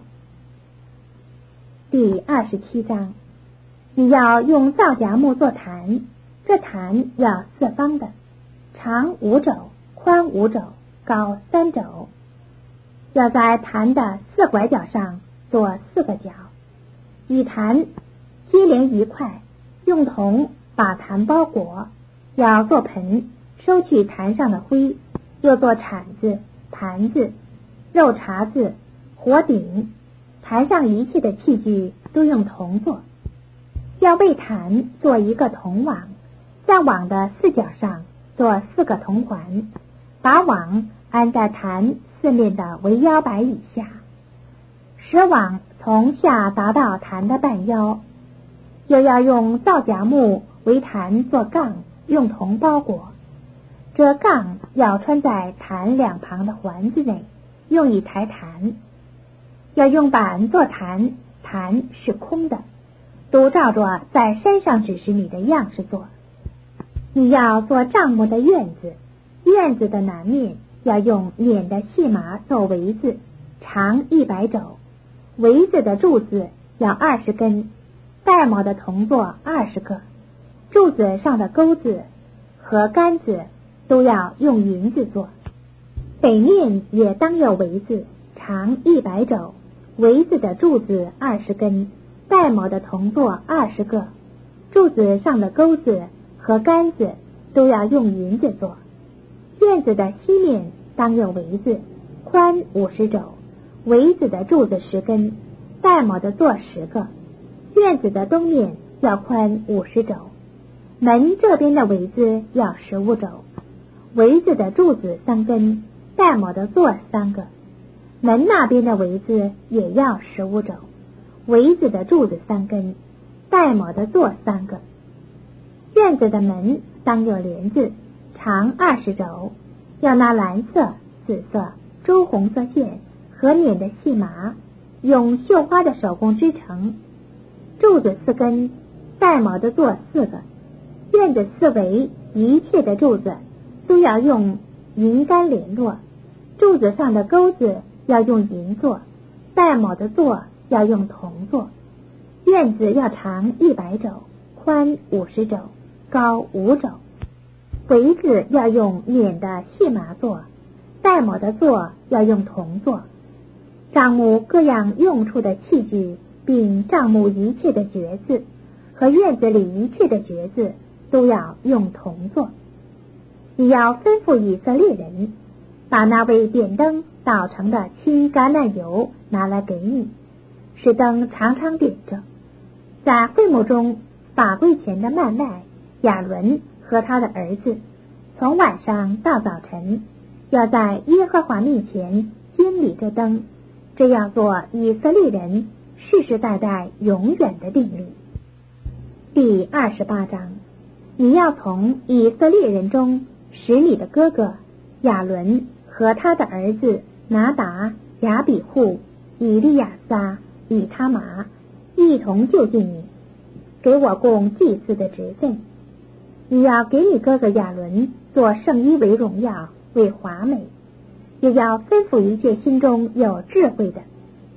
第二十七章，你要用皂荚木做坛，这坛要四方的，长五肘，宽五肘，高三肘。要在坛的四拐角上做四个角，以坛接连一块，用铜把坛包裹。要做盆，收去坛上的灰，又做铲子、盘子、肉茬子、火鼎。坛上一切的器具都用铜做。要为坛做一个铜网，在网的四角上做四个铜环，把网安在坛四面的围腰摆以下，使网从下达到坛的半腰。又要用皂荚木为坛做杠，用铜包裹。这杠要穿在坛两旁的环子内，用以抬坛。要用板做坛，坛是空的，都照着在山上指示你的样式做。你要做帐幕的院子，院子的南面要用捻的细麻做围子，长一百肘，围子的柱子要二十根，带卯的铜座二十个，柱子上的钩子和杆子都要用银子做。北面也当有围子，长一百肘，围子的柱子二十根，带卯的铜座二十个，柱子上的钩子和杆子都要用银子做。院子的西面当有围子，宽五十肘，围子的柱子十根，带卯的座十个。院子的东面要宽五十肘，门这边的围子要十五肘，围子的柱子三根，带卯的座三个。门那边的围子也要十五肘，围子的柱子三根，带卯的座三个。院子的门当有帘子，长二十肘，要拿蓝色、紫色、朱红色线和捻的细麻，用绣花的手工织成。柱子四根，带卯的座四个。院子四围一切的柱子都要用银杆联络，柱子上的钩子要用银做，带卯的座要用铜做。院子要长一百肘，宽五十肘，高五肘。围子要用捻的细麻做，带卯的座要用铜做。帐幕各样用处的器具，并帐幕一切的橛子和院子里一切的橛子都要用铜做。你要吩咐以色列人，把那为点灯捣成的青橄榄油拿来给你，使灯常常点着。在会幕中法柜前的幔外，亚伦和他的儿子从晚上到早晨，要在耶和华面前监理这灯，这要做以色列人世世代代永远的定律。第二十八章，你要从以色列人中使你的哥哥亚伦和他的儿子拿达、亚比户、以利亚撒、以他玛一同就近你，给我供祭祀的职分。你要给你哥哥亚伦做圣衣为荣耀，为华美，也要吩咐一切心中有智慧的，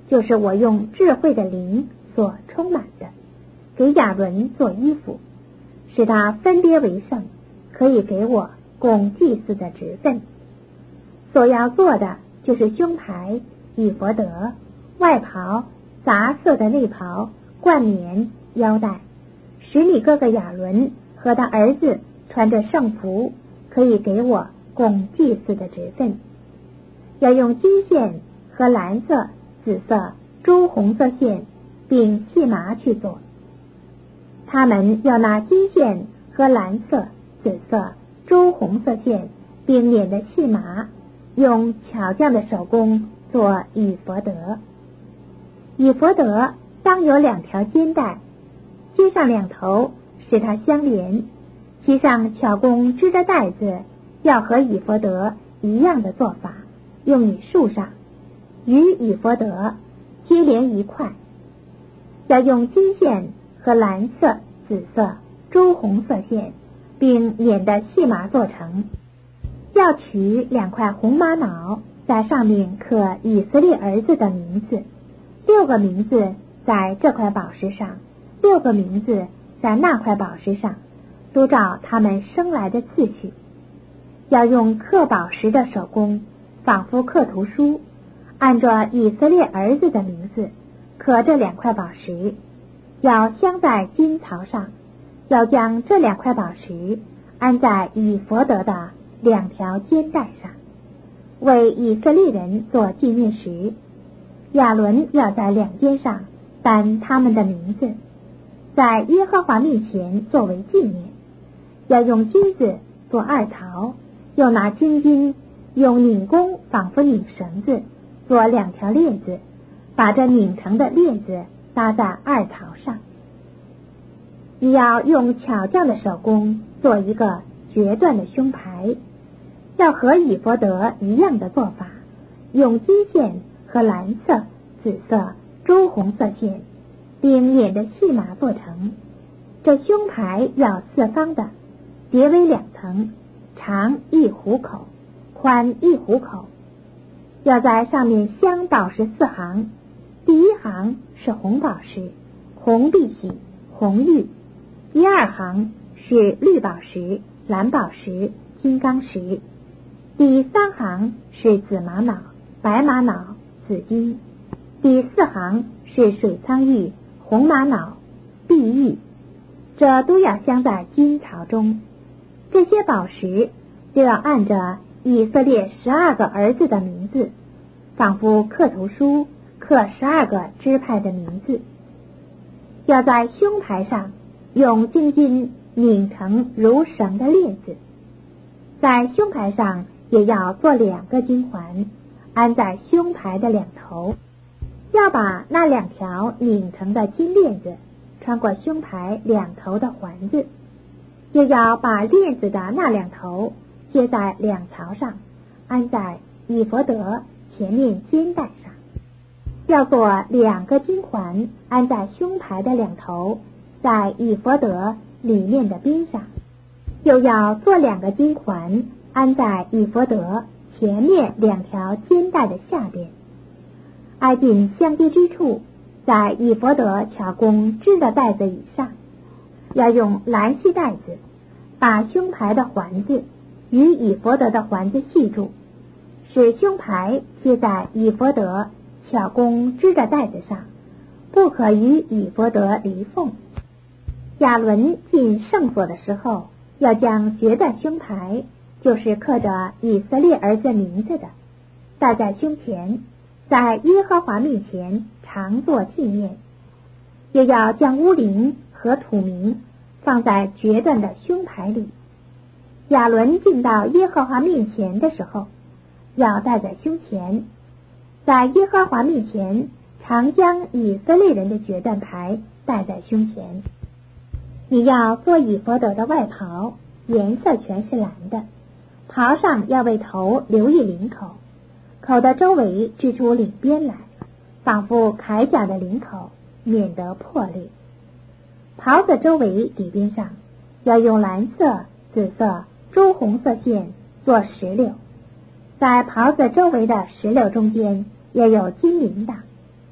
就是我用智慧的灵所充满的，给亚伦做衣服，使他分别为圣，可以给我供祭司的职分。所要做的就是胸牌、以弗得、外袍、杂色的内袍、冠冕、腰带，使你哥哥亚伦和他儿子穿着圣服，可以给我供祭司的职分。要用金线和蓝色、紫色、朱红色线并细麻去做。他们要拿金线和蓝色、紫色、朱红色线并捻的细麻，用巧匠的手工做以弗得。以弗得当有两条肩带，接上两头，使它相连，其上巧工织的带子要和以弗得一样的做法，用于束上，与以弗得接连一块。要用金线和蓝色、紫色、朱红色线并捻的细麻做成。要取两块红玛瑙，在上面刻以色列儿子的名字，六个名字在这块宝石上，六个名字在那块宝石上，都照他们生来的次序。要用刻宝石的手工，仿佛刻图书，按着以色列儿子的名字刻这两块宝石，要镶在金槽上。要将这两块宝石安在以弗得的两条肩带上，为以色列人做纪念石。亚伦要在两肩上担他们的名字，在耶和华面前作为纪念。要用金子做二槽，又拿金金用拧弓仿佛拧绳子做两条链子，把这拧成的链子搭在二槽上。你要用巧匠的手工做一个决断的胸牌，要和以弗得一样的做法，用金线和蓝色、紫色、朱红色线并捻的细麻做成。这胸牌要四方的，叠为两层，长一虎口，宽一虎口。要在上面镶宝石四行，第一行是红宝石、红碧玺、红玉；第二行是绿宝石、蓝宝石、金刚石；第三行是紫玛瑙、白玛瑙、紫金；第四行是水苍玉、红玛瑙、碧玉。这都要镶在金槽中。这些宝石就要按着以色列十二个儿子的名字，仿佛刻图书刻十二个支派的名字。要在胸牌上用金金拧成如绳的链子，在胸牌上也要做两个金环，安在胸牌的两头。要把那两条拧成的金链子穿过胸牌两头的环子，又要把链子的那两头接在两槽上，安在以弗得前面肩带上。要做两个金环，安在胸牌的两头，在以弗得里面的边上。又要做两个金环，安在以弗得前面两条肩带的下边。挨近相接之处，在以弗得巧工织的带子以上，要用蓝细带子把胸牌的环子与以弗得的环子系住，使胸牌贴在以弗得巧工织的带子上，不可与以弗得离缝。亚伦进圣所的时候，要将决断胸牌，就是刻着以色列儿子名字的，戴在胸前，在耶和华面前常作纪念。又要将乌灵和土名放在决断的胸牌里。亚伦进到耶和华面前的时候，要戴在胸前，在耶和华面前常将以色列人的决断牌戴在胸前。你要做以弗得的外袍，颜色全是蓝的，袍上要为头留一领口，口的周围织出领边来，仿佛铠甲的领口，免得破裂。袍子周围底边上要用蓝色、紫色、朱红色线做石榴，在袍子周围的石榴中间也有金铃铛。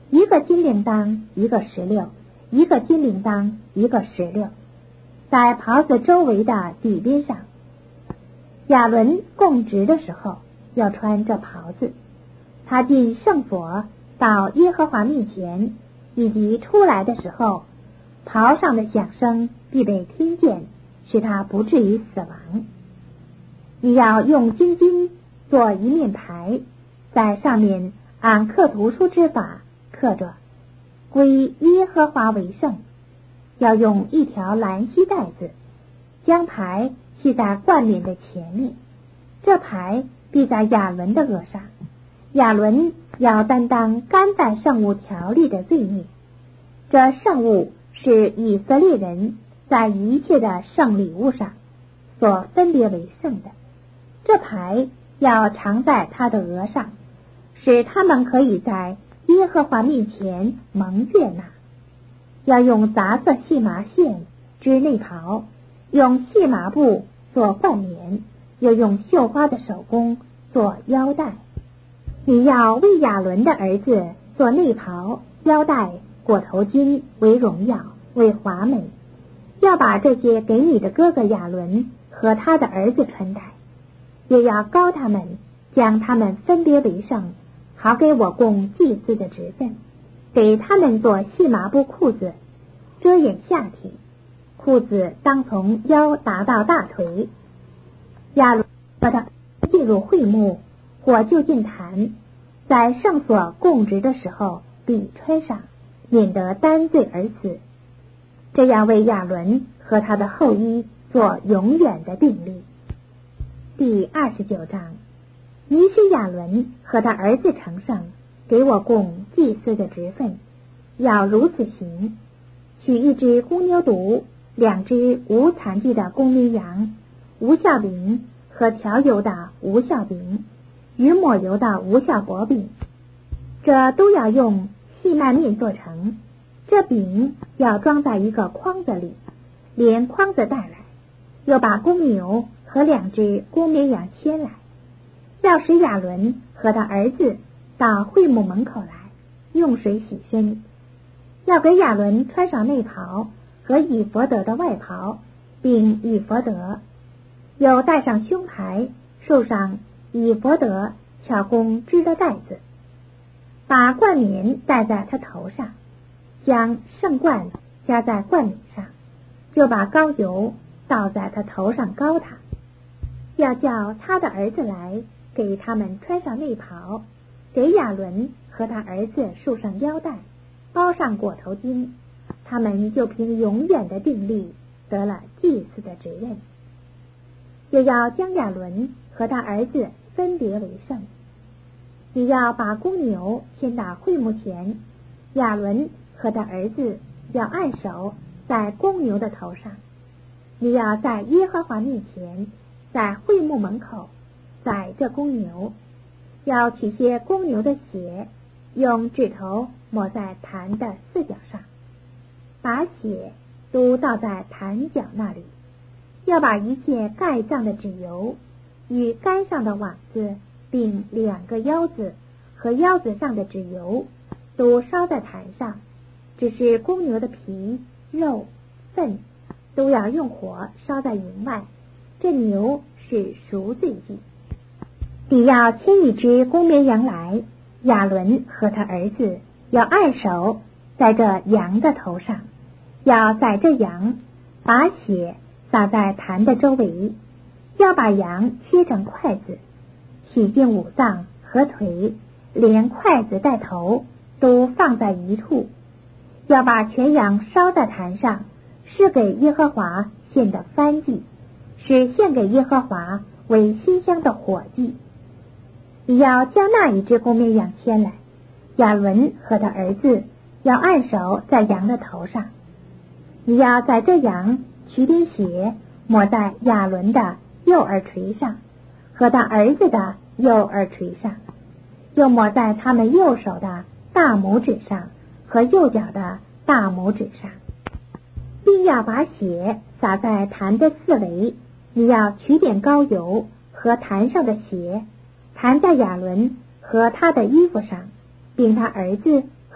一个金铃铛一个石榴，一个金铃铛一个石榴，在袍子周围的底边上。亚伦供职的时候要穿这袍子，他进圣所到耶和华面前以及出来的时候，袍上的响声必被听见，使他不至于死亡。你要用金金做一面牌，在上面按刻图书之法刻着归耶和华为圣。要用一条蓝锡带子将牌系在冠冕的前面，这牌必在亚伦的额上。亚伦要担当干犯圣物条例的罪孽。这圣物是以色列人在一切的圣礼物上所分别为圣的，这牌要常在他的额上，使他们可以在耶和华面前蒙悦纳。要用杂色细麻线织内袍，用细麻布做冠冕，又用绣花的手工做腰带。你要为亚伦的儿子做内袍、腰带、裹头巾，为荣耀，为华美。要把这些给你的哥哥亚伦和他的儿子穿戴，也要膏他们，将他们分别为圣，好给我供祭司的职分。给他们做细麻布裤子，遮掩下体，裤子当从腰达到大腿。亚伦和他进入会幕或就近坛，在圣所供职的时候必穿上，免得担罪而死。这样为亚伦和他的后裔做永远的定例。第二十九章，你使亚伦和他儿子成圣，给我供祭司的职分，要如此行：取一只公牛犊，两只无残疾的公绵羊，无酵饼和调油的无酵饼，与抹油的无酵薄饼，这都要用细麦面做成。这饼要装在一个筐子里，连筐子带来。又把公牛和两只公绵羊牵来，要使亚伦和他儿子到会幕门口来，用水洗身。要给亚伦穿上内袍和以弗得的外袍，并以弗得，又戴上胸牌，束上以弗得巧工织的带子，把冠冕戴在他头上，将圣冠加在冠冕上，就把膏油倒在他头上膏他。要叫他的儿子来，给他们穿上内袍，给亚伦和他儿子束上腰带，包上裹头巾，他们就凭永远的定例得了祭司的职任。又要将亚伦和他儿子分别为圣。你要把公牛牵到会幕前，亚伦和他儿子要按手在公牛的头上。你要在耶和华面前，在会幕门口宰这公牛，要取些公牛的血，用指头抹在坛的四角上，把血都倒在坛角那里。要把一切盖脏的脂油与杆上的网子，并两个腰子和腰子上的脂油都烧在坛上，只是公牛的皮、肉、粪都要用火烧在营外。这牛是赎罪祭。你要牵一只公绵羊来，亚伦和他儿子要按手在这羊的头上，要宰这羊，把血洒在坛的周围，要把羊切成筷子，洗净五脏和腿，连筷子带头都放在一处。要把全羊烧在坛上，是给耶和华献的燔祭，是献给耶和华为馨香的火祭。你要将那一只公绵羊牵来，亚伦和他儿子要按手在羊的头上。你要在这羊取点血，抹在亚伦的右耳垂上和他儿子的右耳垂上，又抹在他们右手的大拇指上和右脚的大拇指上，并要把血洒在坛的四围。你要取点膏油和坛上的血，弹在亚伦和他的衣服上，并他儿子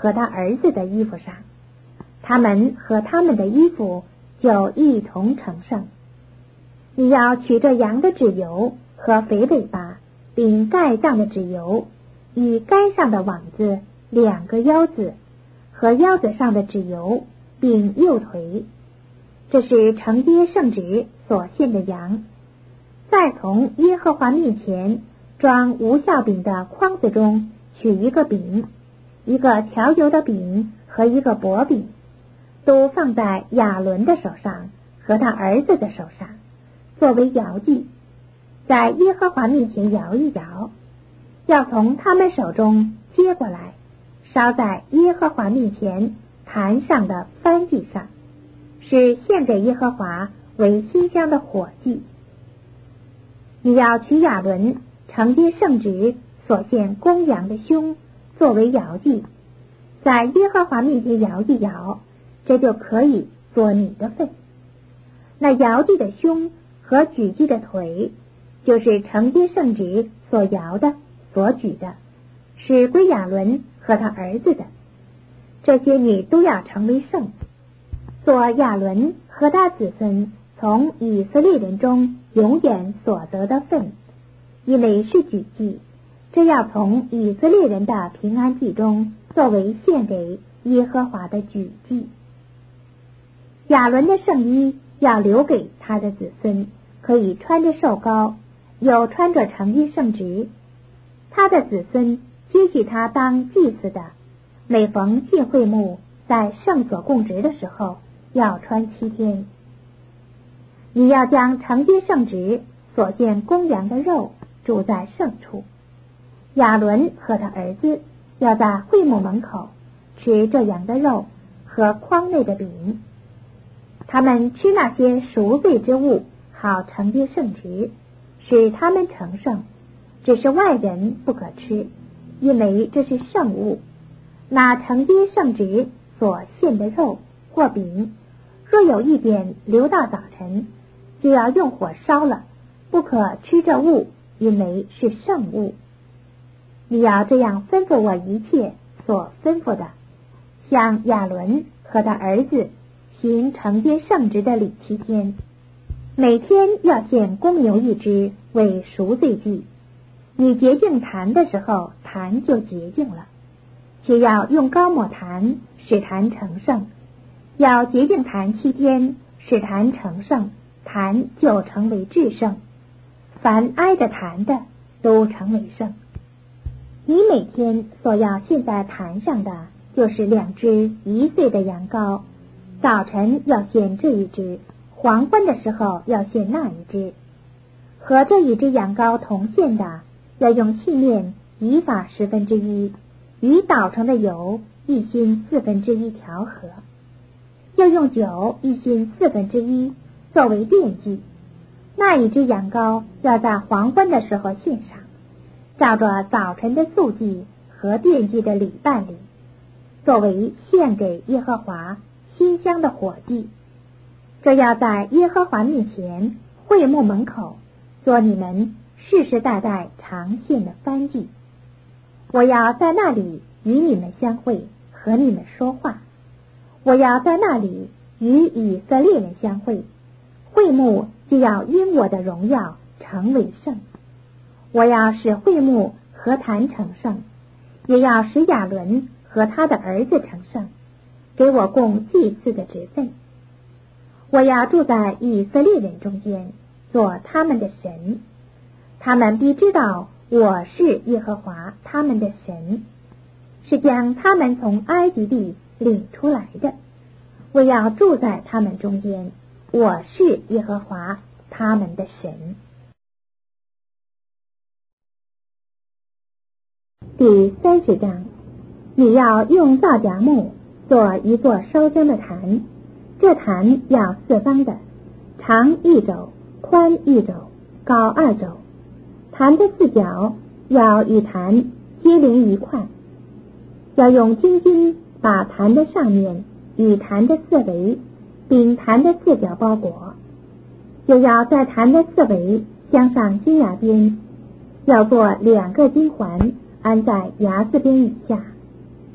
和他儿子的衣服上，他们和他们的衣服就一同成圣。你要取这羊的脂油和肥尾巴，并盖上的脂油，与盖上的网子两个腰子，和腰子上的脂油，并右腿，这是承接圣职所献的羊。再从耶和华面前装无酵饼的筐子中取一个饼，一个调油的饼和一个薄饼，都放在亚伦的手上和他儿子的手上，作为摇祭，在耶和华面前摇一摇，要从他们手中接过来，烧在耶和华面前坛上的燔祭上，是献给耶和华为馨香的火祭。你要取亚伦承接圣职所献公羊的胸作为摇祭，在耶和华面前摇一摇，这就可以做你的份。那摇祭的胸和举祭的腿，就是承接圣职所摇的所举的，是归亚伦和他儿子的。这些你都要成为圣，做亚伦和他子孙从以色列人中永远所得的份，因为是举祭，这要从以色列人的平安祭中作为献给耶和华的举祭。亚伦的圣衣要留给他的子孙，可以穿着受膏，又穿着承接圣职。他的子孙接续他当祭司的，每逢进会幕在圣所供职的时候，要穿七天。你要将承接圣职所献公羊的肉煮在圣处，亚伦和他儿子要在会幕门口吃这羊的肉和筐内的饼。他们吃那些赎罪之物，好承接圣职，使他们成圣，只是外人不可吃，因为这是圣物。那承接圣职所献的肉或饼，若有一点留到早晨，就要用火烧了，不可吃这物，因为是圣物。你要这样吩咐我一切所吩咐的，像亚伦和他儿子行承接圣职的礼七天，每天要献公牛一只为赎罪祭。你洁净坛的时候，坛就洁净了，却要用膏抹坛，使坛成圣。要洁净坛七天，使坛成圣，坛就成为至圣。凡挨着坛的都成为圣。你每天所要献在坛上的，就是两只一岁的羊羔，早晨要献这一只，黄昏的时候要献那一只。和这一只羊羔同献的，要用细面以法十分之一，与捣成的油一心四分之一调和，要用酒一心四分之一作为奠祭。那一只羊羔要在黄昏的时候献上，照着早晨的素祭和奠祭的礼办理，作为献给耶和华馨香的火祭。这要在耶和华面前会幕门口做你们世世代代常献的燔祭。我要在那里与你们相会，和你们说话。我要在那里与以色列人相会，会幕就要因我的荣耀成为圣。我要使会幕和坛成圣，也要使亚伦和他的儿子成圣，给我供祭祀的职分。我要住在以色列人中间，做他们的神，他们必知道我是耶和华他们的神，是将他们从埃及地领出来的。我要住在他们中间，我是耶和华他们的神。第三十章，你要用皂荚木做一座烧香的坛，这坛要四方的，长一肘，宽一肘，高二肘。坛的四角要与坛接连一块，要用金金把坛的上面与坛的四围并坛的四角包裹，又要在坛的四围镶上金牙边，要做两个金环安在牙字边以下。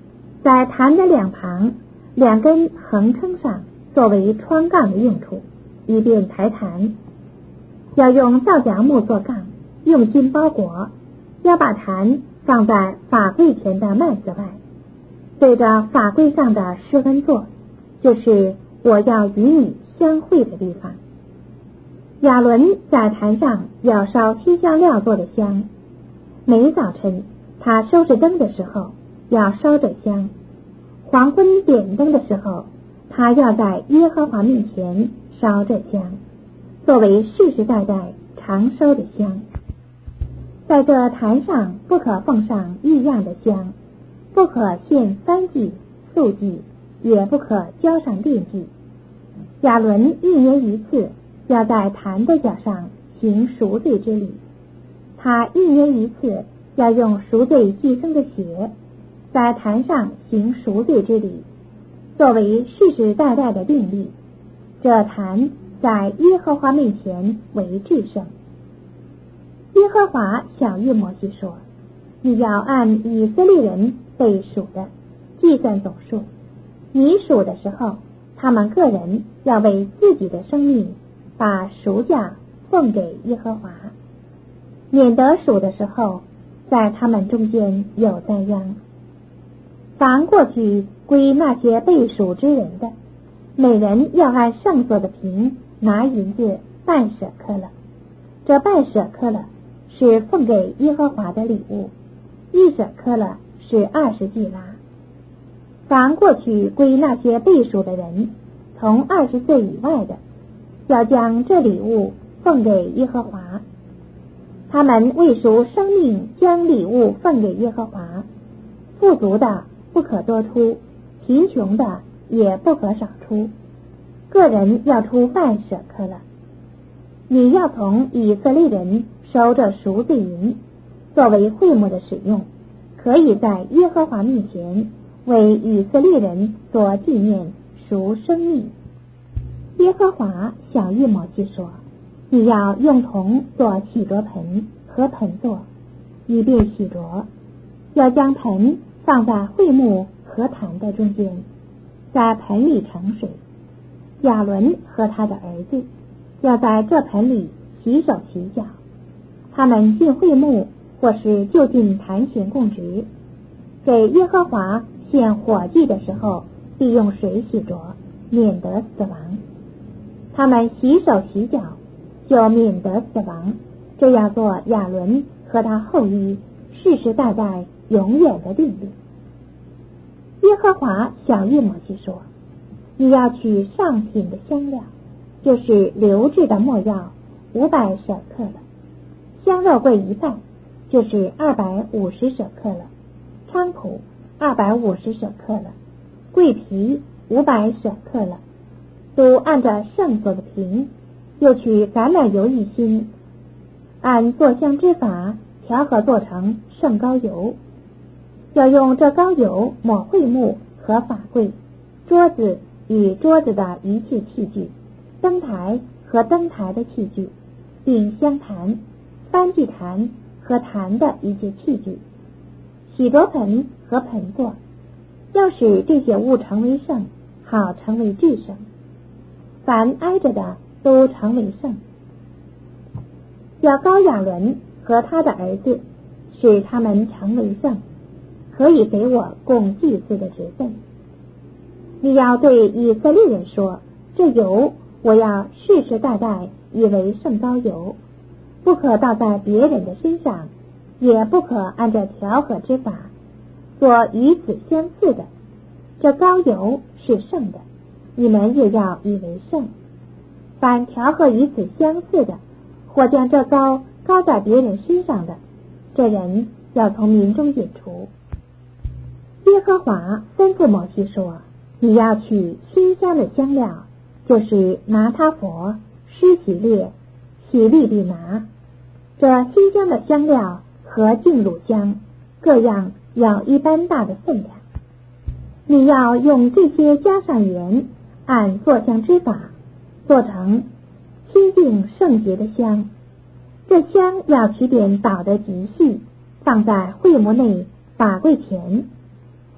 在坛的两旁两根横撑上作为窗杠的用处，以便抬坛。要用皂荚木做杠，用金包裹，要把坛放在法柜前的幔子外，对着法柜上的施恩座，就是我要与你相会的地方。亚伦在坛上要烧新香料做的香，每早晨他收拾灯的时候要烧这香，黄昏点灯的时候他要在耶和华面前烧这香，作为世世代代常收的香。在这坛上不可奉上异样的香，不可献燔祭、素祭，也不可浇上奠祭。亚伦一年一次要在坛的脚上行赎罪之礼，他一年一次要用赎罪祭牲的血在坛上行赎罪之礼，作为世世代代的定例。这坛在耶和华面前为至圣。耶和华晓谕摩西说，你要按以色列人被数的计算总数，你数的时候，他们个人要为自己的生命把赎价奉给耶和华，免得数的时候在他们中间有灾殃。凡过去归那些被数之人的，每人要按圣所的平拿银子半舍克勒，这半舍克勒是奉给耶和华的礼物，一舍克勒是二十季拉。凡过去归那些被数的人，从二十岁以外的，要将这礼物奉给耶和华。他们为赎生命将礼物奉给耶和华，富足的不可多出，贫穷的也不可少出，个人要出半舍克勒。你要从以色列人收这赎罪银，作为会幕的使用，可以在耶和华面前为以色列人所纪念赎生命。耶和华晓谕摩西说，你要用铜做洗濯盆和盆座，以便洗濯，要将盆放在会幕和坛的中间，在盆里盛水。亚伦和他的儿子要在这盆里洗手洗脚。他们进会幕或是就近坛前供职，给耶和华献火祭的时候，必用水洗濯，免得死亡。他们洗手洗脚，就免得死亡。这要做亚伦和他后裔世世代代永远的定例。耶和华晓谕摩西说，你要取上品的香料，就是流质的没药五百舍克勒，香肉桂一半，就是二百五十舍克勒，菖蒲二百五十舍克勒，桂皮五百舍克勒，都按照圣所的平。又取橄榄油一斤，按做香之法调和做成圣膏油。要用这膏油抹会幕和法柜、桌子与桌子的一切器具，灯台和灯台的器具，并香坛、燔祭坛和坛的一切器具，洗濯盆和盆座，要使这些物成为圣，好成为至圣。凡挨着的都成为圣。要膏亚伦和他的儿子，使他们成为圣，可以给我供祭祀的职分。你要对以色列人说，这油我要世世代代以为圣膏油，不可倒在别人的身上，也不可按照调和之法做与此相似的。这膏油是圣的，你们也要以为圣。凡调和与此相似的，或将这膏膏在别人身上的，这人要从民中剪除。耶和华吩咐摩西说，你要取馨香的香料，就是拿他佛、施洗列、洗利比拿，这馨香的香料和净乳香各样要一般大的分量。你要用这些加上盐，按做香之法做成清净圣洁的香。这香要取点捣得极细，放在会幕内法柜前。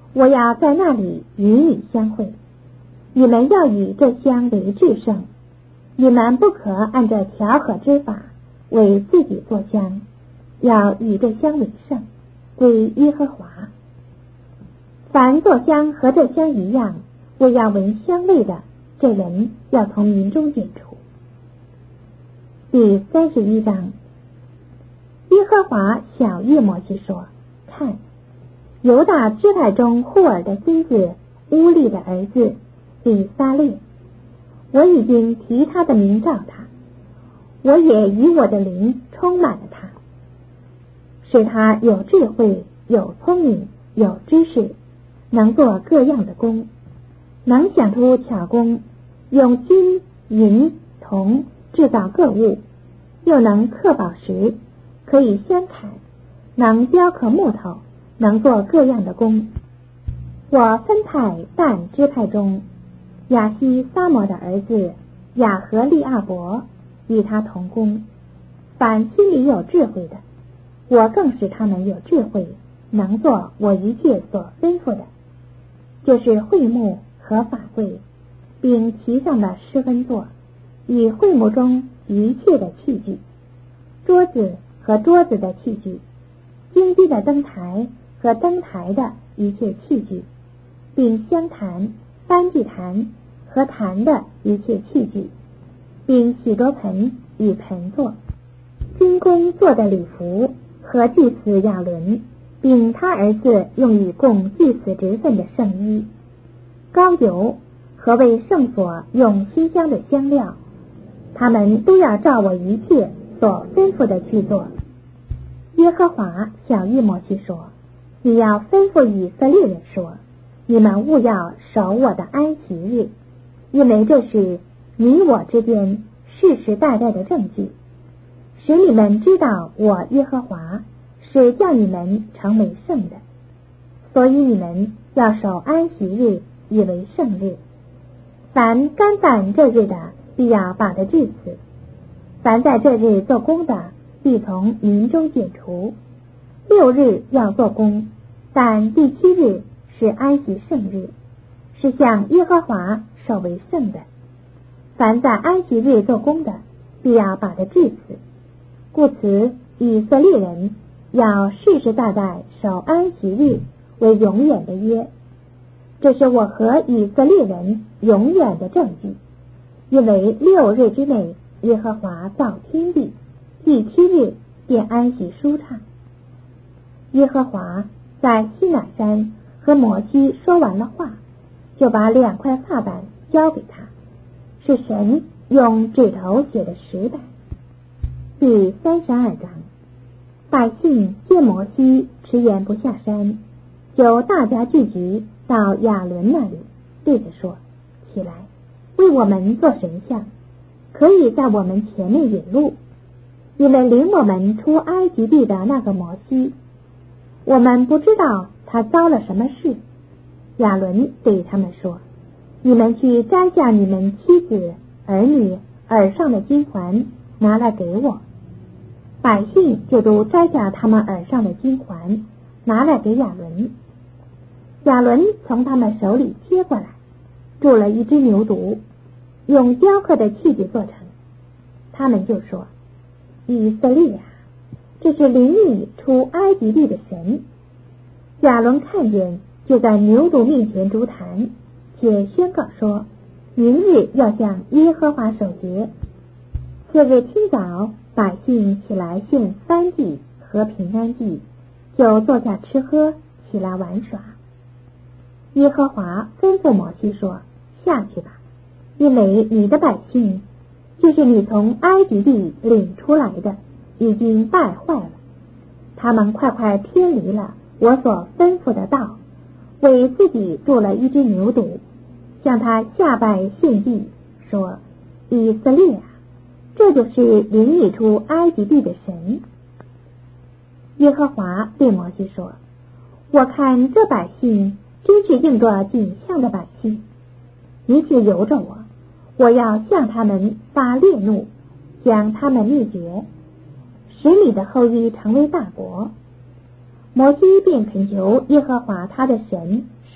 我要在那里与你相会。你们要以这香为至圣，你们不可按着调和之法为自己做香，要以这香为圣，归耶和华。凡做香和这香一样，为要闻香味的，这人要从民中剪除。第三十一章。耶和华晓谕摩西说：看，犹大支派中户尔的孙子乌利的儿子以撒列，我已经提他的名召他，我也以我的灵充满了他，使他有智慧，有聪明，有知识，能做各样的工，能想出巧工，用金银铜制造各物，又能刻宝石，可以镶砍，能雕刻木头，能做各样的工。我分派但支派中亚西撒摩的儿子亚和利阿伯与他同工，凡心里有智慧的，我更使他们有智慧，能做我一切所吩咐的，就是会幕和法柜，并其上的施恩座，与会幕中一切的器具，桌子和桌子的器具，金基的灯台和灯台的一切器具，并香坛、燔祭坛和坛的一切器具，并洗濯盆与盆座，金工做的礼服和祭司亚伦，并他儿子用以供祭司职分的圣衣，膏油和为圣所用馨香的香料，他们都要照我一切所吩咐的去做。耶和华晓谕摩西说：你要吩咐以色列人说，你们务要守我的安息日，因为这是你我之间世世代代的证据，使你们知道我耶和华是叫你们成为圣的，所以你们要守安息日以为圣日。凡干犯这日的，必要把他治死；凡在这日做工的，必从民中剪除。六日要做工，但第七日是安息圣日，是向耶和华守为圣的。凡在安息日做工的，必要把他治死。故此，以色列人要世世代代守安息日为永远的约，这是我和以色列人永远的证据。因为六日之内，耶和华造天地，第七日便安息舒畅。耶和华在西乃山和摩西说完了话，就把两块法板交给他，是神用指头写的石板。第三十二章。百姓见摩西迟延不下山，就大家聚集到亚伦那里，对着说：起来，为我们做神像，可以在我们前面引路，因为领我们出埃及地的那个摩西，我们不知道他遭了什么事。亚伦对他们说：你们去摘下你们妻子儿女耳上的金环，拿来给我。百姓就都摘下他们耳上的金环，拿来给亚伦。亚伦从他们手里接过来，铸了一只牛犊，用雕刻的器具做成。他们就说：以色列啊，这是领你出埃及地的神。亚伦看见，就在牛犊面前筑坛，且宣告说：明日要向耶和华守节。次日清早，百姓起来献燔祭和平安祭，就坐下吃喝，起来玩耍。耶和华吩咐摩西说：下去吧，因为你的百姓，就是你从埃及地领出来的，已经败坏了，他们快快偏离了我所吩咐的道，为自己铸了一只牛犊，向他下拜献祭，说：以色列啊，这就是领你出埃及地的神。耶和华对摩西说：我看这百姓真是应着景象的百姓，你且由着我，我要向他们发烈怒，将他们灭绝，使你的后裔成为大国。摩西便恳求耶和华他的神，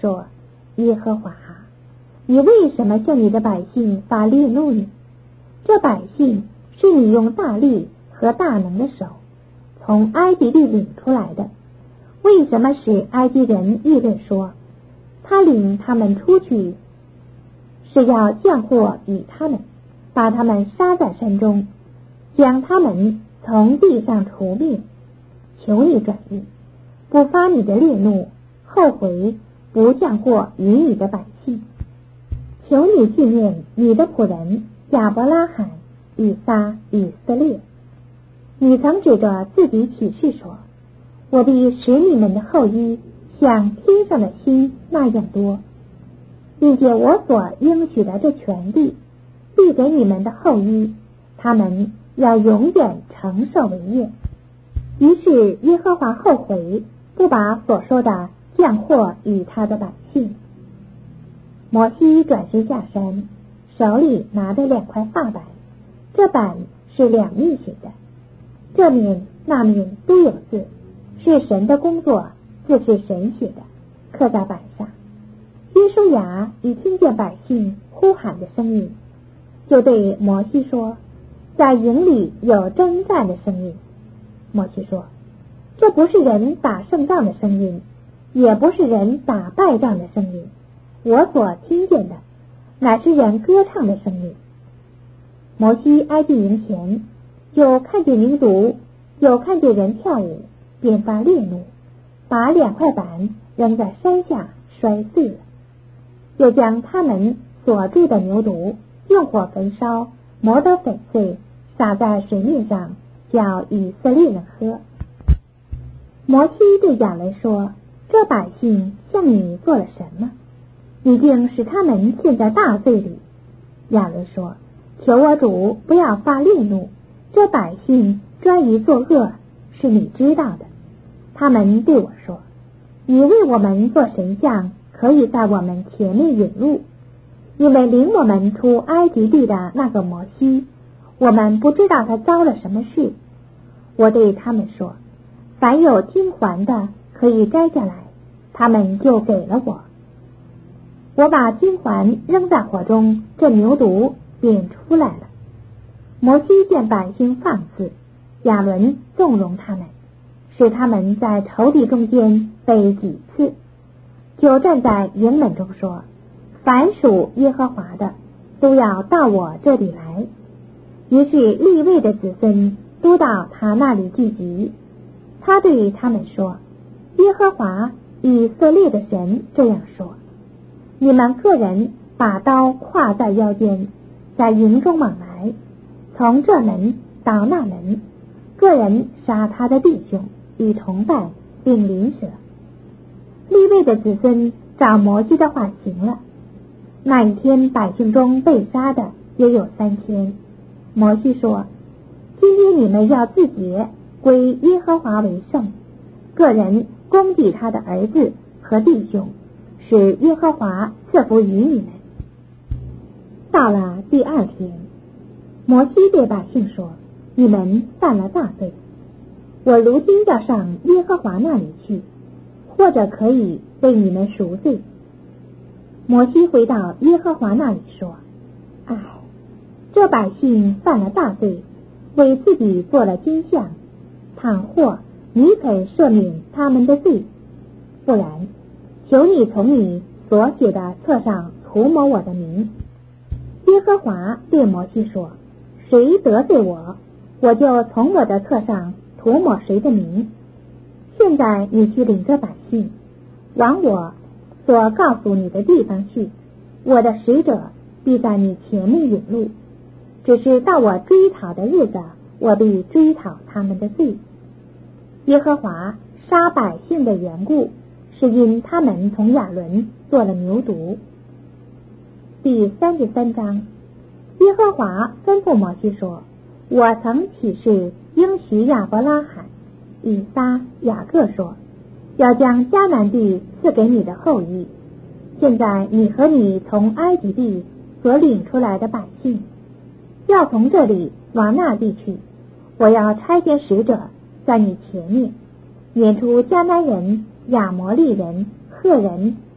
说：耶和华，你为什么向你的百姓发烈怒呢？这百姓是你用大力和大能的手从埃及地领出来的，为什么使埃及人议论说，他领他们出去是要降祸与他们，把他们杀在山中，将他们从地上除灭？求你转意，不发你的烈怒，后悔不降祸与你的百姓。求你纪念你的仆人亚伯拉罕、以撒、以色列。你曾指着自己起誓说，我必使你们的后裔像天上的星那样多，并且我所应许的这全地必给你们的后裔，他们要永远承受为业。于是耶和华后悔，不把所说的降祸与他的百姓。摩西转身下山，手里拿着两块画板，这板是两面写的，这面那面都有字，是神的工作，字是神写的，刻在板上。约书亚一听见百姓呼喊的声音，就对摩西说，在营里有征战的声音。摩西说，这不是人打胜仗的声音，也不是人打败仗的声音，我所听见的乃是人歌唱的声音。摩西挨近营前，就看见民族，有看见人跳舞，便发烈怒，把两块板扔在山下摔碎了，又将他们所铸的牛犊用火焚烧，磨得粉碎，撒在水面上，叫以色列人喝。摩西对亚伦说，这百姓向你做了什么？你竟使他们陷在大罪里。亚伦说，求我主不要发烈怒，这百姓专于作恶，是你知道的。他们对我说，你为我们做神像，可以在我们前面引路，因为领我们出埃及地的那个摩西，我们不知道他遭了什么事。我对他们说，凡有金环的可以摘下来，他们就给了我。我把金环扔在火中，这牛犊便出来了。摩西见百姓放肆，亚伦纵容他们，使他们在仇敌中间被几次，就站在营门中说，凡属耶和华的都要到我这里来。于是利未的子孙都到他那里聚集。他对他们说，耶和华以色列的神这样说，你们个人把刀挎在腰间，在营中往来，从这门到那门，个人杀他的弟兄与同伴并邻舍。利未的子孙照摩西的话行了。那一天百姓中被杀的也有三千。摩西说，今天你们要自洁，归耶和华为圣，个人供给他的儿子和弟兄，使耶和华赐福于你们。到了第二天，摩西对百姓说，你们犯了大罪，我如今要上耶和华那里去，或者可以为你们赎罪。摩西回到耶和华那里说，唉，这百姓犯了大罪，为自己做了金像，倘或你肯赦免他们的罪，不然求你从你所写的册上涂抹我的名。耶和华对摩西说，谁得罪我，我就从我的册上涂抹谁的名。现在你去领着百姓往我所告诉你的地方去，我的使者必在你前面引路，只是到我追讨的日子，我必追讨他们的罪。耶和华杀百姓的缘故，是因他们从亚伦做了牛犊。第三十三章，耶和华吩咐摩西说，我曾起誓应许亚伯拉罕、以撒、雅各说，要将迦南地赐给你的后裔。现在你和你从埃及地所领出来的百姓，要从这里往那地去，我要差遣使者在你前面，撵出迦南人、亚摩利人、赫人、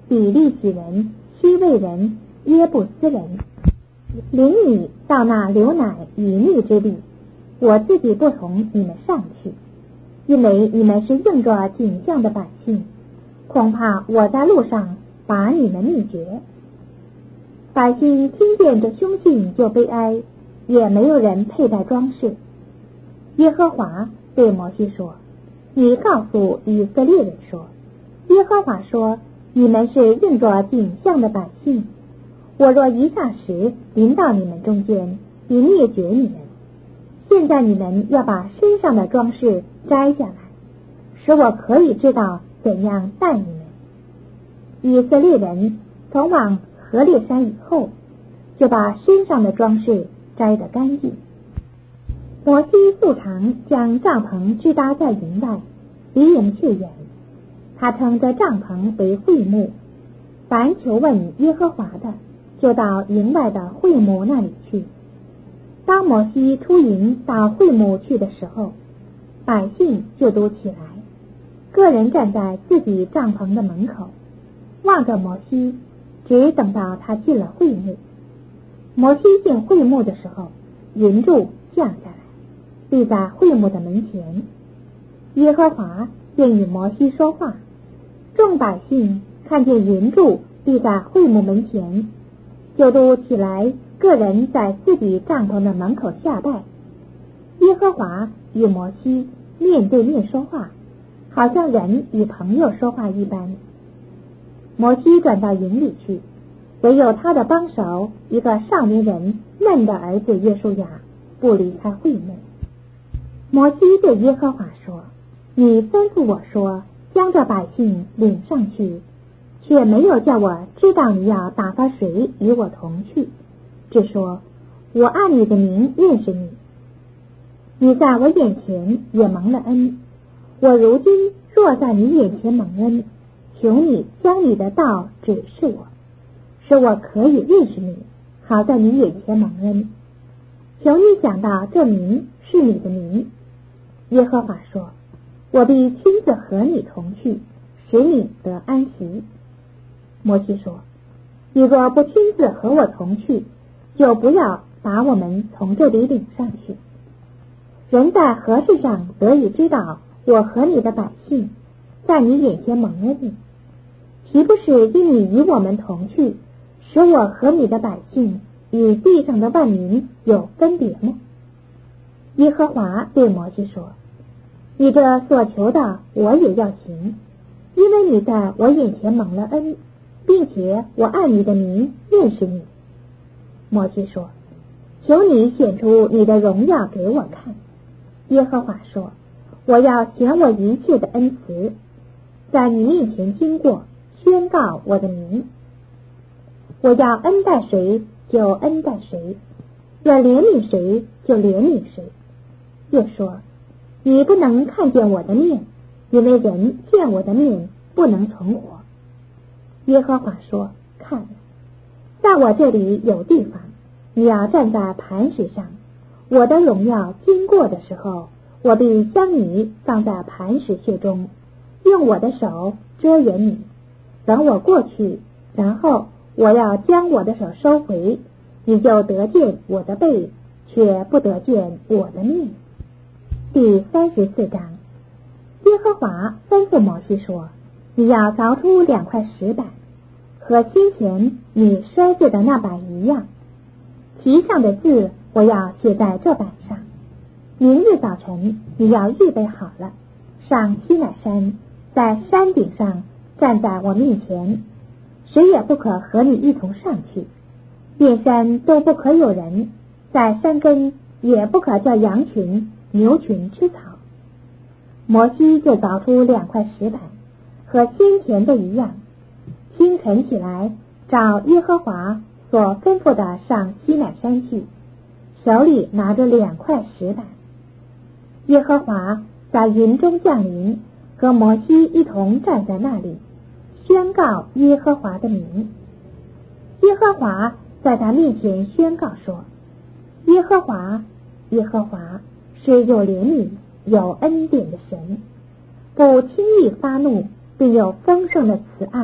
比利洗人、西魏人、耶布斯人，领你到那流奶与蜜之地，我自己不同你们上去，因为你们是应着景象的百姓，恐怕我在路上把你们灭绝。百姓听见这凶信就悲哀，也没有人佩戴装饰。耶和华对摩西说，你告诉以色列人说，耶和华说，你们是应着景象的百姓，我若一下时临到你们中间，以灭绝你们。现在你们要把身上的装饰摘下来，使我可以知道怎样待你们。以色列人从往何烈山以后，就把身上的装饰摘得干净。摩西素常将帐篷支搭在营外，离营去远。他称这帐篷为会幕，凡求问耶和华的，就到营外的会幕那里去。当摩西出营到会幕去的时候，百姓就都起来，个人站在自己帐篷的门口，望着摩西，只等到他进了会幕。摩西进会幕的时候，云柱降下来，立在会幕的门前。耶和华便与摩西说话，众百姓看见云柱立在会幕门前，就都起来，个人在自己帐篷的门口下拜。耶和华与摩西面对面说话，好像人与朋友说话一般。摩西转到营里去，唯有他的帮手一个少年人嫩的儿子约书亚不离开会幕。摩西对耶和华说，你吩咐我说将这百姓领上去，却没有叫我知道你要打发谁与我同去，只说我按你的名认识你，你在我眼前也蒙了恩，我如今若在你眼前蒙恩，求你将你的道指示我，使我可以认识你，好在你眼前蒙恩。求你想到这名是你的名。耶和华说，我必亲自和你同去，使你得安息。摩西说，你若不亲自和我同去，就不要把我们从这里领上去。人在何事上得以知道我和你的百姓在你眼前蒙恩呢？岂不是因你与我们同去，使我和你的百姓与地上的万民有分别吗？耶和华对摩西说，你这所求的我也要行，因为你在我眼前蒙了恩，并且我按你的名认识你。摩西说，求你显出你的荣耀给我看。耶和华说，我要显我一切的恩慈，在你面前经过，宣告我的名。我要恩待谁就恩待谁，要怜悯谁就怜悯谁。又说，你不能看见我的面，因为人见我的面不能存活。耶和华说，看，在我这里有地方，你要站在磐石上，我的荣耀经过的时候，我必将你放在磐石穴中，用我的手遮掩你，等我过去，然后我要将我的手收回，你就得见我的背，却不得见我的面。第三十四章。耶和华吩咐摩西说，你要凿出两块石板，和先前你摔碎的那板一样，题上的字我要写在这板上。明日早晨你要预备好了，上西乃山，在山顶上站在我面前，谁也不可和你一同上去，遍山都不可有人，在山根也不可叫羊群牛群吃草。摩西就凿出两块石板，和先前的一样，清晨起来，照耶和华所吩咐的上西乃山去，手里拿着两块石板。耶和华在云中降临，和摩西一同站在那里，宣告耶和华的名。耶和华在他面前宣告说，耶和华，耶和华是有怜悯有恩典的神，不轻易发怒，并有丰盛的慈爱，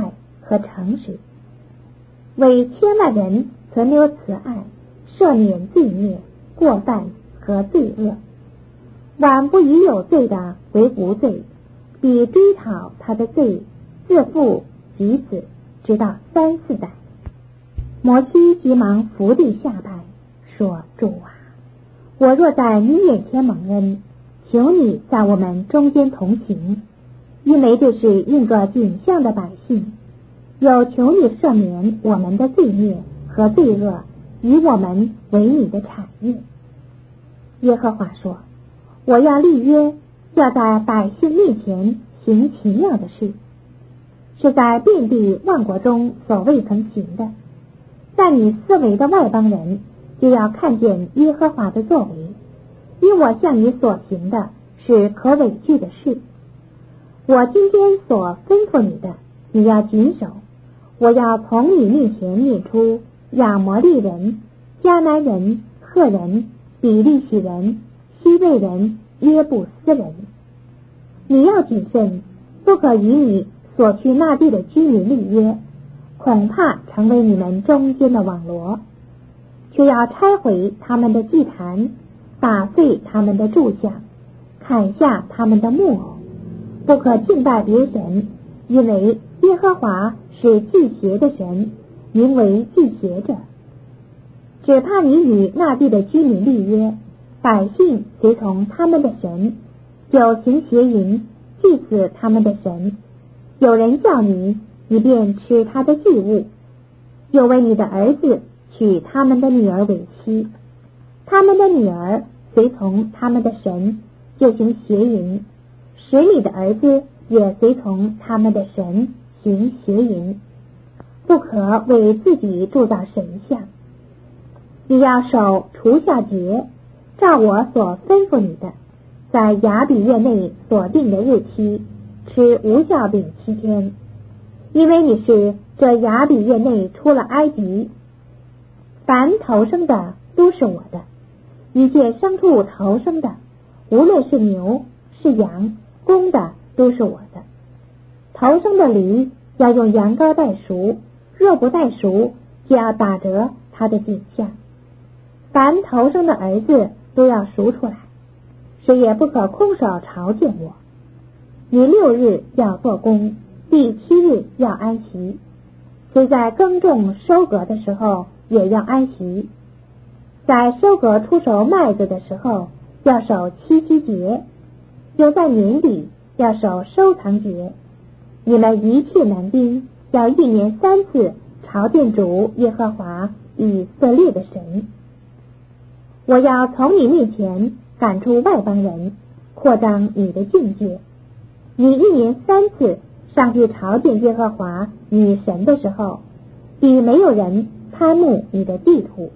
和诚实，为千万人存留慈爱，赦免罪孽、过犯和罪恶。晚不以有罪的为无罪，必追讨他的罪，自父及子，直到三四代。摩西急忙伏地下拜，说：主啊，我若在你眼前蒙恩，求你在我们中间同行，因为这是应着景象的百姓，有求你赦免我们的罪孽和罪恶，以我们为你的产业。耶和华说：我要立约，要在百姓面前行奇妙的事，是在遍地万国中所未曾行的。在你四围的外邦人就要看见耶和华的作为，因我向你所行的是可畏惧的事。我今天所吩咐你的，你要谨守。我要从你面前撵出亚摩利人、迦南人、赫人、比利洗人、希未人、耶布斯人。你要谨慎，不可与你所去那地的居民立约，恐怕成为你们中间的网罗，却要拆毁他们的祭坛，打碎他们的柱像，砍下他们的木偶，不可敬拜别神，因为耶和华是祭邪的神，名为祭邪者。只怕你与那地的居民立约，百姓随从他们的神，有行邪淫，祭祀他们的神。有人叫你，你便吃他的祭物；又为你的儿子娶他们的女儿为妻，他们的女儿随从他们的神，就行邪淫，使你的儿子也随从他们的神行邪淫。不可为自己铸造神像。你要守除酵节，照我所吩咐你的，在亚比月内所定的日期吃无酵饼七天，因为你是这亚比月内出了埃及。凡头生的都是我的，一切牲畜头生的，无论是牛是羊，公的都是我的。头生的驴要用羊羔代赎，若不代赎，就要打折他的景象。凡头生的儿子都要赎出来，谁也不可空手朝见我。你六日要做工，第七日要安息，虽在耕种收割的时候也要安息。在收割出熟麦子的时候要守七夕节，又在年底要守收藏节。你们一切男丁要一年三次朝见主耶和华以色列的神。我要从你面前赶出外邦人，扩张你的境界。你一年三次上去朝见耶和华你神的时候，必没有人贪慕你的地土。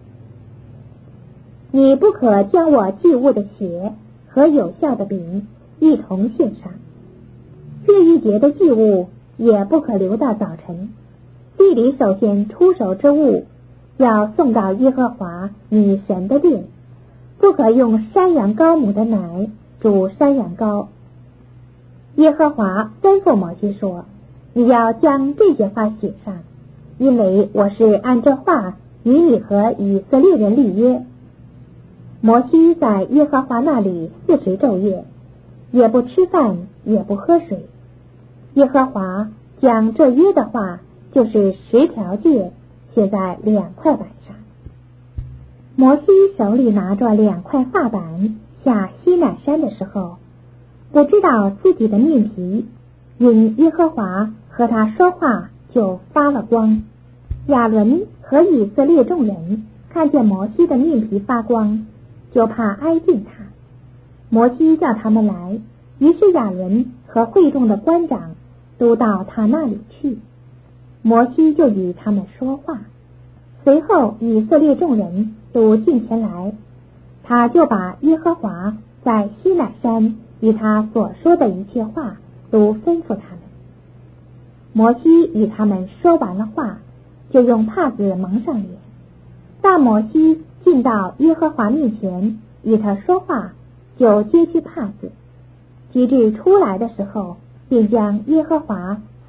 你不可将我祭物的血和有效的饼一同献上，这一节的祭物也不可留到早晨。地里首先出手之物要送到耶和华你神的殿，不可用山羊羔母的奶煮山羊羔。耶和华吩咐摩西说：你要将这些话写上，因为我是按这话与你和以色列人立约。摩西在耶和华那里四十昼夜，也不吃饭，也不喝水。耶和华将这约的话，就是十条诫，写在两块板上。摩西手里拿着两块画板下西乃山的时候，不知道自己的面皮因耶和华和他说话就发了光。亚伦和以色列众人看见摩西的面皮发光，就怕挨近他。摩西叫他们来，于是亚伦和会众的官长都到他那里去，摩西就与他们说话。随后以色列众人都进前来，他就把耶和华在西乃山与他所说的一切话都吩咐他们。摩西与他们说完了话，就用帕子蒙上脸。大摩西进到耶和华面前与他说话，就揭去帕子，及至出来的时候，便将耶和华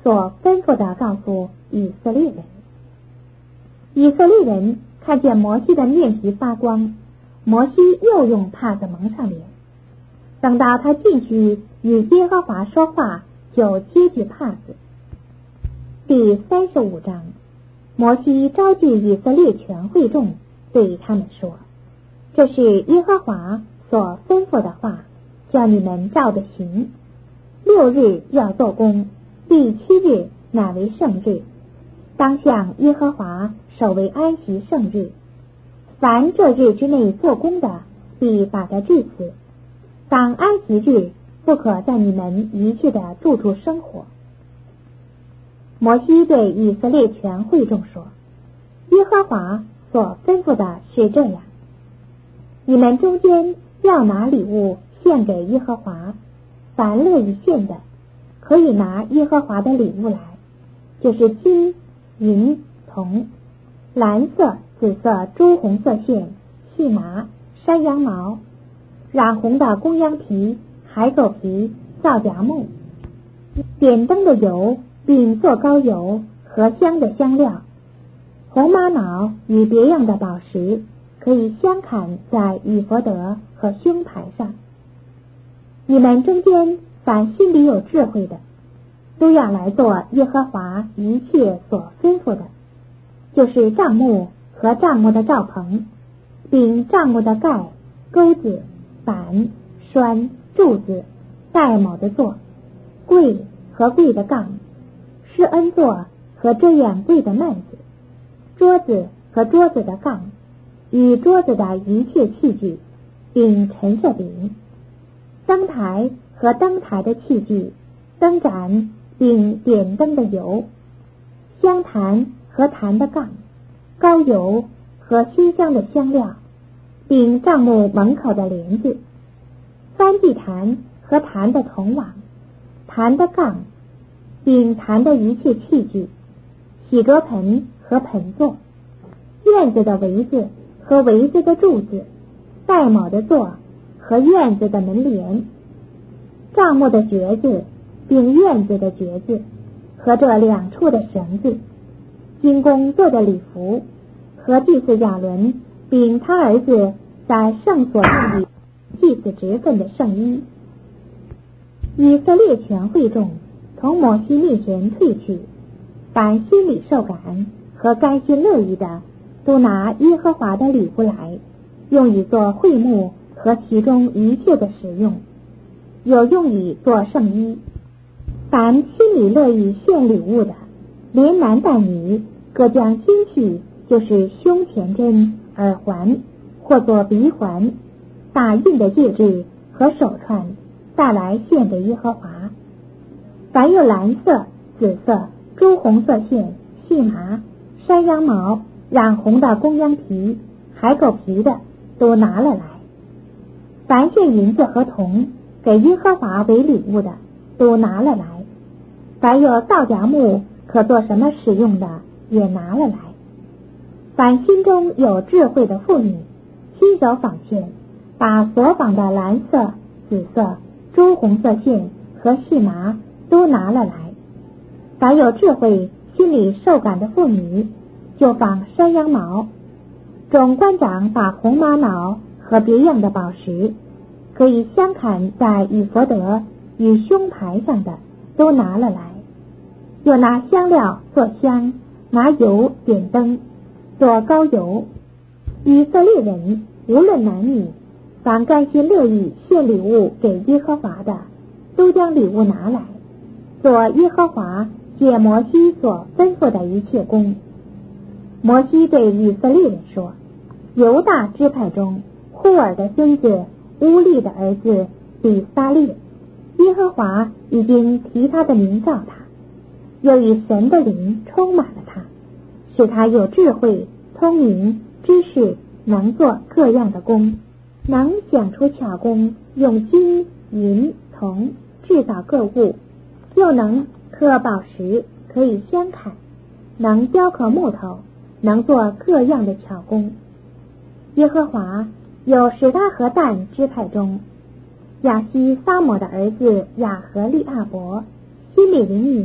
所吩咐的告诉以色列人。以色列人看见摩西的面皮发光，摩西又用帕子蒙上脸。等到他进去与耶和华说话，就揭去帕子。第三十五章，摩西召集以色列全会众，对他们说：这是耶和华所吩咐的话，叫你们照着行。六日要做工，第七日乃为圣日，当向耶和华守为安息圣日。凡这日之内做工的，必把他治死。当安息日，不可在你们一切的住处生活。摩西对以色列全会众说：耶和华所吩咐的是这样，你们中间要拿礼物献给耶和华，凡乐意献的，可以拿耶和华的礼物来，就是金、银、铜、蓝色、紫色、朱红色线、细麻、山羊毛、染红的公羊皮、海狗皮、皂荚木、点灯的油，并做膏油和香的香料，红玛瑙与别样的宝石，可以相砍在以弗得和胸牌上。你们中间凡心里有智慧的，都要来做耶和华一切所吩咐的，就是帐幕和帐幕的罩棚，并帐幕的盖、钩子、板、栓、柱子、带卯的座、柜和柜的杠、施恩座和遮掩柜的幔子、桌子和桌子的杠，与桌子的一切器具，并陈设饼、灯台和灯台的器具、灯盏并点灯的油、香坛和坛的杠、膏油和馨香的香料，并帐幕门口的帘子、翻地坛和坛的铜网、坛的杠，并坛的一切器具、洗濯盆和盆座、院子的围子和围子的柱子、带卯的座和院子的门帘、帐幕的橛子，并院子的橛子和这两处的绳子、金工做的礼服和祭司亚伦并他儿子在圣所用于祭司职分的圣衣。以色列全会众从摩西面前退去，凡心里受感和甘心乐意的，都拿耶和华的礼物来，用以做会幕和其中一切的使用，有用以做圣衣。凡心里乐意献礼物的，连男带女，各将金器，就是胸前针、耳环，或作鼻环、打印的戒指和手串，带来献给耶和华。凡有蓝色、紫色、朱红色线、细麻、山羊毛、染红的公羊皮、海狗皮的，都拿了来。凡献银子和铜给耶和华为礼物的，都拿了来。凡有皂荚木可做什么使用的，也拿了来。凡心中有智慧的妇女，亲手纺线，把所纺的蓝色、紫色、朱红色线和细麻都拿了来。凡有智慧、心里受感的妇女，就纺山羊毛。总官长把红玛瑙和别样的宝石，可以相砍在以弗得与胸牌上的，都拿了来。又拿香料做香，拿油点灯，做膏油。以色列人无论男女，凡甘心乐意献礼物给耶和华的，都将礼物拿来，做耶和华借摩西所吩咐的一切工。摩西对以色列人说：犹大支派中户尔的孙子乌利的儿子比撒列，耶和华已经提他的名召他，又以神的灵充满了他，使他有智慧、聪明、知识，能做各样的工，能想出巧工，用金、银、铜制造各物，又能刻宝石，可以相砍，能雕刻木头，能做各样的巧工。耶和华有使他和但支派中亚西撒抹的儿子亚和利阿伯，心里灵敏，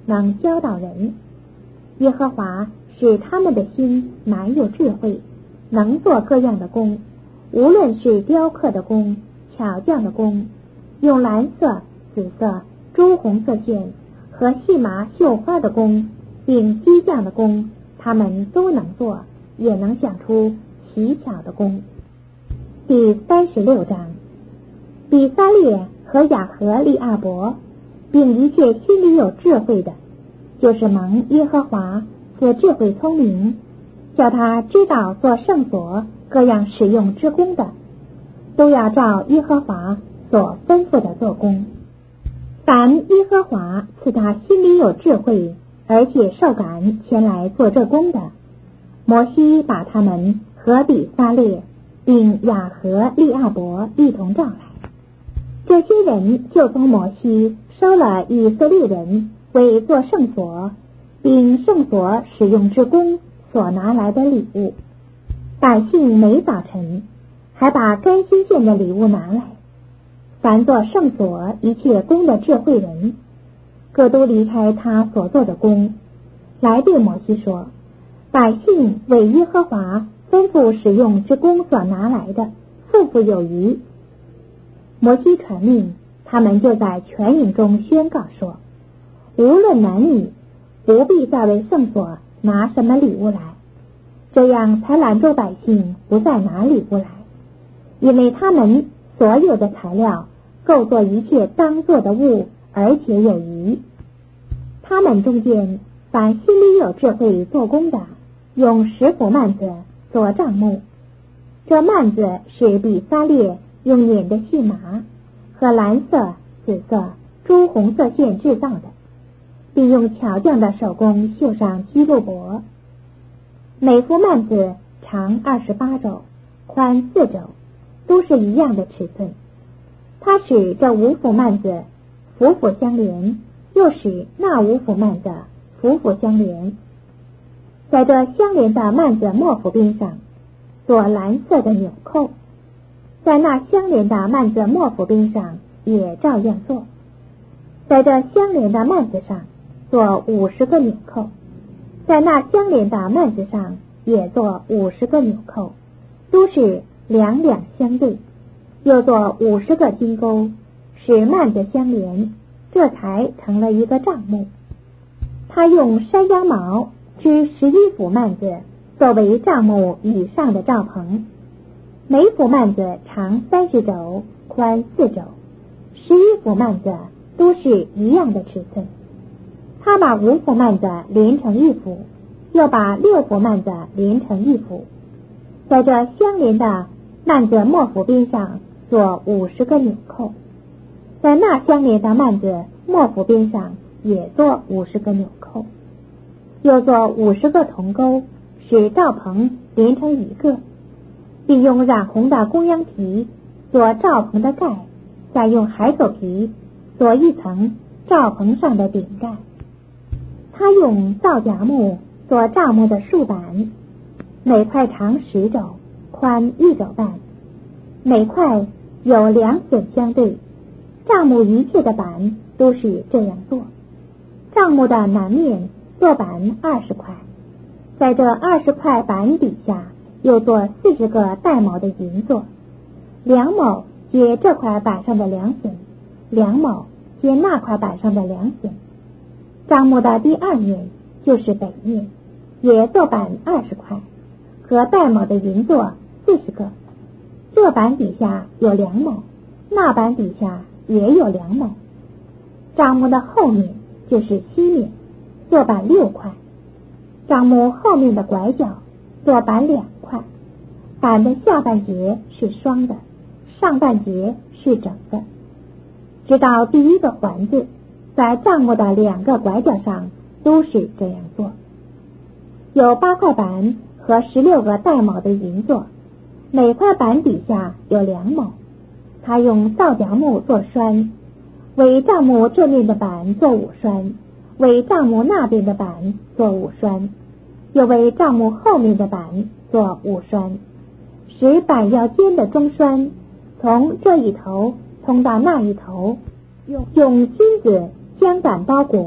能教导人。耶和华使他们的心满有智慧，能做各样的工，无论是雕刻的工、巧匠的工，用蓝色、紫色、朱红色线和细麻绣花的工，并机匠的工，他们都能做，也能想出奇巧的工。第三十六章，比撒列和雅和利阿伯，并一切心里有智慧的，就是蒙耶和华赐智慧聪明，叫他知道做圣所各样使用之功的，都要照耶和华所吩咐的做工。凡耶和华赐他心里有智慧，而且受感前来做这工的，摩西把他们和比撒列并雅和利阿伯一同召来。这些人就从摩西收了以色列人为做圣所并圣所使用之功所拿来的礼物。百姓每早晨还把甘心献的礼物拿来，凡做圣所一切工的智慧人，各都离开他所做的工，来对摩西说：百姓为耶和华吩咐使用之功所拿来的，富富有余。摩西传命，他们就在全营中宣告说：无论男女，不必再为圣所拿什么礼物来，这样才拦住百姓不再拿礼物来，因为他们所有的材料够做一切当做的物，而且有余。他们中间凡心里有智慧做工的，用十幅幔子做帐幕，这幔子是比撒列用捻的细麻和蓝色、紫色、朱红色线制造的，并用巧匠的手工绣上基路伯。每幅幔子长二十八肘，宽四肘，都是一样的尺寸。他使这五幅幔子幅幅相连，又使那五幅幔子幅幅相连。在这相连的幔子末幅边上做蓝色的纽扣，在那相连的幔子末幅边上也照样做。在这相连的幔子上做五十个纽扣，在那相连的幔子上也做五十个纽扣，都是两两相对，又做五十个金钩，使幔子相连，这才成了一个帐幕。他用山羊毛织十一幅幔子作为帐幕以上的帐篷，每幅幔子长三十肘，宽四肘，十一幅幔子都是一样的尺寸。他把五幅幔子连成一幅，又把六幅幔子连成一幅，在这相连的幔子末幅边上做五十个纽扣，在那相连的幔子末幅边上也做五十个纽扣，又做五十个铜钩，使罩棚连成一个，并用染红的公羊皮做罩棚的盖，再用海狗皮做一层罩棚上的顶盖。他用皂荚木做帐幕的竖板，每块长十肘，宽一肘半，每块有两榫相对。帐幕一切的板都是这样做。帐幕的南面做板二十块，在这二十块板底下又做四十个带卯的银座，两卯接这块板上的两榫，两卯接那块板上的两榫。帐幕的第二面就是北面，也做板二十块，和带卯的银座四十个，这板底下有两卯，那板底下也有两卯。帐幕的后面就是西面，做板六块，帐幕后面的拐角做板两块，板的下半截是双的，上半截是整的，直到第一个环子，在帐幕的两个拐角上都是这样做。有八块板和十六个带卯的银座，每块板底下有两卯。他用皂荚木做栓，为帐幕这面的板做五栓，为帐幕那边的板做五栓，又为帐幕后面的板做五栓，使板腰间的中栓从这一头通到那一头，用用金子将板包裹，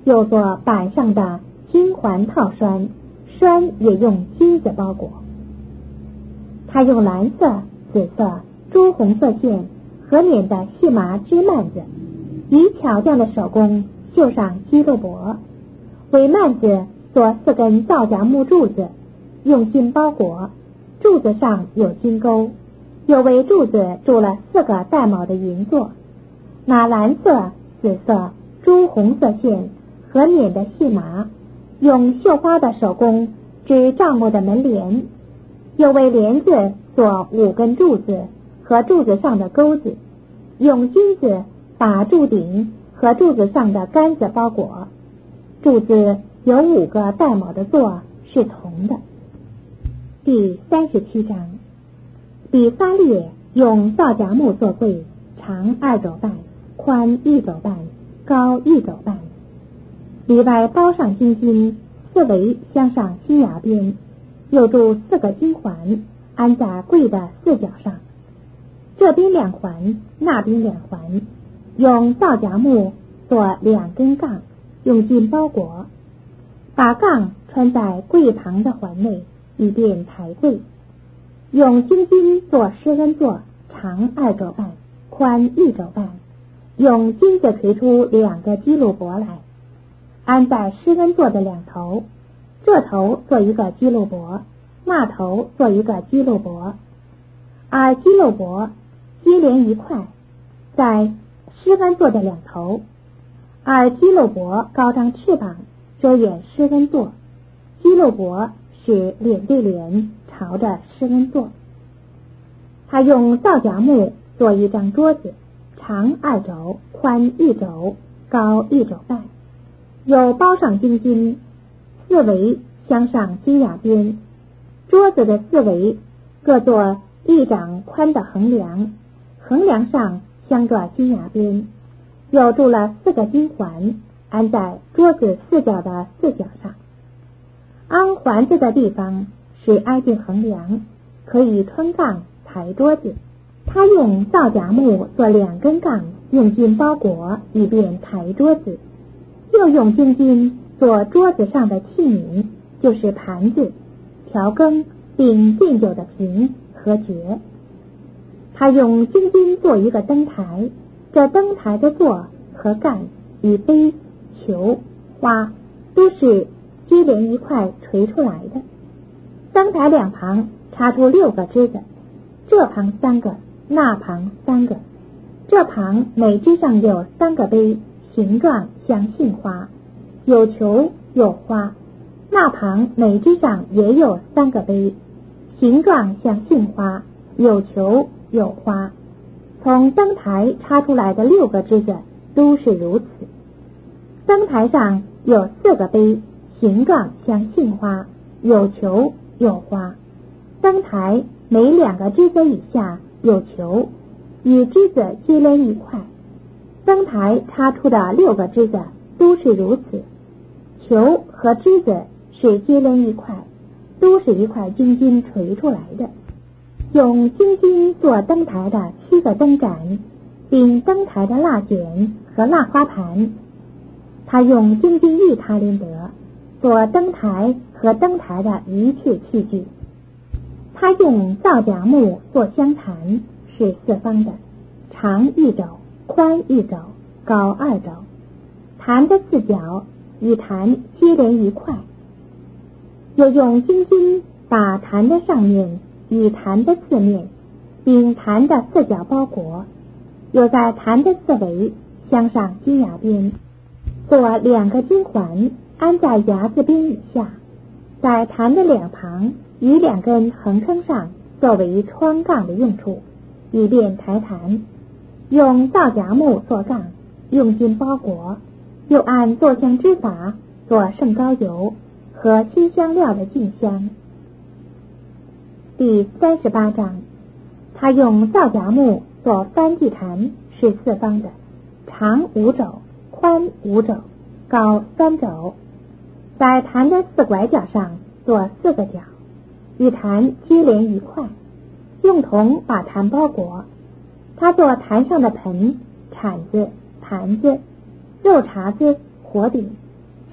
又做板上的金环套栓，栓也用金子包裹。他用蓝色、紫色、朱红色线和捻的细麻织幔子，以巧匠的手工绣上基路伯，为幔子做四根皂荚木柱子，用金包裹，柱子上有金钩，又为柱子铸了四个带卯的银座，拿蓝色、紫色、朱红色线和捻的细麻，用绣花的手工织帐幕的门帘，又为帘子做五根柱子和柱子上的钩子，用金子把柱顶和柱子上的杆子包裹。柱子有五个带卯的座，是铜的。第三十七章，比撒列用皂荚木做柜，长二肘半，宽一肘半，高一肘半，里外包上金金，四围镶上金牙边，又铸四个金环，安在柜的四角上，这边两环，那边两环，用皂荚木做两根杠，用金包裹，把杠穿在柜旁的环内，以便抬柜。用金金做施恩座，长二肘半，宽一肘半，用金子锤出两个基路伯来，安在施恩座的两头，这头做一个基路伯，那头做一个基路伯，而基路伯接连一块，在施恩座的两头，而基路伯高张翅膀，遮掩施恩座，基路伯是脸对脸朝着施恩座。他用皂荚木做一张桌子，长二肘，宽一肘，高一肘半，有包上金金，四围镶上金牙边，桌子的四围各做一掌宽的横梁，横梁上镶着金牙边，又铸了四个金环，安在桌子四角的四角上。安环子的地方是挨近横梁，可以穿杠抬桌子。他用皂荚木做两根杠，用金包裹，以便抬桌子，又用金金做桌子上的器皿，就是盘子、调羹并敬酒的瓶和爵。他用金金做一个灯台，这灯台的座和杆与杯、球、花都是接连一块锤出来的。灯台两旁插出六个枝子，这旁三个，那旁三个，这旁每枝上有三个杯，形状像杏花，有球有花，那旁每枝上也有三个杯，形状像杏花，有球有花。从灯台插出来的六个枝子都是如此。灯台上有四个杯，形状像杏花，有球有花。灯台每两个枝子以下有球，与枝子接连一块。灯台插出的六个枝子都是如此，球和枝子是接连一块，都是一块金金锤出来的。用金金做灯台的七个灯盏，并灯台的蜡卷和蜡花盘。他用金金玉塔林德做灯台和灯台的一切器具。他用皂荚木做香坛，是四方的，长一肘，宽一肘，高二肘，坛的四角与坛接连一块。又用金金把坛的上面与坛的四面并坛的四角包裹，又在坛的四围镶上金牙边，做两个金环，安在牙子边以下，在坛的两旁与两根横撑上，作为穿杠的用处，以便抬坛。用皂荚木做杠，用金包裹，又按做香之法做圣膏油和新香料的净香。第三十八章，他用皂荚木做翻祭坛，是四方的，长五肘，宽五肘，高三肘，在坛的四拐角上做四个角，与坛接连一块，用铜把坛包裹。他做坛上的盆、铲子、盘子、肉茬子、火鼎，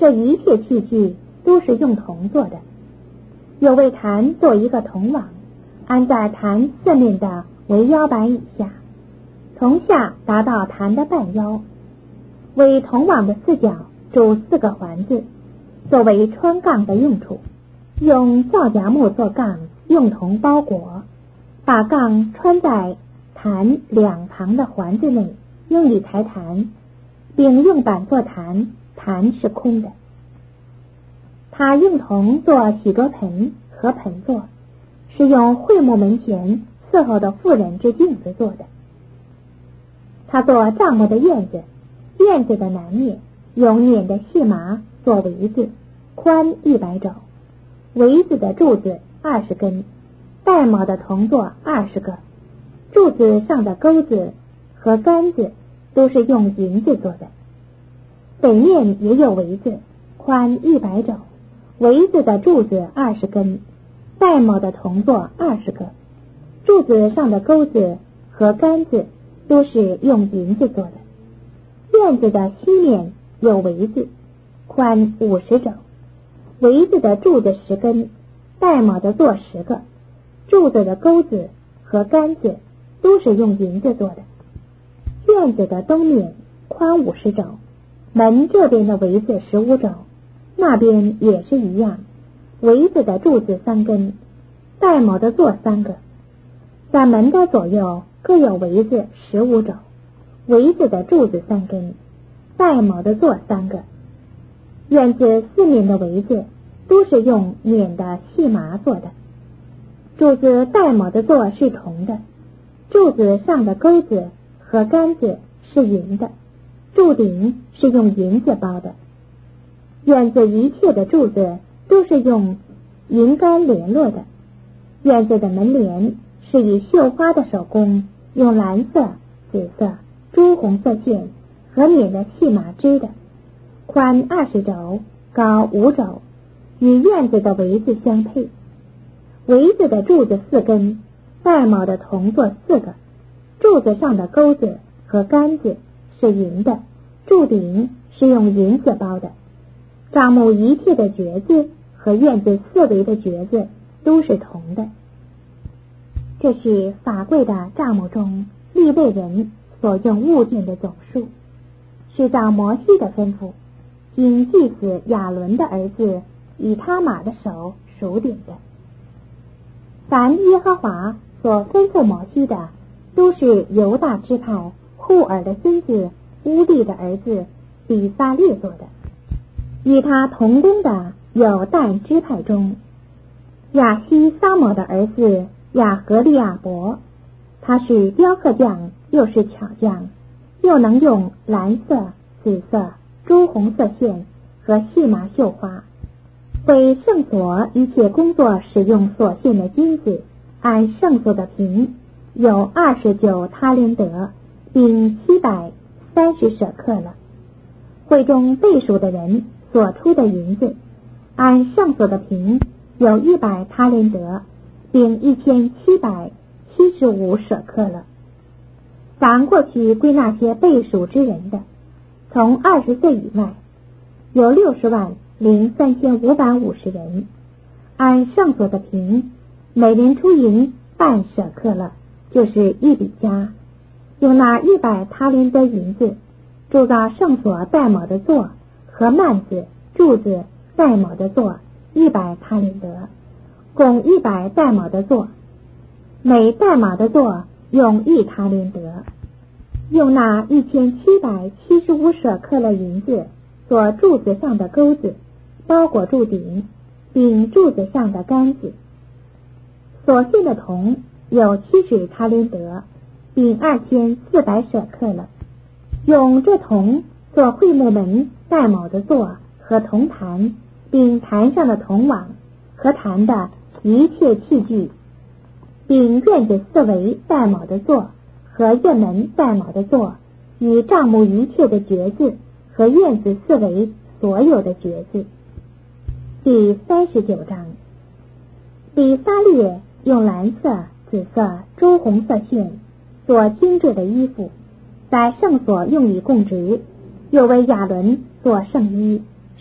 这一切器具都是用铜做的。有为坛做一个铜网，安在坛四面的围腰板以下，从下达到坛的半腰。为铜网的四角铸四个环子，作为穿杠的用处。用皂荚木做杠，用铜包裹，把杠穿在坛两旁的环子内，用以抬坛，并用板做坛，坛是空的。他用铜做洗濯盆和盆座，是用会幕门前伺候的妇人之镜子做的。他做帐幕的院子，院子的南面用捻的细麻做围子，宽一百肘，围子的柱子二十根，带卯的铜座二十个，柱子上的钩子和杆子都是用银子做的。北面也有围子，宽一百肘，围子的柱子二十根，带卯的铜座二十个，柱子上的钩子和杆子都是用银子做的。院子的西面有围子，宽五十肘，围子的柱子十根，带卯的座十个，柱子的钩子和杆子都是用银子做的。院子的东面宽五十肘，门这边的围子十五肘，那边也是一样，围子的柱子三根，带卯的座三个，在门的左右各有围子十五肘，围子的柱子三根，带卯的座三个。院子四面的围子都是用捻的细麻做的。柱子带卯的座是铜的，柱子上的钩子和杆子是银的，柱顶是用银子包的。院子一切的柱子都是用银杆联络的。院子的门帘是以绣花的手工，用蓝色、紫色、朱红色线和捻的细麻织的，宽二十肘，高五肘，与院子的围子相配。围子的柱子四根，带卯的铜座四个，柱子上的钩子和杆子是银的，柱顶是用银子包的。帐幕一切的橛子和院子四围的橛子都是铜的。这是法柜的帐幕中利未人所用物件的总数，是照摩西的吩咐，经祭司亚伦的儿子以他玛的手数点的。凡耶和华所吩咐摩西的，都是犹大支派户尔的孙子乌利的儿子比撒列做的。与他同工的有但支派中亚西撒摩的儿子亚和利亚伯，他是雕刻匠，又是巧匠，又能用蓝色、紫色、朱红色线和细麻绣花。为圣所一切工作使用所献的金子，按圣所的平有二十九他连德，并七百三十舍克了。会中被数的人所出的银子，按圣所的平有一百他连德，并一千七百七十五舍克了。凡过去归那些被数之人的，从二十岁以外，有六十万零三千五百五十人，按圣所的平，每人出银半舍克了，就是一比加，用那一百他连德银子铸造圣所带卯的座和幔子、柱子带卯的座一百他连德，共一百带卯的座，每带卯的座用一他连德，用那一千七百七十五舍克勒银子做柱子上的钩子，包裹柱顶，并柱子上的杆子。所献的铜有七十他连德，并二千四百舍克勒。用这铜做会幕门带卯的座和铜坛，并坛上的铜网和坛的一切器具，并院子四围带卯的座和院门带卯的座，与帐幕一切的橛子和院子四围所有的橛子。第三十九章。比撒列用蓝色、紫色、朱红色线做精致的衣服，在圣所用以供职，又为亚伦做圣衣，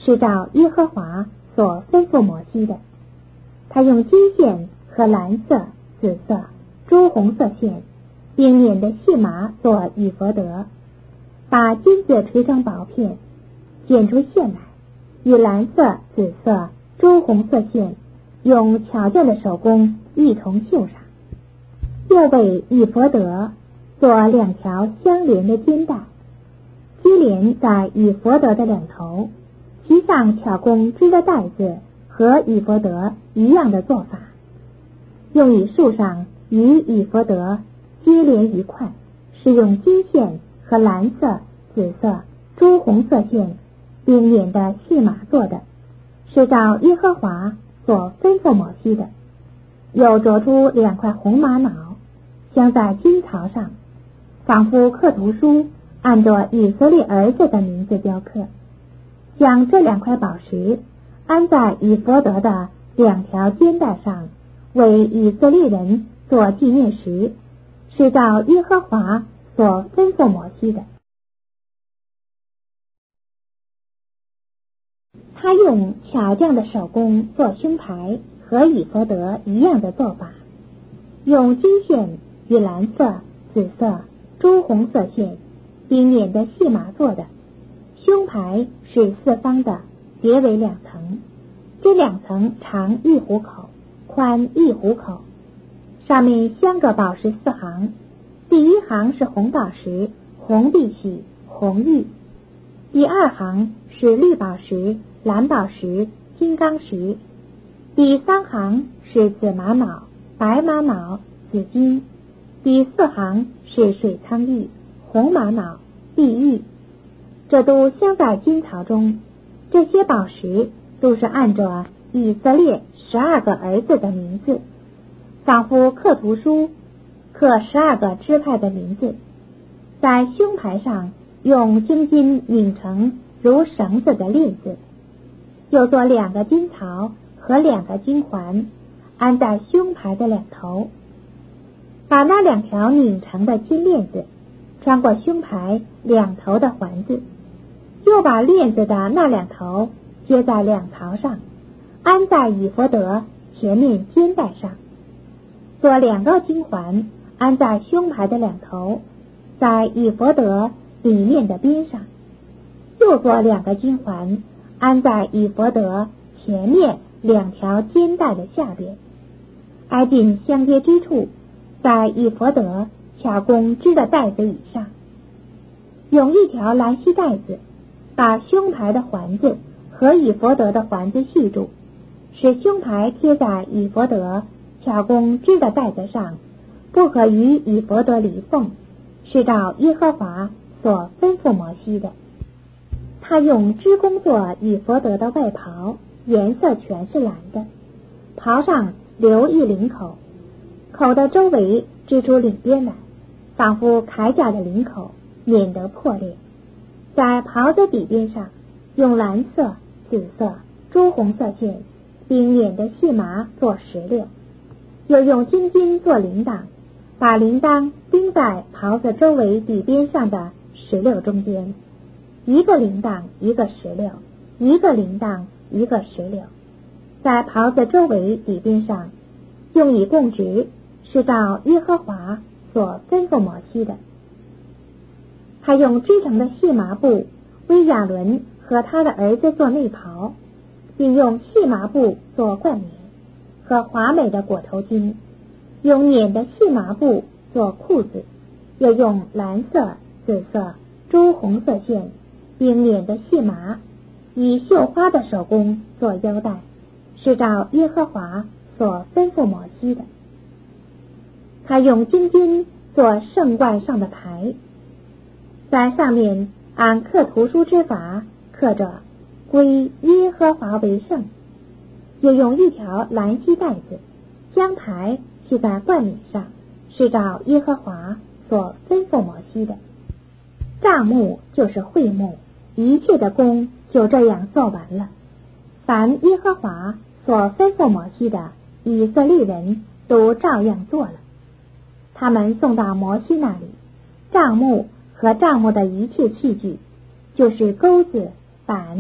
是照耶和华所吩咐摩西的。他用金线和蓝色、紫色、朱红色线，并捻的细麻做以弗得，把金子锤成薄片，剪出线来，以蓝色、紫色、朱红色线用巧匠的手工一同绣上。又为以弗得做两条相连的肩带，接连在以弗得的两头，其上巧工织的带子和以弗得一样的做法，用以束上与以弗得接连一块，是用金线和蓝色、紫色、朱红色线并捻的细麻做的，是照耶和华所吩咐摩西的。又着出两块红玛瑙，镶在金槽上，仿佛刻图书按着以色列儿子的名字雕刻，将这两块宝石安在以弗得的两条肩带上，为以色列人做纪念石，是照耶和华所吩咐摩西的。他用巧匠的手工做胸牌，和以弗得一样的做法，用金线与蓝色、紫色、朱红色线并捻的细麻做的。胸牌是四方的，叠为两层，这两层长一虎口，宽一虎口，上面镶着宝石四行，第一行是红宝石、红碧玺、红玉，第二行是绿宝石、蓝宝石、金刚石，第三行是紫玛瑙、白玛瑙、紫金，第四行是水苍玉、红玛瑙、碧玉，这都镶在金槽中。这些宝石都是按着以色列十二个儿子的名字，仿佛刻图书刻十二个支派的名字，在胸牌上用精金拧成如绳子的链子，又做两个金槽和两个金环，安在胸牌的两头，把那两条拧成的金链子穿过胸牌两头的环子，又把链子的那两头接在两槽上，安在以弗得前面肩带上，做两个金环安在胸牌的两头，在以弗得里面的边上，又做两个金环安在以弗得前面两条肩带的下边，挨近相接之处，在以弗得巧工织的带子以上，用一条蓝细带子把胸牌的环子和以弗得的环子系住，使胸牌贴在以弗得巧工织的带子上，不可与以弗得离缝，是照耶和华所吩咐摩西的。他用织工做以弗得的外袍，颜色全是蓝的，袍上留一领口，口的周围织出领边来，仿佛铠甲的领口，免得破裂。在袍子底边上用蓝色、紫色、朱红色线并捻的细麻做石榴，又用金金做铃铛，把铃铛钉在袍子周围底边上的石榴中间，一个铃铛一个石榴，一个铃铛一个石榴，在袍子周围底边上用以供职，是照耶和华所吩咐摩西的。他用织成的细麻布为亚伦和他的儿子做内袍，并用细麻布做冠冕和华美的裹头巾，用捻的细麻布做裤子，又用蓝色、紫色、朱红色线并捻的细麻，以绣花的手工做腰带，是照耶和华所吩咐摩西的。他用金金做圣冠上的牌，在上面按刻图书之法刻着归耶和华为圣，又用一条蓝细带子将牌系在冠冕上，是照耶和华所吩咐摩西的。帐幕就是会幕，一切的工就这样做完了。凡耶和华所吩咐摩西的，以色列人都照样做了。他们送到摩西那里，帐幕和帐幕的一切器具，就是钩子、板、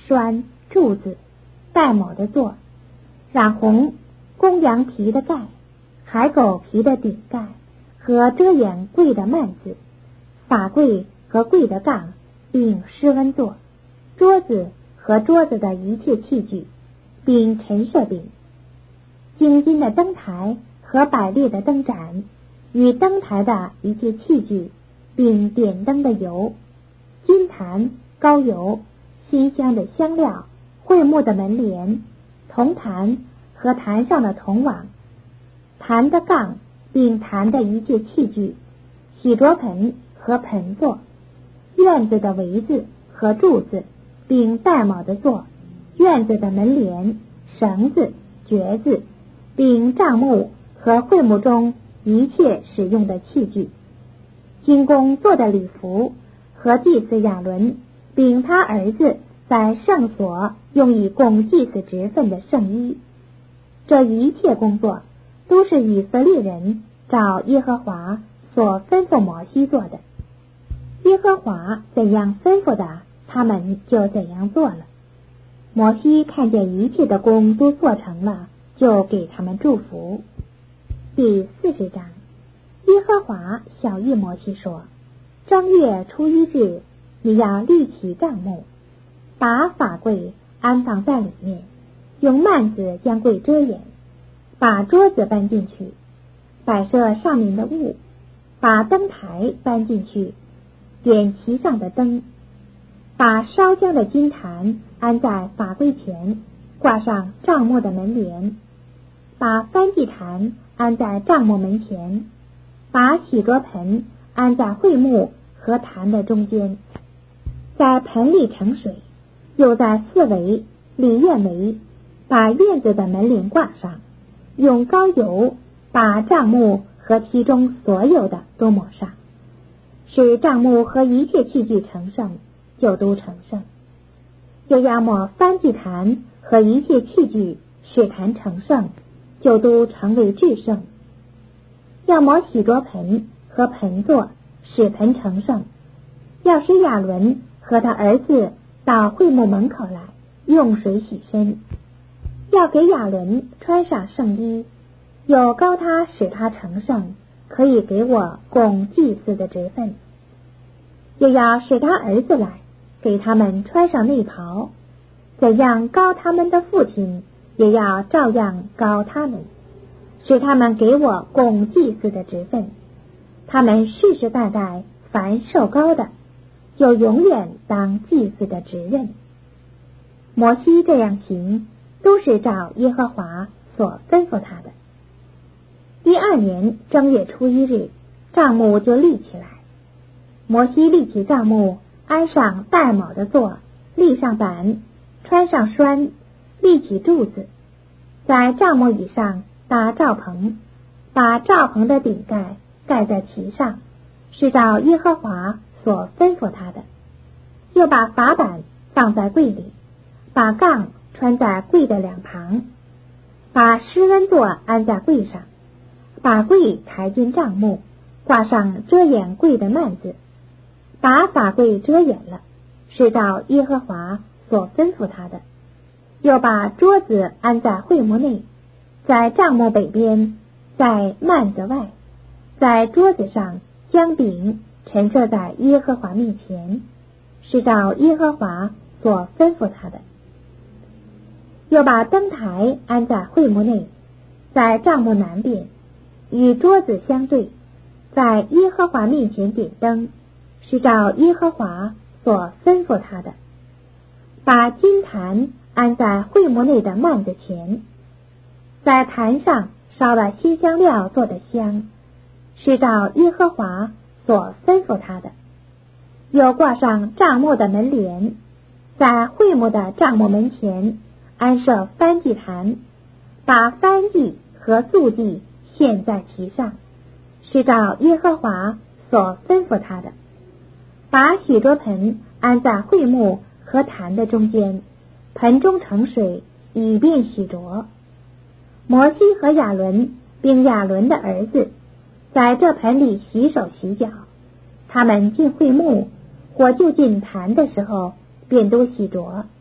栓、柱子，带卯的座，染红公羊皮的盖，海狗皮的顶盖和遮掩柜的幔子，法柜和柜的杠，并施恩座，桌子和桌子的一切器具，并陈设饼，精金的灯台和百列的灯盏，与灯台的一切器具，并点灯的油，金坛、膏油、馨香的香料，会幕的门帘，铜坛和坛上的铜网，坛的杠，并坛的一切器具，洗濯盆和盆座，院子的围子和柱子，并带卯的座，院子的门帘、绳子、橛子，并帐幕和会幕中一切使用的器具，金工做的礼服和祭司亚伦，并他儿子在圣所用以供祭司职分的圣衣。这一切工作都是以色列人照耶和华所吩咐摩西做的。耶和华怎样吩咐的，他们就怎样做了。摩西看见一切的工都做成了，就给他们祝福。第四十章，耶和华晓谕摩西说：正月初一日，你要立起帐幕，把法柜安放在里面，用幔子将柜遮掩，把桌子搬进去，摆设上面的物，把灯台搬进去，点其上的灯，把烧香的金坛安在法柜前，挂上帐幕的门帘，把燔祭坛安在帐幕门前，把洗濯盆安在会幕和坛的中间，在盆里盛水，又在四围里院围，把院子的门帘挂上，用膏油把帐幕和其中所有的都抹上，使帐幕和一切器具成圣，就都成圣。又要抹燔祭坛和一切器具，使坛成圣，就都成为至圣。要抹洗濯盆和盆座，使盆成圣。要使亚伦和他儿子到会幕门口来，用水洗身。要给亚伦穿上圣衣，又膏他使他成圣，可以给我供祭司的职分。又要使他儿子来，给他们穿上内袍，怎样膏他们的父亲，也要照样膏他们，使他们给我供祭司的职分。他们世世代代凡受膏的，就永远当祭司的职任。摩西这样行，都是照耶和华所吩咐他的。第二年正月初一日，帐幕就立起来。摩西立起帐幕，安上带卯的座，立上板，穿上栓，立起柱子，在帐幕以上搭罩棚，把罩棚的顶盖盖在其上，是照耶和华所吩咐他的。又把法板放在柜里，把杠穿在柜的两旁，把施恩座安在柜上，把柜抬进帐幕，挂上遮掩柜的幔子，把法柜遮掩了，是照耶和华所吩咐他的。又把桌子安在会幕内，在帐幕北边，在幔子外，在桌子上将饼陈设在耶和华面前，是照耶和华所吩咐他的。又把灯台安在会幕内，在帐幕南边，与桌子相对，在耶和华面前点灯，是照耶和华所吩咐他的。把金坛安在会幕内的幔子前，在坛上烧了新香料做的香，是照耶和华所吩咐他的。又挂上帐幕的门帘，在会幕的帐幕门前安设燔祭坛，把燔祭和素祭献在其上，是照耶和华所吩咐他的。把洗濯盆安在会幕和坛的中间，盆中盛水，以便洗濯。摩西和亚伦并亚伦的儿子在这盆里洗手洗脚，他们进会幕或就近坛的时候，便都洗濯，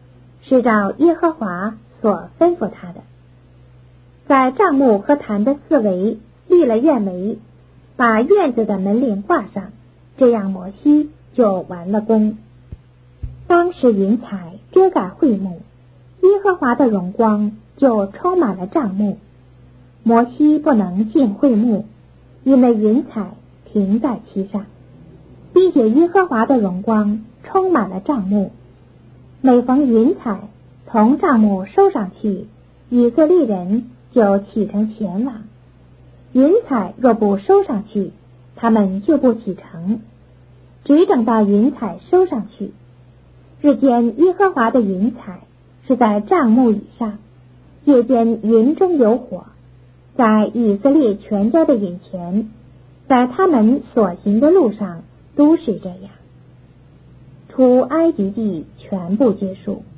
是照耶和华所吩咐他的。在帐幕和坛的四围立了院围，把院子的门帘挂上，这样摩西就完了工。当时云彩遮盖会幕，耶和华的荣光就充满了帐幕。摩西不能进会幕，因为云彩停在其上，并且耶和华的荣光充满了帐幕。每逢云彩从帐幕收上去，以色列人就启程前往。云彩若不收上去，他们就不启程，只等到云彩收上去。日间耶和华的云彩是在帐幕以上，夜间云中有火，在以色列全家的眼前，在他们所行的路上都是这样。出埃及记全部结束。